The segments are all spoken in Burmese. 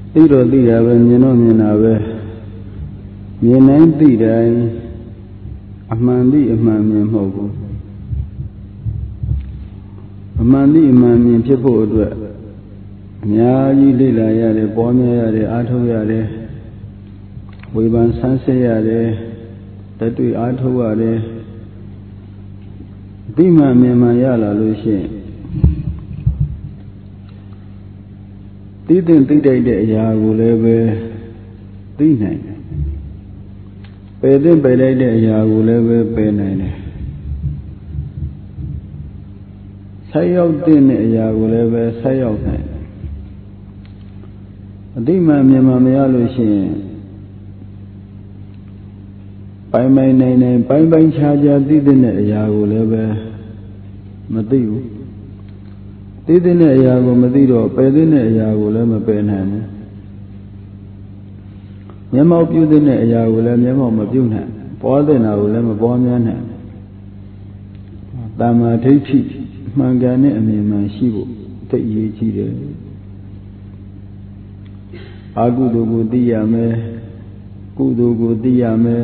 သိတော့သိတာပဲမြင်တော့မြင်တာပဲမြင်တိုင်းသိတိုင်းအမှန်သိအမှန်မြင်မဟုတ်ဘူးအမှန်သိအမှန်မြင်ဖြစ်ဖို့အတွက်အများကြီးလေ့လာရတယ်ပေါ်များရတယ်အားထုတ်ရတယ်ဝေဖန်ဆန်းစစ်ရတယ်တတွေ့အားထုတ်ရတယ်သိမှမြင်မှရလာလို့ရှိရင်သိတဲ့သိတတ်တဲ့အရာကိုလည်းပဲသိနိုင်တယ်ပယ်တဲ့ပယ်လိုက်တဲ့အရာကိုလည်းပဲပယ်နိုင်တယ်ဆက်ရောက်တဲ့အရာကိုလည်းပဲဆက်ရောက်နိုင်တယ်အသိမှမြင်မှမရလို့ရှိရင်ပိုင်းပိုင်းနိုင်နိုင်ပိုင်းပိုင်းခြားခြားသိတဲ့အရာကိုလည်းပဲမသိဘူးသိတဲ့အရာကိုမသိတော့ပယ်တဲ့အရာကိုလည်းမပယ်နိုင်ဘူးမျက်မှောက်ပြုတဲ့အရာကိုလည်းမျက်မှောက်မပြုနိုင်ပွားတဲ့နာကိုလည်းမပွားများနိုင်တမ္မာဒိဋ္ဌိမှန်ကန်တဲ့အမြင်မှန်ရှိဖို့သိအရေးကြီးတယ်အကုသိုလ်ကိုသိရမယ်ကုသိုလ်ကိုသိရမယ်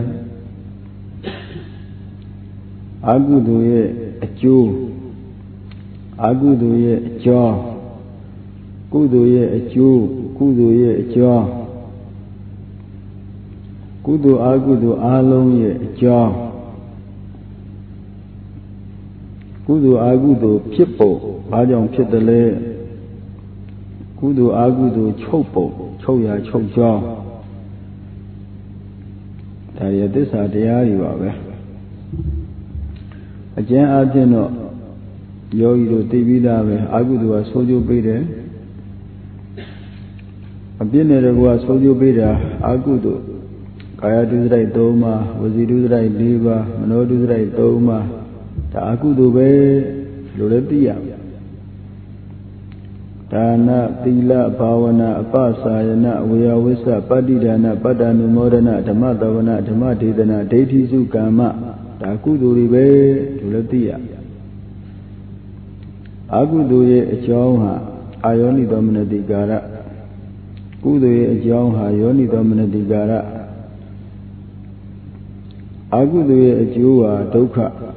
အကုသိုလ်ရဲ့အကျိုးအကုသိုလ်ရဲ့အကြောင်းကုသိုလ်ရဲ့အကျိုးကုသိုလ်ရဲ့အကြောင်းကုသိုလ်အကုသိုလ်အားလုံးရဲ့အကြောင်းကုသိုလ်အကုသိုလ်ဖြစ်ပုံဘာကြောင့်ဖြစ်တယ်လဲကုသိုလ်အကုသိုလ်ချုပ်ပုံချုပ်ရာချုပ်ကြောင်းဒါရသစ္စာတရားတွေပါပဲအကျဉ်းအားဖြင့်တော့ယောဂီတို့သိပြီးသားပဲအကုသိုလ်ကဆိုးကျိုးပေးတယ်အပြစ်နဲ့တကွာဆိုးကျိုးပေးတာအကုသိုလ်ကာယဒုစရိုက်3ပါးဝစီဒုစရိုက်4ပါးမနောဒုစရိုက်3ပါးဒါအကုသိုလ်ပဲလို့လည်းသိရဒါနသီလဘာဝနာအပစာယနာဝေယဝိစ္စပတ္တိဒါနပတ္တနုမောဒနာဓမ္မတဝနာဓမ္မဒေသနာဒိဋ္ဌိစုကမ္မဒါကုသိုလ်တွေပဲလို့လည်းသိရအကုသိုလ်ရဲ့အကြောင်းဟာအာယောနိသောမနတိကာရကုသိုလ်ရဲ့အကြောင်းဟာယောနိသောမနတိကာရအကုသိုလ်ရဲ့အကျိုးဟာဒုက္ခ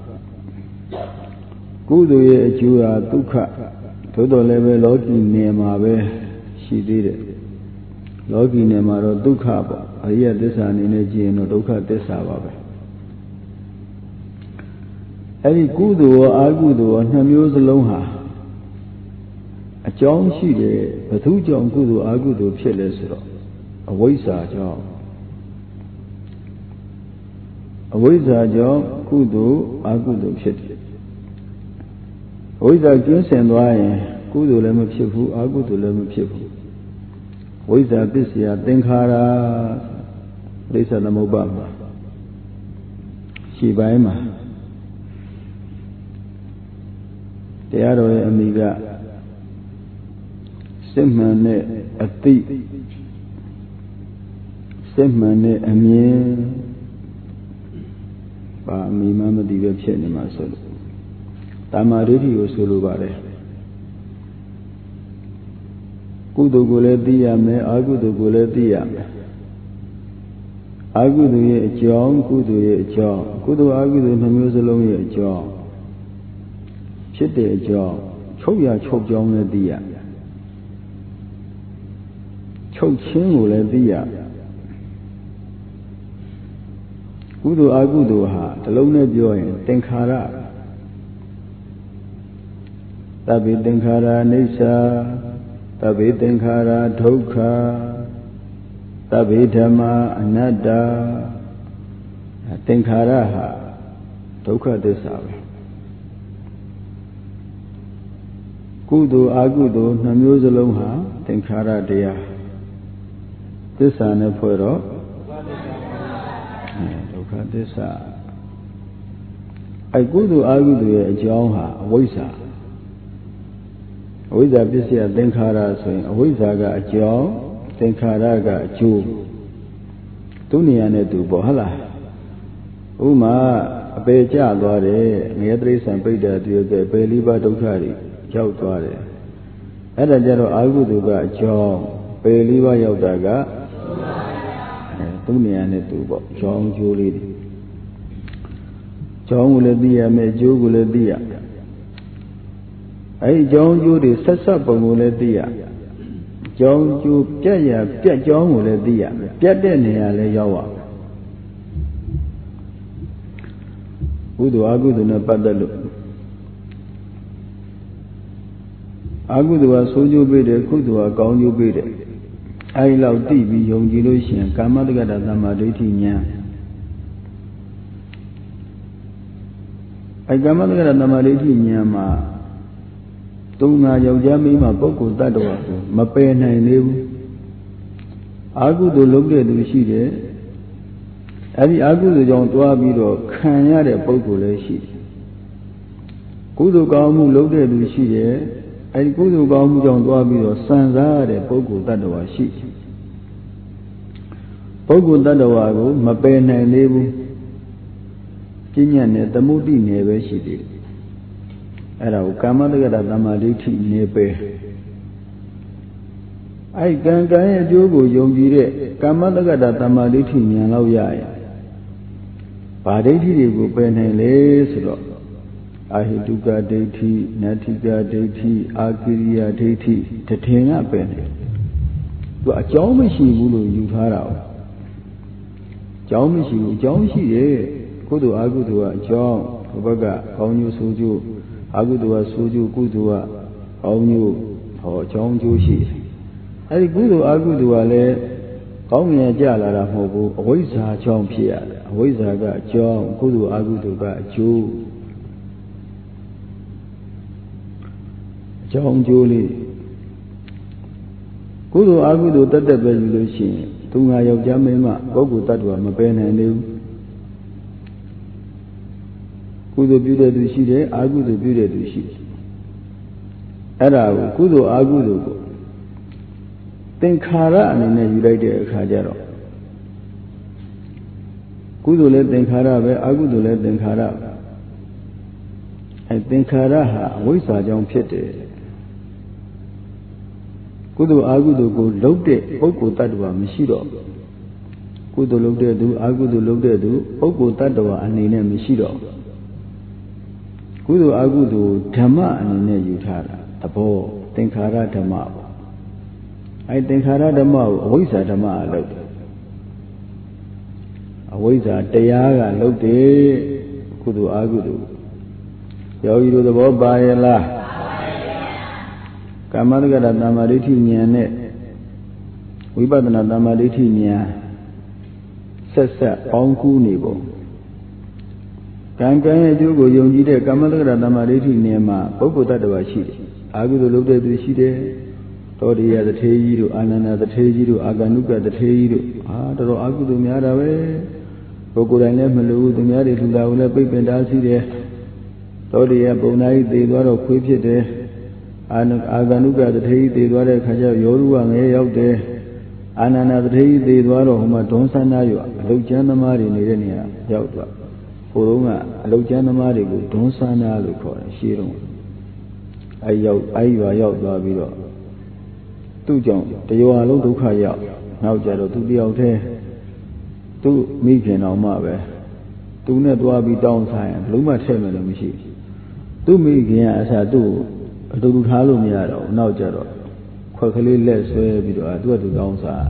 ကုသိုလ်ရဲ့အကျိုးဟာဒုက္ခသို့တော်လည်းပဲလောကီနယ်မှာပဲရှိသေးတယ်လောကီနယ်မှာတော့ဒုက္ခပေါ့အရိယသစ္စာအနေနဲ့ကြည့်ရင်တော့ဒုက္ခသစ္စာပါပဲအဲ့ဒီကုသိုလ်ရောအကုသိုလ်ရောနှစ်မျိုးစလုံးဟာအကြောင်းရှိတယ်ဘယ်သူကြောင့်ကုသိုလ်အကုသိုလ်ဖြစ်လဲဆိုတော့အဝိဇ္ဇာကြောင့်အဝိဇ္ဇာကြောင့်ကုသိုလ်အကုသိုလ်ဖြစ်တယ်အဝိဇ္ဇာကျင်းစင်သွားရင်ကုသိုလ်လည်းမဖြစ်ဘူးအကုသိုလ်လည်းမဖြစ်ဘူးဝိဇ္ဇာပစ္စယသင်္ခါရပြိဿသမုပ္ပါမှာရှိပိုင်းမှာတရားတော်ရဲ့အမိကစစ်မှန်တဲ့အသိစစ်မှန်တဲ့အမြင်ဘာအမိမှမသိပဲဖြစ်နေမှာဆိုလို့တမ္မာဒိဋ္ဌိကိုဆိုလိုပါတယ်ကုသိုလ်ကိုလည်းသိရမယ်အကုသိုလ်ကိုလည်းသိရမယ်အကုသိုလ်ရဲ့အကြောင်းကုသိုလ်ရဲ့အကြောင်းကုသိုလ်အကုသိုလ်နှမျိုးစလုံးရဲ့အကြောင်းဖြစ်တဲ့အကြောင်းချုပ်ရချုပ်ကြောင်းလည်းသိရချုပ်ခြင်းကိုလည်းသိရကုသိုလ်အကုသိုလ်ဟာတစ်လုံးနဲ့ပြောရင်သင်္ခါရသဗ္ဗေသင်္ခါရအနိစ္စသဗ္ဗေသင်္ခါရဒုက္ခသဗ္ဗေဓမ္မာအနတ္တသင်္ခါရဟာဒုက္ခသစ္စာပဲကုသိုလ်အကုသိုလ်နှစ်မျိုးစလုံးဟာသင်္ခါရတရားသစ္စာနဲ့ဖွဲ့တော့ဒုက္ခသစ္စာအကုသိုလ်အကုသိုလ်ရဲ့အကြောင်းဟာအဝိဇ္ဇာအဝိဇ္ဇာပစ္စယသင်္ခါရဆိုရင်အဝိဇ္ဇာကအကြောင်းသင်္ခါရကအကျိုးသူနေရာနဲ့သူပေါ့ဟုတ်လားဥမာအပေကျသွားတယ်ငရဲတိရစ္ဆာန်ပိဋ္ဌာတည်းကပေလိပါဒုက္ခတွေရောက်သွားတယ်အဲ့ဒါကြတော့အာဟုတုကအကြောင်းပေလေးပါးရောက်တာကသူ့နေရာနဲ့သူပေါ့ကြောင်းကျိုးလေးတွေကြောင်းကိုလည်းသိရမယ်ကျိုးကိုလည်းသိရအဲဒီကြောင်းကျိုးတွေဆက်ဆက်ပုံကိုလည်းသိရကြောင်းကျိုးပြက်ရပြက်ကြောင်းကိုလည်းသိရမယ်ပြက်တဲ့နေရာလည်းရောက်ရကုသိုလ်အကုသိုလ်နဲ့ပတ်သက်လို့အကုသိုလ်ကဆိုးကျိုးပေးတယ်ကုသိုလ်ကကောင်းကျိုးပေးတယ်အဲဒီလောက်သိပြီးယုံကြည်လို့ရှိရင်ကာမတက္ကတာသမ္မာဒိဋ္ဌိဉာဏ်ကာမတက္ကတာသမ္မာဒိဋ္ဌိဉာဏ်မှာသုံးငါယောက်ျားမိန်းမပုဂ္ဂိုလ်တ attva ကိုမပယ်နိုင်သေးဘူးအကုသိုလ်လုပ်တဲ့သူရှိတယ်အဲဒီအကုသိုလ်ကြောင့်တွားပြီးတော့ခံရတဲ့ပုဂ္ဂိုလ်လည်းရှိတယ်ကုသိုလ်ကောင်းမှုလုပ်တဲ့သူရှိတယ်အဲဒီကုသိုလ်ကောင်းမှုကြောင့်တွားပြီးတော့စံစားရတဲ့ပုဂ္ဂိုလ်တ attva ရှိတယ်ပုဂ္ဂိုလ်တ attva ကိုမပယ်နိုင်သေးဘူးပညာနဲ့သမုဒိနယ်ပဲရှိသေးတယ်အဲ့ဒါကိုကာမတက္ကတာသမ္မာဒိဋ္ဌိနေပဲအဲ့ကံရဲ့အကျိုးကိုယုံကြည်တဲ့ကာမတက္ကတာသမ္မာဒိဋ္ဌိဉာဏ်လောက်ရရင်ဗာဒိဋ္ဌိတွေကိုပယ်နိုင်လေဆိုတော့အာဟိတုကဒိဋ္ဌိနတ္ထိကဒိဋ္ဌိအာကိရိယဒိဋ္ဌိတထင်ကပယ်တယ်သူအကြောင်းမရှိဘူးလို့ယူထားတာ哦အကြောင်းမရှိဘူးအကြောင်းရှိတယ်ကုသိုလ်အကုသိုလ်ကအကြောင်းဘက်ကကောင်းကျိုးဆိုးကျိုးအကုသိုလ်ကဆိုးကျိုးကုသိုလ်ကကောင်းကျိုးဟောအကြောင်းကျိုးရှိတယ်အဲဒီကုသိုလ်အကုသိုလ်ကလည်းကောင်းငင်ကြလာတာမဟုတ်ဘူးအဝိဇ္ဇာကြောင့်ဖြစ်ရတယ်အဝိဇ္ဇာကအကြောင်းကုသိုလ်အကုသိုလ်ကအကျိုးအကြောင်းကျိုးလေးကုသိုလ်အကုသိုလ်တတ်တတ်ပဲယူလို့ရှိရင်သူငါယောက်ျားမင်းမပုဂ္ဂိုလ်တ attva မပယ်နိုင်သေးဘူးကုသိုလ်ပြုတဲ့သူရှိတယ်အကုသိုလ်ပြုတဲ့သူရှိတယ်အဲ့ဒါကိုကုသိုလ်အကုသိုလ်ကိုသင်္ခါရအနေနဲ့ယူလိုက်တဲ့အခါကျတော့ကုသိုလ်လည်းသင်္ခါရပဲအကုသိုလ်လည်းသင်္ခါရအဲသင်္ခါရဟာအဝိဇ္ဇာကြောင့်ဖြစ်တယ်ကုသိုလ်အကုသိုလ်ကိုလုပ်တဲ့ပုဂ္ဂိုလ်တ attva မရှိတော့ကုသိုလ်လုပ်တဲ့သူအကုသိုလ်လုပ်တဲ့သူပုဂ္ဂိုလ်တ attva အနေနဲ့မရှိတော့ကုသိုလ်အကုသိုလ်ဓမ္မအနေနဲ့ယူထားတာသဘောသင်္ခါရဓမ္မပေါ့အဲသင်္ခါရဓမ္မကိုအဝိဇ္ဇာဓမ္မကလုပ်တယ်အဝိဇ္ဇာတရားကလုပ်တယ်ကုသိုလ်အကုသိုလ်ယောဂီတို့သဘောပါရဲ့လားကာမတက္ကတာသမ္မာဒိဋ္ဌိဉာဏ်နဲ့ဝိပဿနာသမ္မာဒိဋ္ဌိဉာဏ်ဆက်ဆက်ပေါင်းကူးနေပုံကံရဲ့အကျိုးကိုယုံကြည်တဲ့ကာမတက္ကတာသမ္မာဒိဋ္ဌိဉာဏ်မှာပုဂ္ဂိုလ်တ attva ရှိတယ်အာဟုသိုလ်လုပ်တဲ့သူရှိတယ်တောရိယသထေကြီးတို့အာနန္ဒသထေကြီးတို့အာဂန္ဓုကသထေကြီးတို့တော်တော်အာဟုသိုလ်များတာပဲကိုယ်တိုင်လည်းမလို့သူများတွေလူလာကိုလည်းပိတ်ပင်တားဆီးတယ်တောရိယပုံနာကြီးသေသွားတော့ခွေးဖြစ်တယ်အာဂန္ဓုကသထေကြီးသေသွားတဲ့ခါကျရောရုကငဲရောက်တယ်အာနန္ဒသထေကြီးသေသွားတော့ဟိုမှာဒွန်းဆန်းသားရွာအလုတ်ကျမ်းသမားတွေနေတဲ့နေရာရောက်သွားဟိုတုန်းကအလုတ်ကျမ်းသမားတွေကိုဒွန်းဆန်းသားလို့ခေါ်တယ်ရှေးတုန်းအဲဒီရွာရောက်သွားပြီးတော့သူ့ကြောင့်တရွာလုံးဒုက္ခရောက်နောက်ကြတော့သူတယောက်တည်းသူ့မိခင်တော်မှပဲသူနဲ့သွားပြီးတောင်းဆိုင်ဘလုံးမထည့်မယ်လို့မရှိသူ့မိခင်ကအစားသူ့အတူတူထားလို့မရတော့ဘူးနောက်ကြတော့ခွက်ကလေးလက်ဆွဲပြီးတော့သူ့အတူတောင်းစား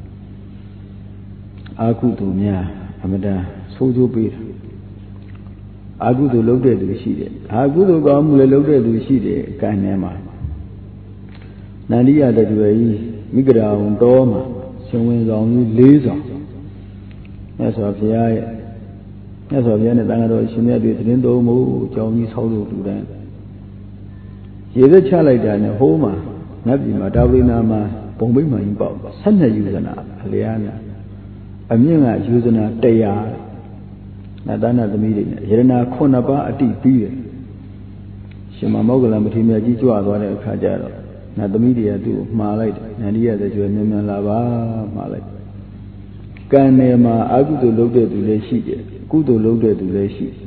အာကုသိုလ်များအမတန်ဆိုးကျိုးပေးတယ်အာကုသိုလ်လုပ်တဲ့သူရှိတယ်အာကုသိုလ်ကောင်းမှုလည်းလုပ်တဲ့သူရှိတယ်ကံထဲမှာနန္ဒီယတရွယ်ကြီးမိဂရာဝန်တော်မှာရှင်ဝင်ဆောင်ကြီး၄ဆောင်မြတ်စွာဘုရားရဲ့မြတ်စွာဘုရားနဲ့တန်ခါတော်ရှင်မြတ်တွေသတင်းတော်မူအကြောင်းကြီးဆောက်လို့လူတိုင်းရေသက်ချလိုက်တာနဲ့ဟိုးမှာနတ်ပြည်မှာတာဝိနာမှာပုံမိတ်မှန်ကြီးပေါက်12ယူဇနာအလျားများအမြင့်ကယူဇနာ100နတ်သားနတ်သမီးတွေနဲ့ယရနာ9ပါးအတိပြီးတယ်ရှင်မမောဂလမထေရမြတ်ကြီးကြွသွားတဲ့အခါကျတော့နတ်သမီးတွေကသူ့ကိုမှားလိုက်တယ်နန္ဒီရတဲ့ကျွဲမြန်မြန်လာပါမှားလိုက်ကံနယ်မှာအကုသိုလ်လုပ်တဲ့သူလည်းရှိတယ်ကုသိုလ်လုပ်တဲ့သူလည်းရှိ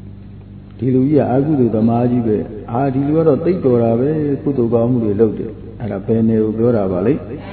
ဒီလူကြီးကအကုသိုလ်သမားကြီးပဲဒီလူကတော့သိတော်တာပဲကုသိုလ်ကောင်းမှုတွေလုပ်တယ်အဲ့ဒါဘယ်နေကိုပြောတာပါလဲ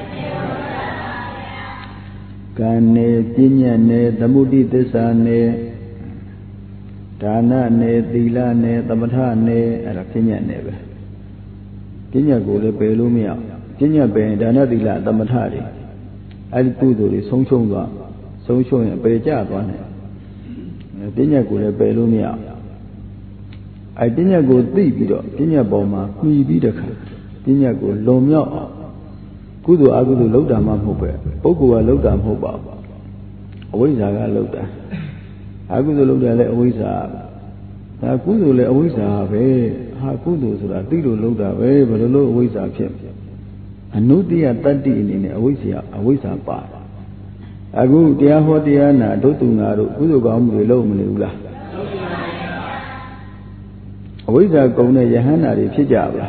ကံနဲ့ပညာနဲ့သမုဒိသစ္စာနဲ့ဒါနနဲ့သီလနဲ့သမထနဲ့အဲ့ဒါပညာနဲ့ပဲပညာကိုလည်းပယ်လို့မရပညာပယ်ဒါနသီလသမထတွေအဲ့ဒီကုသိုလ်တွေဆုံးရှုံးသွားဆုံးရှုံးရင်ပယ်ကျသွားတယ်ပညာကိုလည်းပယ်လို့မရအဲ့ပညာကိုသိပြီးတော့ပညာပေါ်မှာမှီပြီးတခါပညာကိုလွန်မြောက်အောင်ကုသိုလ်အကုသိုလ်လောက်တာမှမဟုတ်ပဲပုဂ္ဂိုလ်ကလောက်တာမဟုတ်ပါဘူးအဝိဇ္ဇာကလောက်တာအကုသိုလ်လောက်တာလည်းအဝိဇ္ဇာဒါကုသိုလ်လည်းအဝိဇ္ဇာပဲဟာကုသိုလ်ဆိုတာသိလို့လောက်တာပဲဘယ်လိုလို့အဝိဇ္ဇာဖြစ်အနုတ္တိယတတ္တိအနေနဲ့အဝိဇ္ဇာပါတယ်အခုတရားဟောတရားနာတို့သူငါတို့ကုသိုလ်ကောင်းမှုတွေလုပ်မနေဘူးလားအဝိဇ္ဇာကုံတဲ့ယဟန္တာတွေဖြစ်ကြပါလား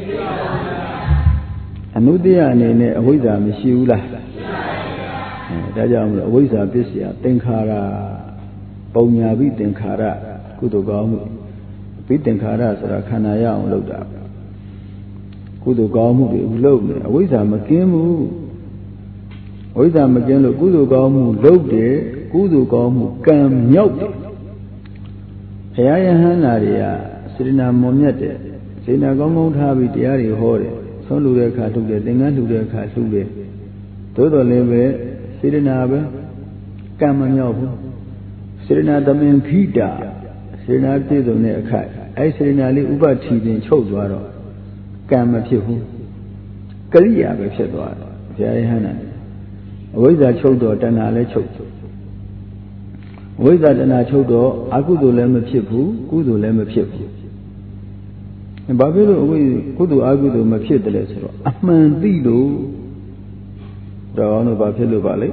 အနုတ္တိယအနေနဲ့အဝိဇ္ဇာမရှိဘူးလားဒါကြောင့်မလို့အဝိဇ္ဇာပစ္စယသင်္ခါရပုံညာပိသင်္ခါရကုသိုလ်ကောင်းမှုပိသင်္ခါရဆိုတာခန္ဓာရအောင်လုပ်တာကုသိုလ်ကောင်းမှုတွေလုပ်နေအဝိဇ္ဇာမကင်းဘူးအဝိဇ္ဇာမကင်းလို့ကုသိုလ်ကောင်းမှုလုပ်တယ်ကုသိုလ်ကောင်းမှုကံမြောက်တယ်ဘုရားယဟန္တာတွေကစေတနာမွန်မြတ်တယ်စေတနာကောင်းကောင်းထားပြီးတရားတွေဟောတယ်ဆုံးလူတဲ့အခါထုတ်တယ်သင်္ကန်းလှူတဲ့အခါလှူတယ်သို့တော်လည်းပဲစေတနာပဲကံမမြောက်ဘူးစေတနာသမင်ခိတာစေတနာပြည့်စုံတဲ့အခါအဲစေတနာလေးဥပ္ပတိပင်ချုပ်သွားတော့ကံမဖြစ်ဘူးကရိယာပဲဖြစ်သွားတယ်ဘုရားယဟန္တာအဝိဇ္ဇာချုပ်တော့တဏှာလည်းချုပ်အဝိဇ္ဇာတဏှာချုပ်တော့အကုသိုလ်လည်းမဖြစ်ဘူးကုသိုလ်လည်းမဖြစ်ဘူးဘာဖြစ်လို့ကုသိုလ်အကုသိုလ်မဖြစ်တယ်လဲဆိုတော့အမှန်သိလို့တော့ဘာဖြစ်လို့ပါလဲ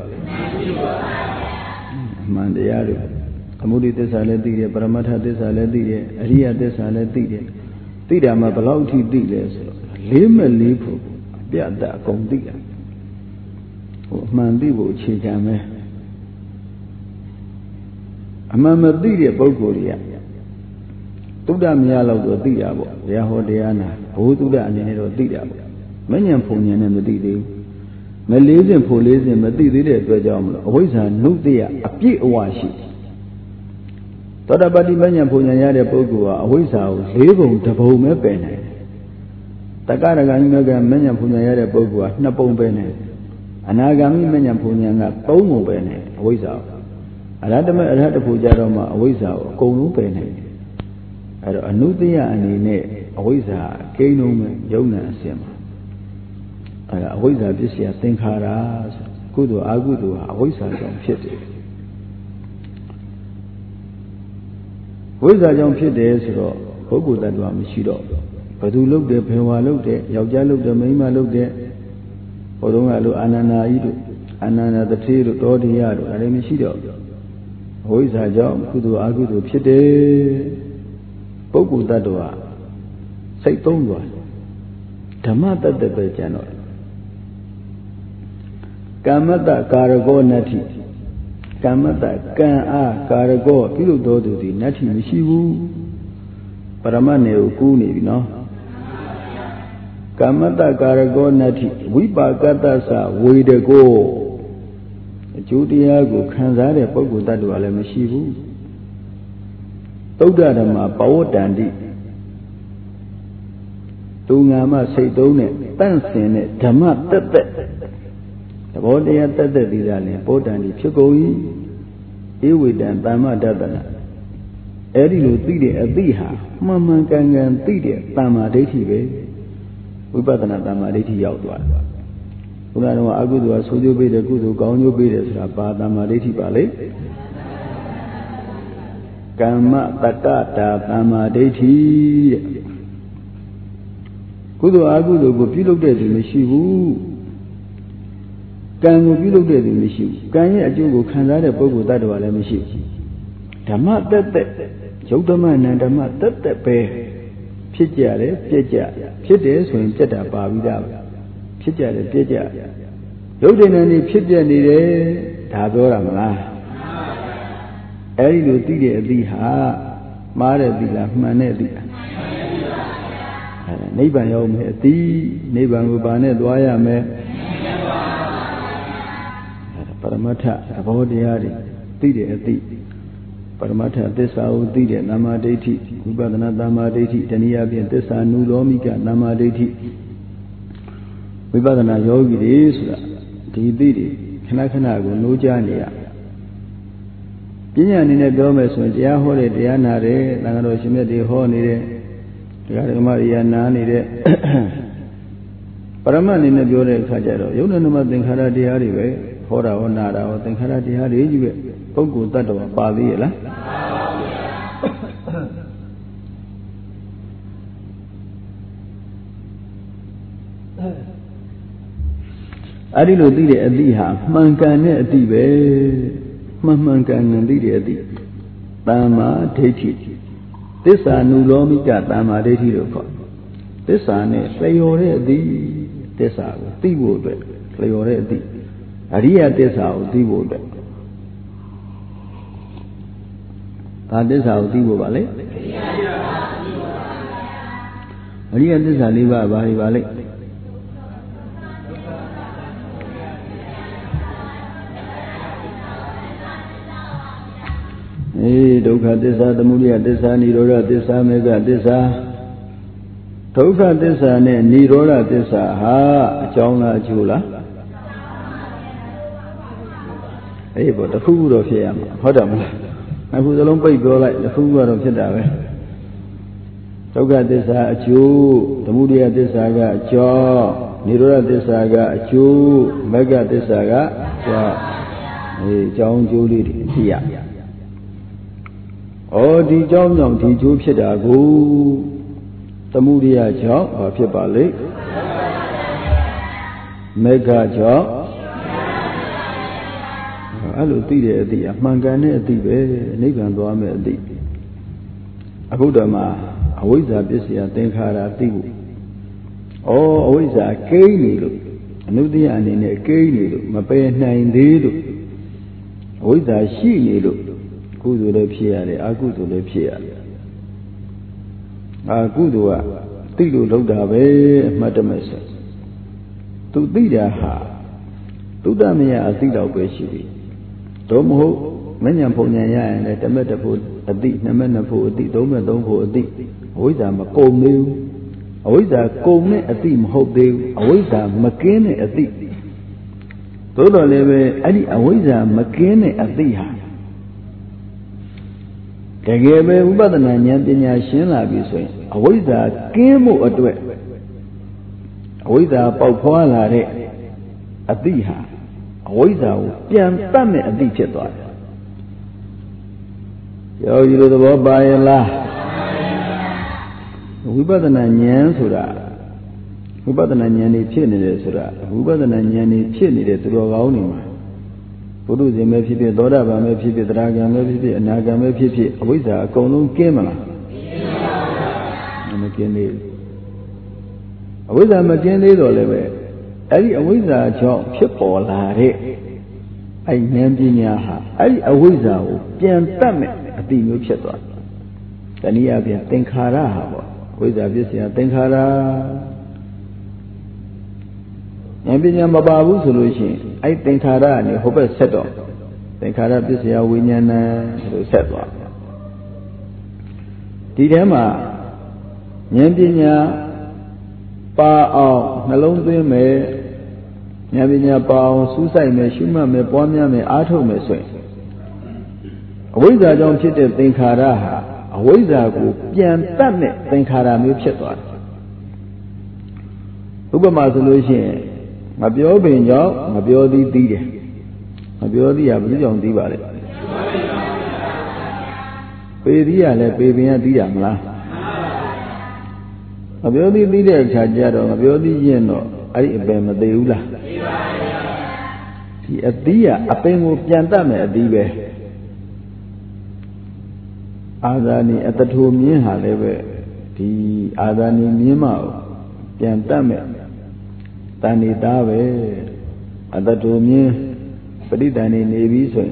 အမှန်တရားတွေသမုဒိသစ္စာလည်းသိတယ်ပရမတ္ထသစ္စာလည်းသိတယ်အရိယသစ္စာလည်းသိတယ်သိတာမှဘယ်လောက်အထိသိလဲဆိုတော့လေးမဲ့လေးဖို့အပြတ်အကုန်သိတယ်ဟိုအမှန်သိဖို့အခြေခံပဲအမှန်မသိတဲ့ပုဂ္ဂိုလ်တွေကသုဒ္ဓမရလောက်တော့သိတာပေါ့တရားဟောတရားနာဘိုးသုဒ္ဓအနေနဲ့တော့သိတာပေါ့မဉ္ဇဉ်ဖုန်ဉဏ်နဲ့မသိသေးဘူးမလေးစဉ်ဖို့လေးစဉ်မသိသေးတဲ့အတွက်ကြောင့်မလို့အဝိဇ္ဇာနုတ္တိယအပြည့်အဝရှိသောတာပတိမဉ္ဇဉ်ဖုန်ဉဏ်ရတဲ့ပုဂ္ဂိုလ်ကအဝိဇ္ဇာကို၄ပုံတစ်ပုံပဲပယ်နိုင်တယ်တက္ကရာဂိမကမဉ္ဇဉ်ဖုန်ဉဏ်ရတဲ့ပုဂ္ဂိုလ်က2ပုံပဲနိုင်တယ်အနာဂါမိမဉ္ဇဉ်ဖုန်ဉဏ်က3ပုံပဲနိုင်တယ်အဝိဇ္ဇာအရဟတမေအရဟတဖို့ကြတော့မှအဝိဇ္ဇာကိုအကုန်လုံးပယ်နိုင်တယ်အဲ့တော့အနုတ္တိယအနေနဲ့အဝိဇ္ဇာကိန်းလုံးမဲ့ယုံနာအစင်မှာအဲ့ဒါအဝိဇ္ဇာပစ္စယသင်္ခါရဆိုကုသိုလ်အကုသိုလ်ဟာအဝိဇ္ဇာကြောင့်ဖြစ်တယ်ဝိဇ္ဇာကြောင့်ဖြစ်တယ်ဆိုတော့ပုဂ္ဂိုလ်တ attva မရှိတော့ဘယ်သူလုပ်တယ်ဘယ်ဝါလုပ်တယ်ယောက်ျားလုပ်တယ်မိန်းမလုပ်တယ်ဟိုတုန်းကလို့အာနန္ဒာကြီးတို့အာနန္ဒာတထေးတို့တောတိယတို့အဲ့ဒါမရှိတော့ဝိဇ္ဇာကြောင့်ကုသိုလ်အကုသိုလ်ဖြစ်တယ်ပုဂ္ဂိုလ်တ attva စိတ်သုံးသွားဓမ္မတတ္တပဲကျန်တော့ကမ္မတ္တကာရကောနတ္ထိကမ္မတ္တကံအားကာရကောပြုလုပ်တော်သူသည်နတ္ထိမရှိဘူးပရမတ်နယ်ကိုကူးနေပြီနော်ကမ္မတ္တကာရကောနတ္ထိဝိပါကတ္တသဝေဒကောအကျိုးတရားကိုခံစားတဲ့ပုဂ္ဂိုလ်တ attva လည်းမရှိဘူးသုဒ္ဓဓမ္မပဝတ္တန္တိသူငါမစိတ်သုံးနဲ့တန့်စင်တဲ့ဓမ္မတက်တက်သဘောတရားတက်တက်ဒီသာလင်ပောတန်ဒီဖြစ်ကုန်၏ဧဝိတံသမ္မဒတနာအဲ့ဒီလိုသိတဲ့အသိဟာမှန်မှန်ကန်ကန်သိတဲ့သမ္မာဒိဋ္ဌိပဲဝိပဿနာသမ္မာဒိဋ္ဌိရောက်သွားတယ်ဘုရားတော်ကအကုသိုလ်ကဆိုးကျိုးပေးတယ်ကုသိုလ်ကောင်းကျိုးပေးတယ်ဆိုတာဘာသမ္မာဒိဋ္ဌိပါလဲကမ္မတက္ကတာသမ္မာဒိဋ္ဌိတဲ့ကုသိုလ်အကုသိုလ်ကိုပြုလုပ်တဲ့သူမရှိဘူးကံကိုပြုလုပ်တဲ့သူမရှိဘူးကံရဲ့အကျိုးကိုခံစားတဲ့ပုဂ္ဂိုလ်တ attva လည်းမရှိဘူးဓမ္မတက်တက်ယုတ်ဓမ္မနံဓမ္မတက်တက်ပဲဖြစ်ကြတယ်ပြည့်ကြဖြစ်တယ်ဆိုရင်ပြတ်တာပါပြီးသားဖြစ်ကြတယ်ပြည့်ကြယုတ်တဲ့နံนี่ဖြစ်ပြနေတယ်ဒါပြောတာမလားအဲ့ဒီလိုသိတဲ့အသိဟာမှားတဲ့သိလားမှန်တဲ့သိလားဟနိဗ္ဗာန်ရောက်မယ်အတိနိဗ္ဗာန်ကိုဘာနဲ့သွားရမယ်ပရမတ္ထသဘောတရားတွေသိတယ်အတိပရမတ္ထသစ္စာကိုသိတဲ့သမ္မာဒိဋ္ဌိဝိပဿနာသမ္မာဒိဋ္ဌိတနည်းအားဖြင့်သစ္စာနုလောမိကသမ္မာဒိဋ္ဌိဝိပဿနာယောဂီတွေဆိုတာဒီသိတွေခဏခဏကိုနိုးကြားနေရပညာအနေနဲ့ပြောမယ်ဆိုရင်တရားဟောတဲ့တရားနာတဲ့သံဃာတော်ရှင်မြတ်တွေဟောနေတဲ့တရားဓမ္မတွေနားနေတဲ့ပရမတ်အနေနဲ့ပြောတဲ့အခါကျတော့ယုံနာနမသင်္ခါရတရားတွေပဲဟောတာဟောနာတာဟောသင်္ခါရတရားတွေကြီးပဲပုဂ္ဂိုလ်တ attva ပါသေးရဲ့လားအဲ့ဒီလိုသိတဲ့အတိဟာမှန်ကန်တဲ့အတိပဲမှန်ကန်သိတဲ့အတိသမ္မာဒိဋ္ဌိသစ္စာနုလောမိကသမ္မာဒိဋ္ဌိလို့ခေါ်သစ္စာနဲ့လျော်တဲ့အတိသစ္စာကိုသိဖို့အတွက်လျော်တဲ့အတိအရိယသစ္စာကိုသိဖို့အတွက်ဘာသစ္စာကိုသိဖို့ပါလဲအရိယသစ္စာ၄ပါးဘာတွေပါလဲဒုက္ခသစ္စာသမုဒယသစ္စာនិရောဓသစ္စာမေဃသစ္စာဒုက္ခသစ္စာနဲ့និရောဓသစ္စာဟာအကြောင်းလားအကျိုးလားပေါ့တစ်ခုခုတော့ဖြစ်ရမှာဟုတ်တယ်မလားအခုစလုံးပိတ်ပြောလိုက်တစ်ခုခုတော့ဖြစ်တာပဲဒုက္ခသစ္စာအကျိုးသမုဒယသစ္စာကအကြောင်းនិရောဓသစ္စာကအကျိုးမေဃသစ္စာကအကြောင်းအကျိုးလေးတွေသိရဒီကြောင့်ကြောင့်ဒီကျိုးဖြစ်တာကိုသမုဒယကြောင့်ဘာဖြစ်ပါလိမ့်မေဃကြောင့်အဲ့လိုသိတဲ့အသည့်အမှန်ကန်တဲ့အသည့်ပဲနိဗ္ဗာန်သွားမယ်အသည့်အခုတော့မှအဝိဇ္ဇာပစ္စယသင်္ခါရသိဖို့အဝိဇ္ဇာကိန်းနေလို့အနုတ္တိယအနေနဲ့ကိန်းနေလို့မပယ်နိုင်သေးလို့အဝိဇ္ဇာရှိနေလို့ကုသိုလ်လည်းဖြစ်ရတယ်အကုသိုလ်လည်းဖြစ်ရတယ်ကုသိုလ်ကသိလို့လုပ်တာပဲအမှတ်တမဲ့ဆိုသူသိတာဟာသုတ္တမယအသိတော့ပဲရှိပြီတော့မဟုတ်မဉ္ဇဉ်ပုံဉ္ဇဉ်ရရင်လည်းတမက်တစ်ဖို့အသိနှစ်မက်နှစ်ဖို့အသိသုံးမက်သုံးဖို့အသိအဝိဇ္ဇာမကုန်သေးဘူးအဝိဇ္ဇာကုန်တဲ့အသိမဟုတ်သေးဘူးအဝိဇ္ဇာမကင်းတဲ့အသိသို့တော်လည်းပဲအဲ့ဒီအဝိဇ္ဇာမကင်းတဲ့အသိဟာတကယ်ပဲဥပဒနာဉာဏ်ပညာရှင်းလာပြီဆိုရင်အဝိဇ္ဇာကင်းမှုအတွက်အဝိဇ္ဇာပေါက်ဖွာလာတဲ့အသိဟာအဝိဇ္ဇာကိုပြန်တတ်မဲ့အသိဖြစ်သွားတယ်။ယောဂီတို့သဘောပါရဲ့လား။ဝိပဿနာဉာဏ်ဆိုတာဝိပဿနာဉာဏ်นี่ဖြစ်နေတယ်ဆိုတာဝိပဿနာဉာဏ်นี่ဖြစ်နေတဲ့သူတော်ကောင်းတွေမှာဘုရုဇဉ်ပဲဖြစ်ဖြစ်သောတာပန်ပဲဖြစ်ဖြစ်သရဂံပဲဖြစ်ဖြစ်အနာဂံပဲဖြစ်ဖြစ်အဝိဇ္ဇာအကုန်လုံးကင်းမလားမကင်းသေးဘူးအဝိဇ္ဇာမကင်းသေးတော့လည်းပဲအဲ့ဒီအဝိဇ္ဇာကြောင့်ဖြစ်ပေါ်လာတဲ့အဲ့ဉာဏ်ပညာဟာအဲ့ဒီအဝိဇ္ဇာကိုပြန်တတ်မဲ့အတိမျိုးဖြစ်သွားတယ်။တနည်းအားဖြင့်သင်္ခါရဟာပေါ့အဝိဇ္ဇာပစ္စယသင်္ခါရဉာဏ်ပညာမပါဘူးဆိုလို့ရှိရင်အဲ့သင်္ခါရကနေဟိုဘက်ဆက်တော့သင်္ခါရပစ္စယဝိညာဏလို့ဆက်သွားဒီထဲမှာဉာဏ်ပညာပါအောင်နှလုံးသွင်းမယ်ဉာဏ်ပညာပါအောင်စူးစိုက်မယ်ရှုမှတ်မယ်ပွားများမယ်အားထုတ်မယ်ဆိုရင်အဝိဇ္ဇာကြောင့်ဖြစ်တဲ့သင်္ခါရဟာအဝိဇ္ဇာကိုပြန်တတ်တဲ့သင်္ခါရမျိုးဖြစ်သွားတယ်ဥပမာဆိုလို့ရှိရင်မပြောပင်ကြောင့်မပြောသည်သိတယ်မပြောသည်ကဘယ်လိုကြောင့်သိပါလဲပေသည်ကလည်းပေပင်ကသိတာမလားမပြောသည်သိတဲ့အခါကျတော့မပြောသည်ရင်တော့အဲ့ဒီအပင်မသေးဘူးလားသိပါဘူးဒီအသီးကအပင်ကိုပြန်တတ်မယ်အသီးပဲအာဇာနည်အတထိုမြင်းဟာလည်းပဲဒီအာဇာနည်မြင်းမကိုပြန်တတ်မယ်တန်နေတာပဲအတထိုမြင်းပဋိသန္ဓေနေပြီဆိုရင်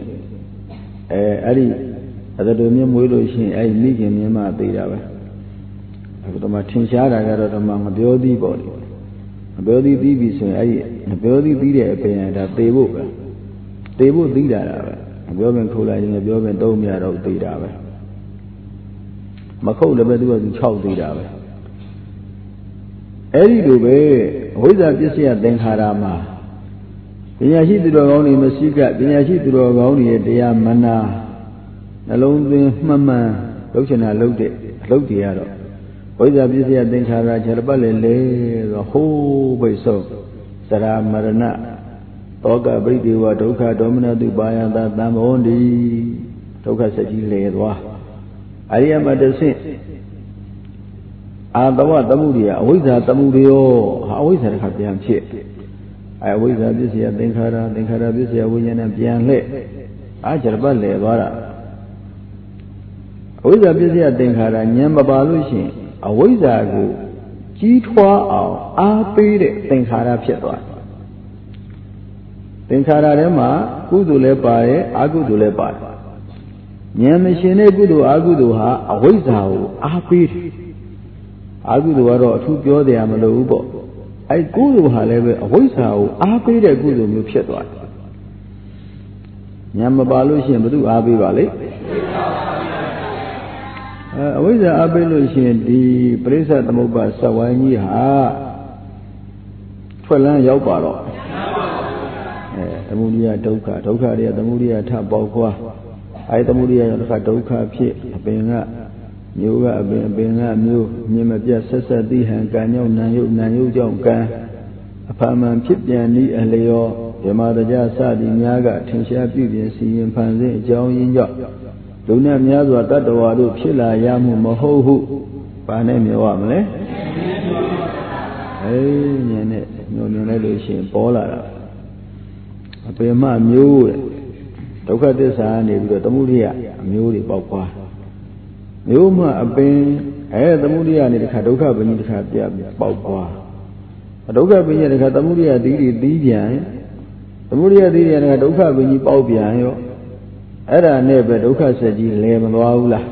အဲ့ဒီအတထိုမြင်းမွေးလို့ရှိရင်အဲ့ဒီမိခင်မြင်းမသေးတာပဲအခုတော့မှထင်ရှားတာကတော့တော့မှမပြောသေးပေါ့လေမပြောသေးပြီးပြီဆိုရင်အဲ့ဒီမပြောသေးပြီးတဲ့အပင်ဒါသေဖို့ပဲသေဖို့သီးတာပဲမပြောပင်ခိုးလိုက်ရင်မပြောပင်သုံးမြတော့သေတာပဲမခုတ်လည်းပဲသူကသူ6သေးတာပဲအဲ့ဒီလိုပဲဝိဇ္ဇာပစ္စယသင်္ခါရမှာပညာရှိသူတော်ကောင်းတွေမရှိကပညာရှိသူတော်ကောင်းတွေရဲ့တရားမနာနှလုံးသွင်းမှန်မှန်လုပ်ချင်တာလုပ်တဲ့အလုပ်တွေကတော့ဝိဇ္ဇာပစ္စယသင်္ခါရခြေပတ်လေလေဆိုဟိုးပိတ်ဆုံးသရမရဏတောကပရိဒေဝဒုက္ခဒေါမနတုပါယတာသံဘောန္တိဒုက္ခဆက်ကြီးလေသွားအရိယမတဆင့်အာတဝသမှုတွေကအဝိဇ္ဇာသမှုတွေရောအဝိဇ္ဇာတစ်ခါပြန်ဖြစ်အဝိဇ္ဇာပစ္စယသင်္ခါရပစ္စယဝိညာဏပြန်လှဲ့ခြေပတ်လေသွားတာအဝိဇ္ဇာပစ္စယသင်္ခါရဉာဏ်မပါလို့ရှိရင်အဝိဇ္ဇာကိုကြီးထွားအောင်အားပေးတဲ့သင်္ခါရဖြစ်သွားတယ်သင်္ခါရထဲမှာကုသိုလ်လည်းပါတယ်အကုသိုလ်လည်းပါတယ်ဉာဏ်မရှင်တဲ့ကုသိုလ်အကုသိုလ်ဟာအဝိဇ္ဇာကိုအားပေးတယ်အကုသိုလ်ကတော့အထူးပြောတယ်မလို့ဘူးပေါ့အဲကုသိုလ်ဟာလည်းပဲအဝိဇ္ဇာကိုအားပေးတဲ့ကုသိုလ်မျိုးဖြစ်သွားတယ်ဉာဏ်မပါလို့ရှိရင်ဘယ်သူအားပေးပါလိမ့်အဝိဇ္ဇာအားပေးလို့ရှိရင်ဒီပရိစ္ဆေသမုပ္ပါစဝိုင်းကြီးဟာထွက်လန်းရောက်ပါတော့သမုဒိယဒုက္ခတွေကသမုဒိယထပေါက်ခွာသမုဒိယရောက်တစ်ခါဒုက္ခဖြစ်အပင်ကမျိုးကအပင်ကမျိုးမြင်မပြတ်ဆက်ဆက်သိဟံကံကြောင့်နံယုတ်ကြောင့်ကံအဖာမှန်ဖြစ်ပြန်ဤအလျောဓမ္မတရားစသည်များကထင်ရှားပြုပြင်စီရင်ဖန်ဆင်းအကြောင်းရင်းကြောင့်လူနဲ့များစွာတတ္တဝါတို့ဖြစ်လာရမှုမဟုတ်ဟုဘာနဲ့ပြောရမလဲဉာဏ်နဲ့ညွှန်နေလိုက်လို့ရှိရင်ပေါ်လာတာအပင်မမျိုးတဲ့ဒုက္ခသစ္စာကနေပြီးတော့သမုဒိယအမျိုးတွေပေါက်သွားမျိုးမှအပင်သမုဒိယနေတခါဒုက္ခပင်ကြီးတခါပြပေါက်သွားဒုက္ခပင်ကြီးတခါသမုဒိယသီးတွေသီးပြန်သမုဒိယသီးတွေတခါဒုက္ခပင်ကြီးပေါက်ပြန်ရောအဲ့ဒါနဲ့ပဲဒုက္ခဆက်ကြီးလဲမသွားဘူးလား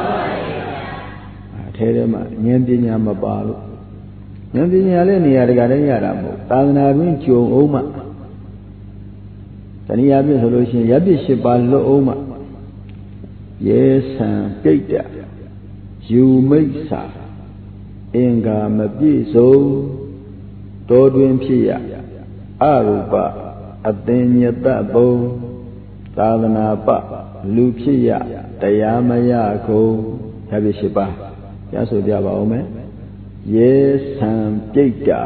ထဲထဲမှာဉာဏ်ပညာမပါလို့ဉာဏ်ပညာလည်းနေရာတကာလည်းရတာမဟုတ်သာသနာ့တွင်ကြုံအောင်မှတဏှာပြည့်ဆိုလို့ရှိရင်ရပ်ပြည့်၈ပါးလွတ်အောင်မှရဲဆံပြိတ္တယူမိတ်စာအင်္ဂါမပြည့်စုံတောတွင်ဖြစ်ရအရူပအသင်ညတဘုံသာသနာပလူဖြစ်ရတရားမရကုန်ရပ်ပြည့်၈ပါးရဆိုပြပါဦးမယ်ရဲဆံပြိတ္တ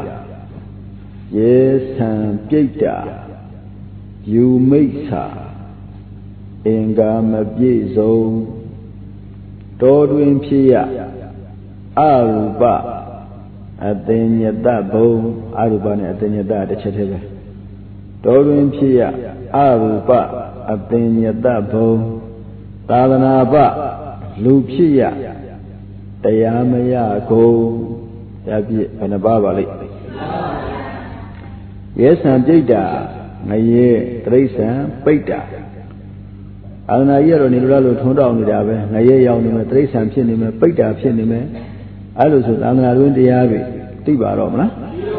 ယူမိတ်စာအင်္ဂါမပြည့်စုံတောတွင်ဖြစ်ရအရူပအသင်ညတဘုံအရူပနဲ့အသင်ညတတစ်ချက်တည်းပဲတောတွင်ဖြစ်ရအရူပအသင်ညတဘုံသာသနာပလူဖြစ်ရတရားမရကုန်ရပြည့်ဘယ်နှပါပါလိမ့်ရဲဆံပြိတ္တာငရဲတိရစ္ဆာန်ပိတ္တာအာနာကြီးကတော့နေလို့ထွန်းတောက်နေတာပဲငရဲရောက်နေမယ်တိရစ္ဆာန်ဖြစ်နေမယ်ပိတ္တာဖြစ်နေမယ်အဲ့လိုဆိုအာနာတွင်တရားတွေသိပါတော့မလား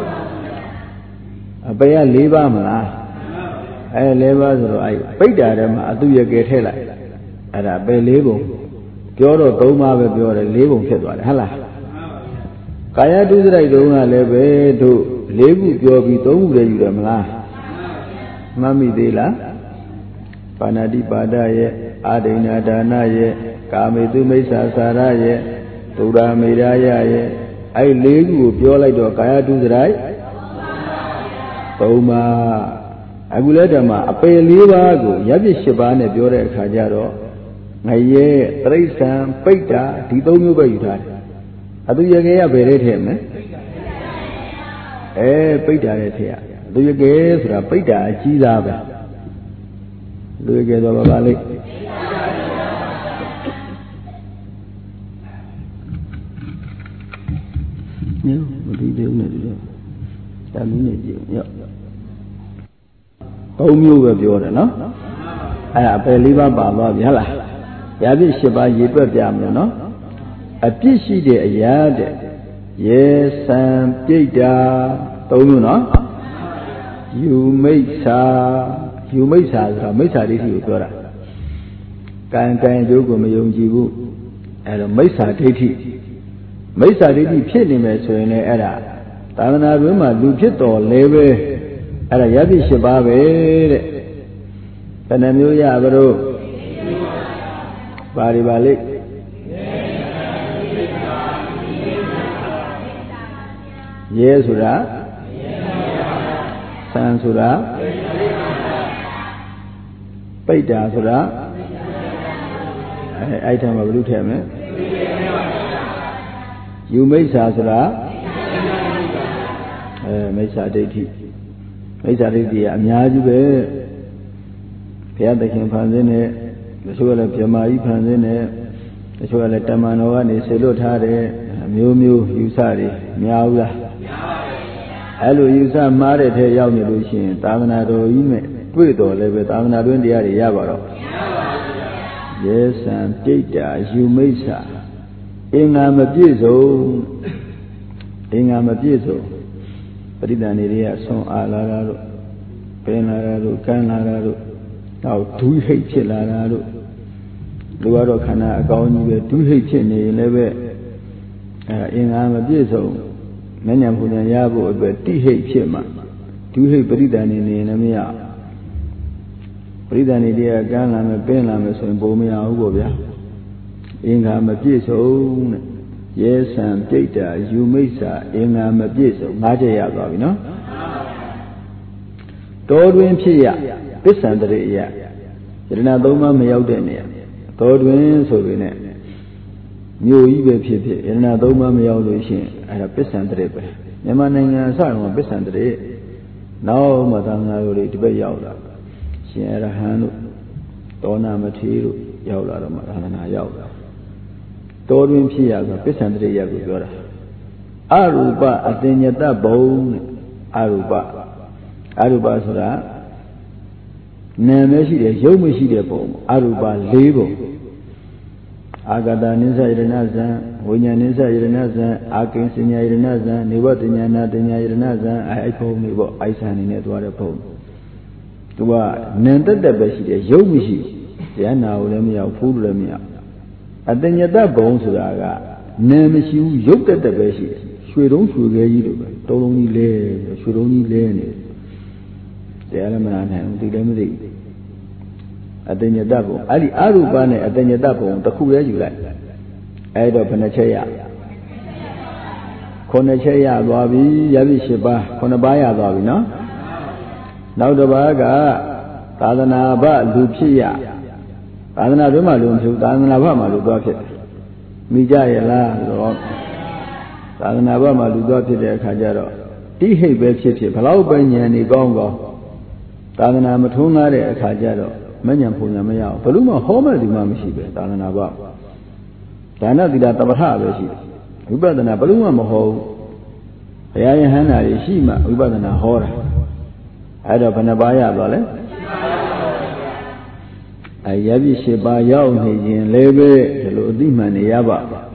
အပေက၄ပါးမလား၄ပါးဆိုတော့ပိတ္တာထဲမှာအတုရကယ်ထည့်လိုက်အဲ့ဒါပဲ၄ပုံပြောတော့၃ပါးပဲပြောတယ်၄ပုံဖြစ်သွားတယ်ဟုတ်လားကာယတုစရိုက်တုံးကလည်းပဲတို့၄ခုပြောပြီး၃ခုတည်းယူတယ်မလားမှတ်မိသေးလားပါဏာတိပါဒရဲ့အာဒိဏဒါနရဲ့ကာမေတုမိစ္ဆာစာရရဲ့ဒုရာမေရာယရဲ့အဲ့၄ခုကိုပြောလိုက်တော့ကာယတုစရိုက်၃ပါးအခုလည်းဓမ္မအပယ်၄ပါးကိုရပ်ပြစ်၈ပါးနဲ့ပြောတဲ့အခါကျတော့ငရဲတိရစ္ဆာန်ပိတ္တာဒီ၃မျိုးပဲယူထားတယ်အသူရကယ်ကဘယ်လေးထည့်မလဲပိတ္တာနဲ့ထည့်ရအသူရကယ်ဆိုတာပိတ္တာအကြီးသားပဲလူရကယ်ဆိုပါလိမ့်ညမဒီသေးဘူးနဲ့ဒီတော့တာမင်းနဲ့ကြည့်ရော၃မျိုးပဲပြောတယ်နော်အဲ့ဒါအပယ်၄ပါးပါသွားပြီဟုတ်လားရာပြည့်၈ပါးရေတွက်ပြမလို့နော်အပြစ်ရှိတဲ့အရာတဲ့ရေဆံပြိတ္တာသုံးမျိုးနော်ယူမိစ္ဆာဆိုတာမိစ္ဆာဒိဋ္ဌိကိုပြောတာကံအကျိုးကိုမယုံကြည်ဘူးအဲ့တော့မိစ္ဆာဒိဋ္ဌိဖြစ်နေမယ်ဆိုရင်လည်းအဲ့ဒါသာသနာ့တွင်မှာလူဖြစ်တော်လဲပဲအဲ့ဒါရပြည့်၈ပါးပဲတဲ့ဘယ်နှမျိုးရပါတော့ပါလိရဲဆိုတာဆံဆိုတာပိတ္တာဆိုတာအဲ့ထမှာဘယ်လိုထည့်မလဲယူမိစ္ဆာဆိုတာမိစ္ဆာဒိဋ္ဌိကအများကြီးပဲဘုရားသခင်ဖန်ဆင်းတဲ့တချို့ကလည်းဗြဟ္မာကြီးဖန်ဆင်းတဲ့တချို့ကလည်းတမန်တော်ကနေဆေလွတ်ထားတဲ့မျိုးယူဆတွေများဘူးလားအဲ့လိုယူဆမှားတဲ့ထဲရောက်နေလို့ရှိရင်သာသနာတော်ကြီးနဲ့တွေ့တော်လည်းပဲသာသနာတွင်တရားတွေရပါတော့ရဲဆံပြိတ္တာယူမိစ္ဆာအင်္ဂါမပြည့်စုံပရိသတ်နေတွေကဆွန်အားလာတာတို့ပင်လာတာတို့ကန်းလာတာတို့နောက်ဒုဟိတ်ဖြစ်လာတာတို့လူကတော့ခန္ဓာအကောင်းကြီးပဲဒုဟိတ်ဖြစ်နေရင်လည်းပဲအင်္ဂါမပြည့်စုံမဉ္ဇဉ်ပူဇဉ်ရဖို့အတွက်တိဟိတ်ဖြစ်မှာဒုဟိတ်ပရိသတ်နေရင်လည်းမရပရိသတ်နေတွေကကန်းလာမယ်ပင်လာမယ်ဆိုရင်ပုံမရဘူးပေါ့ဗျာအင်္ဂါမပြည့်စုံတဲ့ရဲဆံပြိတ္တာယူမိစ္ဆာအင်္ဂါမပြည့်စုံ၅ချက်ရသွားပြီနော်တောတွင်ဖြစ်ရပစ္စံတရေယယတနာသုံးပါးမရောက်တဲ့နေရာတောတွင်ဆိုပြီးနဲ့မြို့ကြီးပဲဖြစ်ယတနာသုံးပါးမရောက်လို့ရှိရင်အဲ့ဒါပစ္စံတရေပဲမြန်မာနိုင်ငံအစတော့ပစ္စံတရေနောက်မှသာငါတို့တွေဒီဘက်ရောက်လာရှင်အရဟံတို့တောနာမထေရတို့ရောက်လာတော့မှသာသနာရောက်လာတောတွင်ဖြစ်ရဆိုပစ္စံတရေယကိုပြောတာအရူပအတင်ညတဘုံအရူပဆိုတာနာမည်ရှိတယ်ရုပ်မရှိတဲ့ပုံအရူပ၄ပုံအာဂတနိစ္စယရဏဇံဝိညာဉ်နိစ္စယရဏဇံအာကိဉ္စညာယရဏဇံနေဝတ္တဉာဏတညာယရဏဇံအဲ့ပုံတွေပေါ့အိုက်ဆန်နေနဲ့သွားတဲ့ပုံသူကနံတက်တက်ပဲရှိတယ်ရုပ်မရှိတရားနာကိုလည်းမရဘူးဖူးလို့လည်းမရအတညတဘုံဆိုတာကနာမရှိဘူးရုပ်တက်တက်ပဲရှိတယ်ရွှေတုံးရွှေခဲကြီးလိုပဲတုံးလုံးကြီးလဲရွှေတုံးကြီးလဲနေတရားလည်းမနာနိုင်ဘူးသိလည်းမသိအတညတဘုံအဲ့ဒီအရူပနဲ့အတညတဘုံတစ်ခုလဲယူလိုက်အဲ့တော့ဘယ်နှချက်ရ9ချက်ရသွားပြီရပြီ10ပါး9ပါးရသွားပြီနော်နောက်တစ်ပါးကသာသနာ့ဘလူဖြစ်ရသာသနာ့တွင်မှလူမဖြစ်သာသနာ့ဘမှာလူသွားဖြစ်မိကြရလားဆိုတော့သာသနာ့ဘမှာလူသွားဖြစ်တဲ့အခါကျတော့တိဟိတ်ပဲဖြစ်ဘလောက်ပဲဉာဏ်နေကောင်းသာသနာမထုံးသားတဲ့အခါကျတော့မဉဏ်ပုံဉဏ်မရဘူးဘလို့မှဟောမဲ့ဒီမှမရှိပဲသာသနာ့ဘဒါနသီလတပ္ပထပဲရှိတယ်ဝိပဿနာဘလို့မှမဟောဘူးဘုရားယဟန္တာတွေရှိမှဝိပဿနာဟောတာအဲ့တော့ဘယ်နှပါးရသွားလဲရပြီ10ပါးရောက်နေရင်လည်းပဲဒီလိုအသိမှန်နေရပါ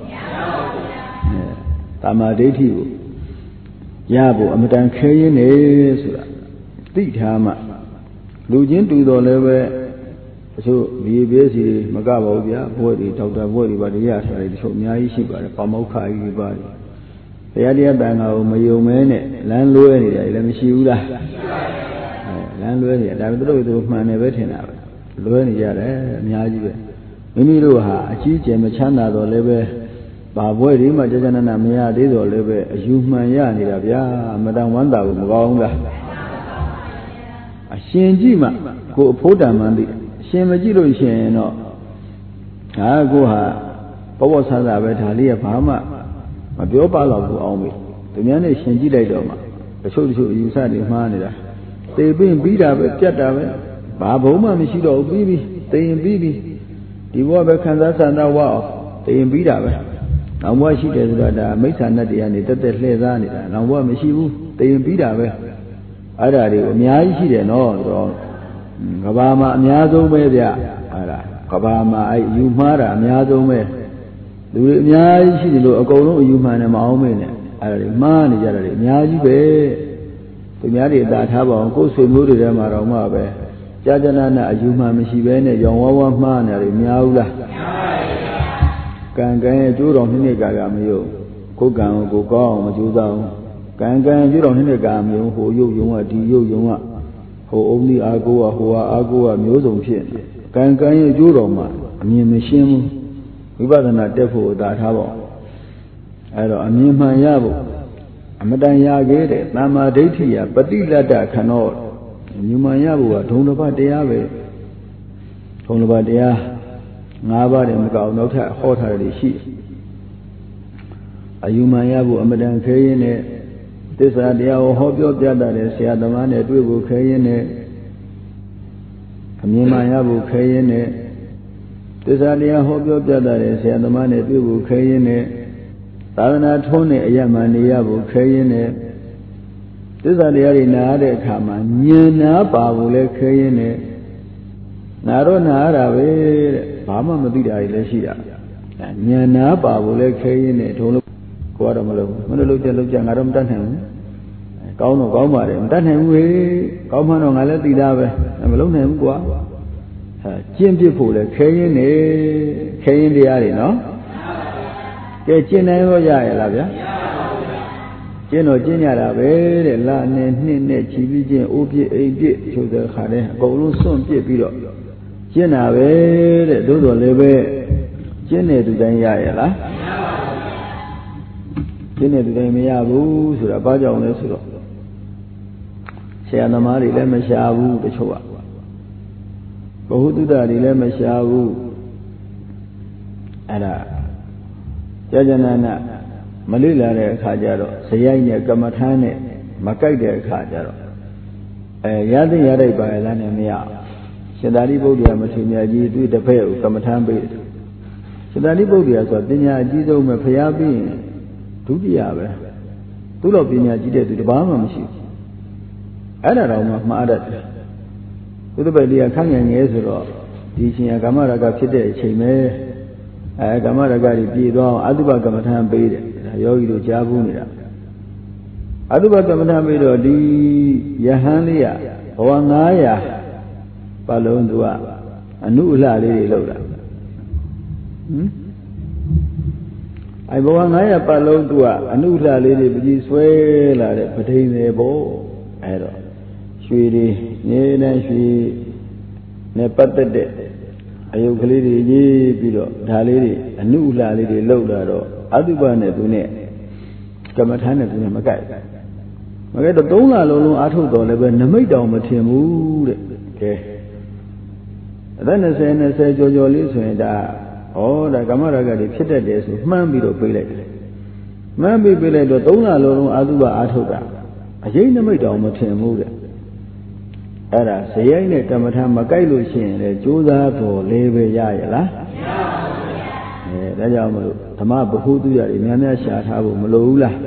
သမာဓိဋ္ဌိကိုရဖို့အမတန်ခဲရင်းနေဆိုတာသိထားမှလူချင်းတူတော်လည်းပဲတချို့ဒီဘေးစီမကပါဘူးဗျာဘွဲ့တွေဒေါက်တာဘွဲ့တွေပါတရားဆရာတွေတချို့အများကြီးရှိပါတယ်ပါမောက္ခကြီးပါတယ်ဘုရားတရားတန်ခါကိုမယုံမဲနဲ့လမ်းလွဲနေတယ်လည်းမရှိဘူးလားလမ်းလွဲနေတယ်ဒါပေမဲ့သူတို့မှန်တယ်ပဲထင်တာပဲလွဲနေကြတယ်အများကြီးပဲမိမိတို့ဟာအကြီးကျယ်မချမ်းသာတော့လည်းပဲဘာဘွဲ့ဒီမှကြာကြာနာနာမရသေးတော့လည်းပဲအယူမှန်ရနေတာဗျာမတန်ဝမ်းသာဘူးမကောင်းဘူးလားအရှင်ကြည့်မှကိုအဖို့တန်မှန်းသိအရှင်မကြည့်လို့ရှိရင်တော့ဟာကိုဟာဘောဆန်းသာပဲဒါလေးကဘာမှမပြောပါတော့ဘူးအောင်ပြီသူများနဲ့ရှင်ကြည့်လိုက်တော့မှတချို့အယူဆတွေမှားနေတာသေပြီးတာပဲပြတ်တာပဲဘာဘုံမှမရှိတော့ဘူးပြီးသိရင်ပြီးပြီဒီဘဝပဲခံစားဆန္ဒဝအောင်သိရင်ပြီးတာပဲနောက်ဘဝရှိတယ်ဆိုတာဒါမိစ္ဆာနဲ့တရားနေတက်တက်လှည့်စားနေတာနောက်ဘဝမရှိဘူးသိရင်ပြီးတာပဲအဲ့ဒါတွေအများကြီးရှိတယ်နော်ဆိုတော့ကဘာမှာအများဆုံးပဲဗျအဲ့ဒါကဘာမှာအဲ့ယူမှားတာအများဆုံးပဲလူတွေအများကြီးရှိတယ်လို့အကုန်လုံးအယူမှန်နဲ့မအောင်မင်းနဲ့အဲ့ဒါတွေမှားနေကြတယ်အများကြီးပဲသူများတွေအသာထားပါအောင်ကိုယ်ဆွေမျိုးတွေထဲမှာတော့မှပဲကြာကြာနာနာအယူမှန်မရှိဘဲနဲ့ရောင်ဝါးဝါးမှားနေတယ်များဘူးလားကံကံရဲ့ကျိုးတော်နှစ်ကာကမယုံကိုယ်ကံကိုကောင်းအောင်မကြိုးစားအောင်ကံကျိုးတော်နှစ်ကာမယုံဟိုရုပ်ယုံကဒီရုပ်ယုံကဟိုအုံဒီအာကိုကဟိုအာကိုကမျိုးစုံဖြစ်ကံရဲ့ကျိုးတော်မှာအမြင်မရှင်းဘူးဝိပဿနာတက်ဖို့သာထားပါအဲ့တော့အမြင်မှန်ရဖို့အမတန်ရခဲ့တဲ့သမ္မာဒိဋ္ဌိယပฏิလတ္တခဏောမြင်မှန်ရဖို့ကဒုံတစ်ပါးတရားပဲဒုံတစ်ပါးတရား၅ပါးတည်းမကောက်နောက်ထပ်ဟောထားတယ်ရှိအယူမှန်ရဖို့အမတန်ခဲရင်းနဲ့သစ္စာတရားကိုဟောပြောပြတတ်တဲ့ဆရာသမားနဲ့တွေ့ဖို့ခဲရင်းနဲ့အမြင်မှန်ရဖို့ခဲရင်းနဲ့သစ္စာတရားဟောပြောပြတတ်တဲ့ဆရာသမားနဲ့တွေ့ဖို့ခဲရင်းနဲ့သာသနာထုံးတဲ့အယမှန်နေရဖို့ခဲရင်းနဲ့သစ္စာတရားတွေနားတဲ့အခါမှာဉာဏ်နာပါဖို့လဲခဲရင်းနဲ့နာတော့နာရတာပဲတဲ့ဘာမှမသိတာတွေလည်းရှိတာဉာဏ်နာပါဖို့လဲခဲရင်းနဲ့ထုံးလို့ကိုကတော့မလုပ်ဘူးမလုပ်ကြငါတော့မတတ်နိုင်ဘူးကောင်းတော့ကောင်းပါတယ်မတတ်နိုင်ဘူးဟေးကောင်းမှတော့ငါလည်းသိတာပဲမလုပ်နိုင်ဘူးကွာကျင့်ပြဖို့လဲခဲရင်းနေခဲရင်းတရားတွေနော်ကဲကျင့်နိုင်ရောရရလားဗျာကျင့်တော့ကျင့်ရတာပဲတဲ့လနဲ့နှစ်နဲ့ချီပြီးကျင့်အိုးပြည့်အိမ်ပြည့်ချိုးတဲ့ခါတဲ့အကုန်လုံးစွန့်ပြစ်ပြီးတော့ကျင့်တာပဲတဲ့သို့တော်လည်းပဲကျင့်တဲ့သူတိုင်းရရလားကျင့်တဲ့သူတိုင်းမရဘူးဆိုတာဘာကြောင့်လဲဆိုတော့ဆရာသမားတွေလည်းမရှာဘူးတချို့ကဘဟုတုတ္တတွေလည်းမရှာဘူးအဲ့ဒါကြာကြာနာနာမလေ့လာတဲ့အခါကျတော့ဇယိုက်နဲ့ကမ္မထမ်းနဲ့မကိုက်တဲ့အခါကျတော့ရတဲ့ရတဲ့ပါရလားနဲ့မရရှင်သာရိပုတ္တရာမထေရမြတ်ကြီးတွေ့တစ်ဖက်ကိုကမ္မထမ်းပေးရှင်သာရိပုတ္တရာဆိုပညာအကြီးဆုံးပဲဖျားပြီးရင်ဒုတိယပဲသူ့လိုပညာကြီးတဲ့သူတပါးမှမရှိဘူးအဲ့ဒါတော့မှမှားတတ်တယ်သူတစ်ပတ်လေးကခန့်ငယ်ငယ်ဆိုတော့ဒီရှင်ကကာမရာဂဖြစ်တဲ့အချိန်ပဲကာမရာဂတွေပြေသွားအောင်အတုပကမ္မထံပေးတယ်ဒါယောဂီတို့ကြားဘူးနေတာအတုပကမ္မထံပေးတော့ဒီယဟန်လေးကဘဝ900ပတ်လုံးသူကအနုအလှလေးတွေလောက်တာဘဝ900ပတ်လုံးသူကအနုလှလေးတွေပကြီးဆွဲလာတဲ့ပဋိနေပေါ့အဲ့တော့ရွှေတွေနေနဲ့ရွှေနဲ့ပတ်သက်တဲ့အယုတ်ကလေးတွေရေးပြီးတော့ဒါလေးတွေအနုလှလေးတွေလောက်လာတော့အတုပနဲ့သူနဲ့ကမ္မထာနဲ့သူနဲ့မကိုက်တော့3လလုံးအားထုတ်တော်လည်းပဲနမိတ်တောင်မထင်ဘူးတဲ့ကဲအသက်20ကျော်လေးဆိုရင်ဒါကမ္မရာဂတွေဖြစ်တတ်တယ်ဆိုမှန်းပြီးတော့ပြေးလိုက်တယ်မှန်းပြီးပြေးလိုက်တော့3လလုံးအာသုဘအားထုတ်တာအရေးနမိတ်တောင်မထင်ဘူးတဲ့အဲ့ဒါဇယိုက်နဲ့ကမ္မထာမကိုက်လို့ရှိရင်လေကြိုးစားတော်လေးပဲရရလားမရပါဘူးဒါကြောင့်မလို့ဓမ္မဗဟုသုတတွေများများရှာထားဖို့မလိုဘူးလား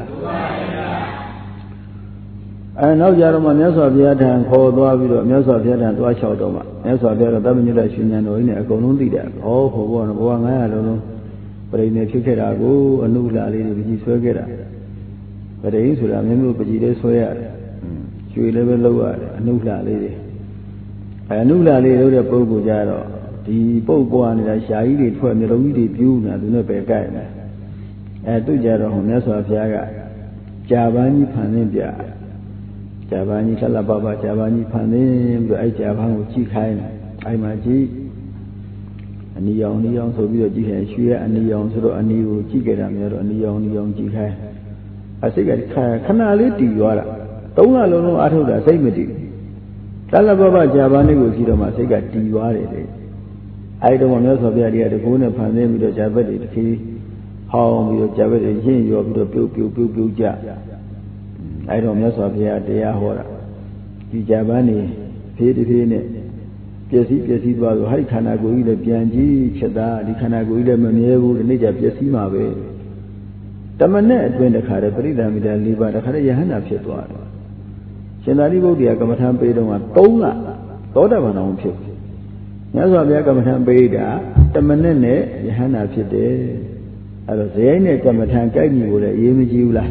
နောက်ကြတော့မှမြတ်စွာဘုရားထံခေါ်သွားပြီးတော့မြတ်စွာဘုရားထံသွားလျှောက်တော့မှမြတ်စွာဘုရားတော့တမညုတရှင်ဉာဏ်တော်ကြီးနဲ့အကုန်လုံးသိတယ်ဟောဘုရားဘဝ900လုံးပရိနေဖြစ်ခဲ့တာကိုအနုလှလေးတွေပကြီးဆွဲခဲ့တာပရိဆိုတာမျိုးမျိုးပကြီးလေးဆွဲရတယ်ရွှေလည်းပဲလောက်ရတယ်အနုလှလေးတွေအနုလှလေးလို့တဲ့ပုဂ္ဂိုလ်ကြတော့ဒီပုတ်ပွားနေတာရှားကြီးတွေထွက်မျိုးလုံးကြီးတွေပြူးနေတာသူနဲ့ပဲကြိုက်တယ်သူကြတော့ဟိုမြတ်စွာဘုရားကကြာပန်းကြီးဖန်ဆင်းပြကြာပန်းကြီးလှလှပပကြာပန်းကြီးဖန်ဆင်းပြီးတော့ကြာပန်းကိုကြည့်ခိုင်းတယ်မှာကြည့်အနီရောင်ဆိုပြီးတော့ကြည့်ရင်ရွှေရအနီရောင်ဆိုတော့အနီကိုကြည့်ကြတာမျိုးတော့အနီရောင်ကြည့်ခိုင်းစိတ်ကခဏလေးတည်သွားတာ3လလုံးအားထုတ်တာစိတ်မတည်လှလှပပကြာပန်းလေးကိုကြည့်တော့မှစိတ်ကတည်သွားတယ်လေအဲဒီတော့မြတ်စွာဘုရားတရားတကူနဲ့ဖန်ဆင်းပြီးတော့ဇာဘက်တွေတစ်ခေဟောင်းပြီးတော့ဇာဘက်တွေရင့်ရောပြီးတော့ပြုတ်ကြအဲဒီတော့မြတ်စွာဘုရားတရားဟောတာဒီဇာပန်းနေဖြည်းဖြည်းနဲ့ပျက်စီးသွားလို့ဟိုက်ခန္ဓာကိုယ်ကြီးလည်းပြန်ကြည့်ချက်သားဒီခန္ဓာကိုယ်ကြီးလည်းမမြဲဘူးဒီနေ့ကျပျက်စီးမှာပဲတမနဲ့အတွင်းတခါတည်းပရိသမိတာ၄ပါးတခါတည်းယဟန္တာဖြစ်သွားတယ်ရှင်သာရိပုတ္တရာကမ္မထံပေးတော့က3လသောတာပန်အောင်ဖြစ်မြတ်စွာဘုရားကမ္မထံပေးတာတမနဲ့ယဟန္တာဖြစ်တယ်အဲ့တော့ဇယိုက်နဲ့ကမ္မထံကြိုက်ညီကိုလည်းအေးမကြည့်ဘူးလား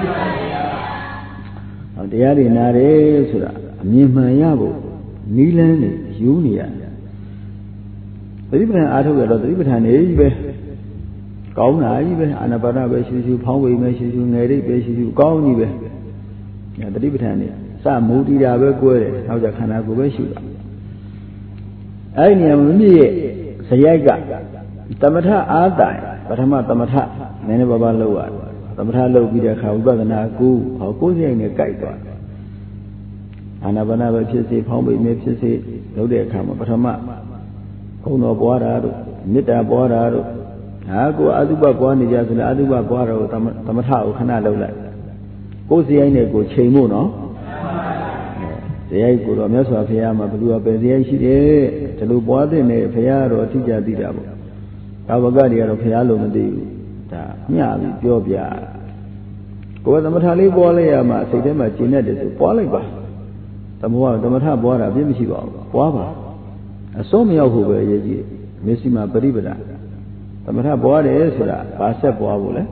တရားတွေနာတယ်ဆိုတာအမြင်မှန်ရဖို့နီးလန်းနေယူနေရသတိပဋ္ဌာန်အားထုတ်ရတော့သတိပဋ္ဌာန်နေကြီးပဲကောင်းတာကြီးပဲအာနာပါနပဲရှူရှူဖောင်းဝေပဲရှူရှူငယ်ရိပ်ပဲရှူရှူကောင်းကြီးပဲသတိပဋ္ဌာန်နေစမူတည်တာပဲကွဲတယ်နောက်ကြခန္ဓာကိုယ်ပဲရှူတာအဲ့ဒီနေရာမှာမြည့်ရဲ့ဇယိုက်ကသမထအားတိုင်ပထမသမထနည်းနည်းပါးပါးလုပ်ရတယ်သမထလုပ်ပြီးတဲ့အခါဝိပဿနာကိုဟောကိုယ်စိတ်နဲ့ကြိုက်သွားတယ်အာနာပါနပဲဖြစ်စေဖောင်းပိမဲဖြစ်စေလုပ်တဲ့အခါမှာပထမဘုံတော်ပွားတာတို့မေတ္တာပွားတာတို့ဟာကိုအတုပပွားနေကြဆိုလည်းအတုပပွားတော့သမထကိုခဏလုပ်လိုက်ကိုယ်စိတ်နဲ့ကိုချိန်ဖို့နော်ဇယိုက်ကိုတော့မြတ်စွာဘုရားမှာဘယ်လိုပဲဇယိုက်ရှိတယ်ဒီလိုပွားတဲ့နေဘုရားတော့အတိအကျသိတာပေါ့ဘာဝကတွေကတော့ဘုရားလုံးမသိဘူးဒါမျှပြီးပြောပြကိုယ်သမထလေးပွားလိုက်ရမှာစိတ်ထဲမှာကျဉ်တ်တယ်ဆိုပွားလိုက်ပါသမထပွားတာအပြစ်မရှိပါဘူးပွားပါအစိုးမရောက်ဖို့ပဲအရေးကြီးမျက်စိမှာပရိပဒသမထပွားတယ်ဆိုတာဘာဆက်ပွားဖို့လဲ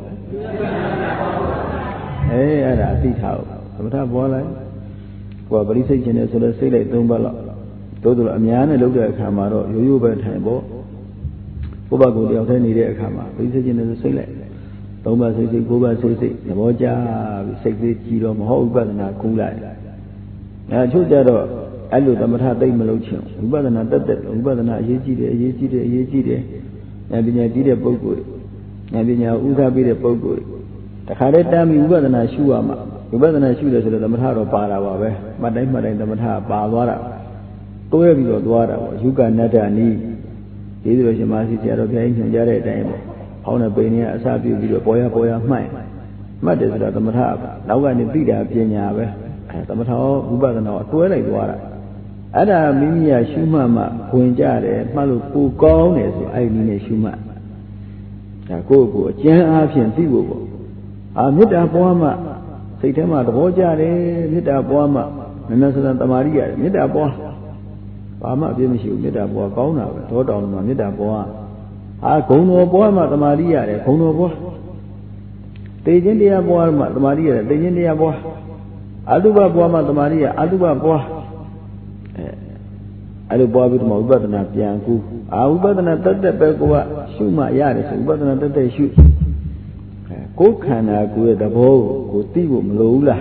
အဲ့ဒါသိထားအောင်သမထပွားလိုက်ကိုယ်ပရိစိတ်ခြင်းနဲ့ဆိုတော့စိတ်လိုက်၃ပတ်လောက်တိုးတိုးအများနဲ့လုပ်တဲ့အခါမှာတော့ရိုးရိုးပဲထိုင်ပေါ့ဘုရားကိုတယောက်တည်းနေတဲ့အခါမှာပရိစိတ်ခြင်းနဲ့ဆိုစိတ်လိုက်၃ပတ်စိတ်စိတ်၉ပတ်စိတ်စိတ်သဘောကျပြီးစိတ်လေးကြည်တော့မဟုတ်ဥပဒနာကူးလိုက်အဲချို့ကြတော့အဲ့လိုသမထသိမ့်မလုပ်ချင်ဝိပဿနာတက်ဝိပဿနာအရေးကြီးတယ်အရေးကြီးတယ်အရေးကြီးတယ်ဉာဏ်ပညာကြီးတဲ့ပုဂ္ဂိုလ်ဉာဏ်ပညာဥစားပြီးတဲ့ပုဂ္ဂိုလ်တခါတည်းတမ်းပြီးဝိပဿနာရှုရမှာဝိပဿနာရှုတယ်ဆိုတော့သမထတော့ပါတာပါပဲမှတ်တိုင်းသမထပါသွားတာတွဲပြီးတော့သွားတာပေါ့ယုကနတ္တနီးဒီလိုရှင်မာစီဆရာတော်ဘုရားကြီးညွှန်ကြားတဲ့အတိုင်းပေါ့ဖောင်းတဲ့ပိန်တွေကအစပြုပြီးတော့ပေါ်ရမှတ်တယ်ဆိုတော့သမထနောက်ကနေသိတာပညာပဲသမထဝိပဿနာတွဲလိုက်သွားတာအဲ့ဒါမိမိရရှုမှတ်မှဝင်ကြတယ်မှတ်လို့ကိုကောင်းတယ်ဆိုအဲ့ဒီနည်းနဲ့ရှုမှတ်ဒါကိုယ့်ကိုအကျဉ်းအားဖြင့်သိဖို့ပေါ့မေတ္တာပွားမှစိတ်ထဲမှာသဘောကျတယ်မေတ္တာပွားမှမနစသတမာရိရတယ်မေတ္တာပွားဘာမှအပြစ်မရှိဘူးမေတ္တာပွားကောင်းတာပဲသောတောင်မှာမေတ္တာပွားဂုံတော်ပွားမှတမာရိရတယ်ဂုံတော်ပွားတေခြင်းတရားပွားမှတမာရိရတယ်တေခြင်းတရားပွားအတုပပွားမှတမာရိရအတုပပွားအဲ့လိုပွားပြီးတော့ဝိပဿနာပြန်ကူဝိပဿနာတက်ပဲကိုကရှုမှရတယ်ဆိုဝိပဿနာတက်ရှုကိုယ်ခန္ဓာကိုယ်ရဲ့သဘောကိုသိဖို့မလိုဘူးလား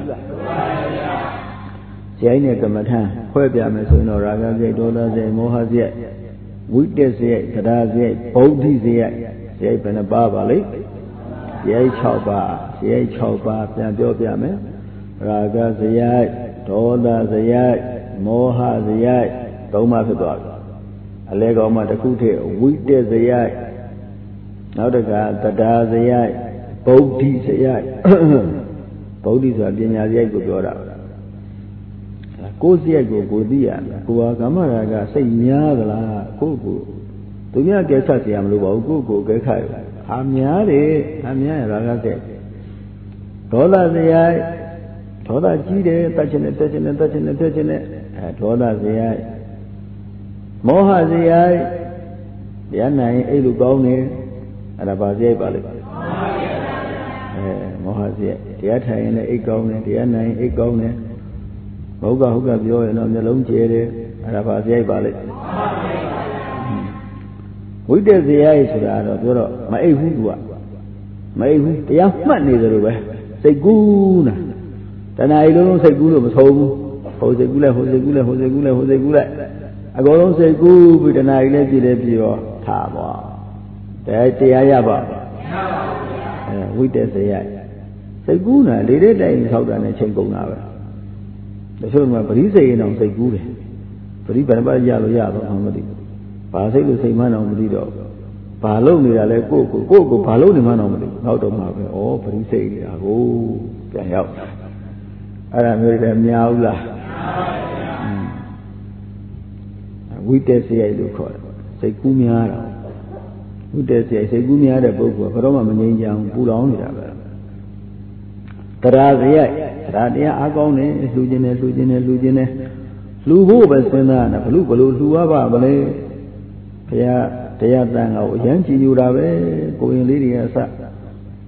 ဇယိုက်နဲ့ကမ္မထံခွဲပြမယ်ဆိုရင်တော့ရာဂဇယိုက်ဒေါသဇယိုက်မောဟဇယိုက်ဝိတ္တဇယိုက်တရားဇယိုက်ဗုဒ္ဓဇယိုက်ဇယိုက်ဘယ်နှပါပါလိမ့်ဇယိုက်6ပါးဇယိုက်6ပါးပြန်ပြောပြမယ်ရာဂဇယိုက်ဒေါသဇယိုက်မောဟဇယိုက်၃ပါးဖြစ်သွားပြီအလဲကောင်မှတစ်ခုထည့်ဝိတ္တဇယိုက်နောက်တစ်ခါတရားဇယိုက်ဗုဒ္ဓဇယိုက်ဗုဒ္ဓဆိုတာပညာဇယိုက်ကိုပြောတာကိုယ်ဇယိုက်ကိုသိရမယ်ကိုယ်ဟာကမ္မရာဂစိတ်များသလားကိုယ်သူများကဲဆက်เสียမလို့ပါဘူးကိုယ်ကဲခါရဟာများတယ်ဟာများရာဂစိတ်ဒေါသဇယိုက်ဒေါသကြီးတယ်တတ်ချင်တယ်တက်ချင်တယ်တက်ချင်တယ်တက်ချင်တယ်ဒေါသဇယိုက်မောဟဇယိုက်တရားနိုင်အဲ့လိုကောင်းနေအဲ့ဒါပါဇယိုက်ပါလိမ့်မောဟဇယိုက်တရားထိုင်ရင်လည်းအိတ်ကောင်းတယ်တရားနိုင်အိတ်ကောင်းတယ်ဟုတ်ကပြောရင်တော့မျက်လုံးကျဲတယ်အဲ့ဒါပါဇယိုက်ပါလိမ့်ဝိတ္တဇယိုက်ဆိုတာတော့ပြောတော့မအိတ်ဘူးသူကမအိတ်ဘူးတရားမှတ်နေတယ်လို့ပဲစိတ်ကူးနာတဏှာကြီးလုံးစိတ်ကူးလို့မဆုံးဘူးဟိုစိတ်ကူးလိုက်ဟိုစိတ်ကူးလိုက်ဟိုစိတ်ကူးလိုက်ဟိုစိတ်ကူးလိုက်အကုန်လုံးစိတ်ကူးပြီးတဏှာကြီးလည်းပြည့်တယ်ပြီးတော့ထားပါတရားရပါဝိတ္တဇယိုက်စိတ်ကူးနာလေတဲ့တိုင်ဆောက်တာနဲ့ချိန်ကုန်တာပဲတချို့ကပရိစိတ်ရင်အောင်စိတ်ကူးတယ်ပရိဗန္ဓပတ်ရလို့ရတော့အောင်မသိဘူးဘာစိတ်လို့စိတ်မှန်းအောင်မသိတော့ဘာလုပ်နေတာလဲကိုယ့်ဘာလုပ်နေမှန်းအောင်မသိဘူးနောက်တော့မှပဲဩပရိစိတ်နေတာကိုပြန်ရောက်အဲ့ဒါမျိုးတွေများဘူးလားဝိတ္တဇယိုက်လို့ခေါ်တယ်စိတ်ကူးများတာဝိတ္တဇယိုက်စိတ်ကူးများတဲ့ပုဂ္ဂိုလ်ကဘယ်တော့မှမငြိမ်းချမ်းပူလောင်နေတာပဲတရားဇယိုက်တရားအားကောင်းတယ်လှူခြင်းနဲ့လှူဖို့ပဲစဉ်းစားတာဘလို့လှူရပါမလဲဘုရားတရားတန်ကိုအရန်ကြည်ညိုတာပဲကိုရင်လေးတွေကအစ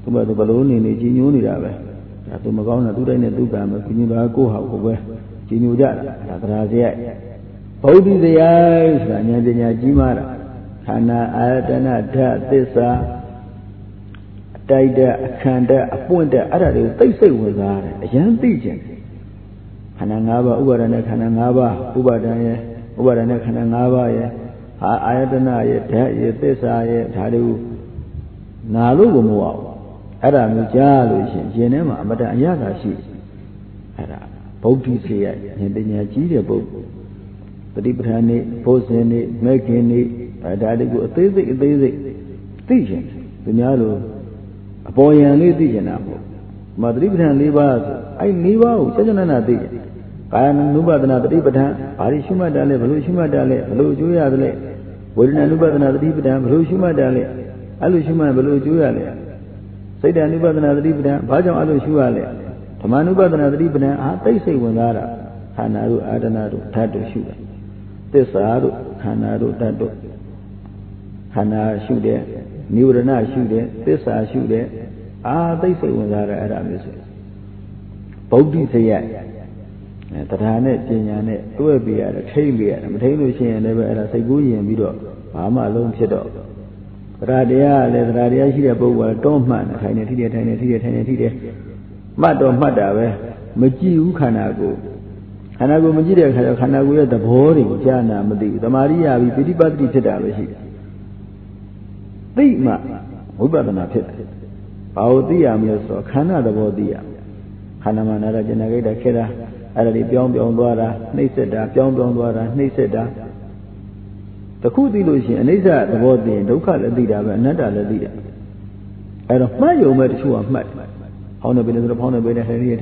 သူ့ဘဘလုံးနေကြီးညိုးနေတာပဲဒါသူမကောင်းတာသူတိုင်းနဲ့သူ့ကံပဲကြီးညိုတာကိုယ့်ဟာကိုယ်ပဲကြီးညိုကြတာဒါတရားစရိုက်ဗုဒ္ဓစရိုက်ဆိုတာဉာဏ်ပညာကြီးမားတာခန္ဓာအာယတနာဓာတ်သစ္စာအတိုက်တဲ့အခန္ဓာအပွင့်တဲ့အဲ့ဒါတွေကိုသိစိတ်ဝင်စားတယ်အရန်သိကျင်ခန္ဓာ၅ပါးဥပါဒณะခန္ဓာ၅ပါးဥပါဒံရဲ့ဥပါဒณะခန္ဓာ၅ပါးရဲ့အာယတနာရဲ့ဓာတ်ရဲ့သစ္စာရဲ့ဒါတွေကိုနာလို့ကိုမဟုတ်အောင်အဲ့ဒါမျိုးကြားလို့ရှင်ရင်ထဲမှာအမတန်အရသာရှိအဲ့ဒါဗုဒ္ဓစေရဉာဏ်ပညာကြီးတဲ့ပုဂ္ဂိုလ်ပฏิပဌာန်နေဘုဇင်နေမဲခင်နေဒါတွေကိုအသေးစိတ်သိရှင်သူများလိုအပေါ်ယံလေးသိရှင်တာမဟုတ်မပฏิပဌာန်၄ပါးဆိုအဲ့၄ပါးကိုစัจ jnana သိရှင်ကာယ ानु ပဒနာပฏิပဌာန်ဘာလို့ရှုမှတ်တာလဲဘလို့ရှုမှတ်တာလဲဘလို့အကျိုးရတယ်လဲဝေဒနာ ानु ပဒနာပฏิပဌာန်ဘလို့ရှုမှတ်တာလဲအဲ့လိုရှုမှတ်ဘလို့အကျိုးရလဲစိတ်တ ानु ပဒနာပฏิပဌာန်ဘာကြောင့်အဲ့လိုရှုရလဲဓမ္မ ानु ပဒနာပฏิပဌာန်သိစိတ်ဝင်စားတာခန္ဓာတို့အာတနာတို့ဓာတ်တို့ရှုတယ်သစ္စာတို့ခန္ဓာတို့ဓာတ်တို့ခန္ဓာရှုတယ်နိဝရဏရှုတယ်သစ္စာရှုတယ်သိစိတ်ဝင်စားတယ်အဲ့ဒါမျိုးဆိုဗုဒ္ဓစရိုက်တရားနဲ့ပညာနဲ့တွဲပြရတယ်ထိမ့်ပြရတယ်မထိမ့်လို့ရှိရင်လည်းပဲအဲ့ဒါစိတ်ကူးရင်ပြီးတော့ဘာမှအလုံးဖြစ်တော့တရားတရားလည်းတရားတရားရှိတဲ့ပုဂ္ဂိုလ်ကတွန်းမှတ်နေထိုင်နေထိတယ်ထိုင်နေထိတယ်ထိုင်နေထိတယ်မှတ်တော့မှတ်တာပဲမကြည့်ဘူးခန္ဓာကိုယ်မကြည့်တဲ့အခါကျခန္ဓာကိုယ်ရဲ့သဘောတွေကိုကြားနာမသိဘူးသမာဓိရပြီးပိဋိပတ်တိဖြစ်တာပဲရှိတယ်သိမှဝိပဿနာဖြစ်တယ်ဘာလို့သိရမလဲဆိုတော့ခန္ဓာသဘောသိရခန္ဓာမှာနာရကျင်နာကိတာခေတာအဲ့ဒါတွေပြောင်းသွားတာနှိမ့်ဆက်တာပြောင်းသွားတာနှိမ့်ဆက်တာတခုသိလို့ရှိရင်အနိစ္စသဘောသိရင်ဒုက္ခလည်းသိတာပဲအနတ္တလည်းသိတာအဲ့တော့မှတ်ရုံပဲတချို့ကမှတ်ဟောင်းနေပြီဆိုတော့ဖောင်းနေပြီထိုင်နေ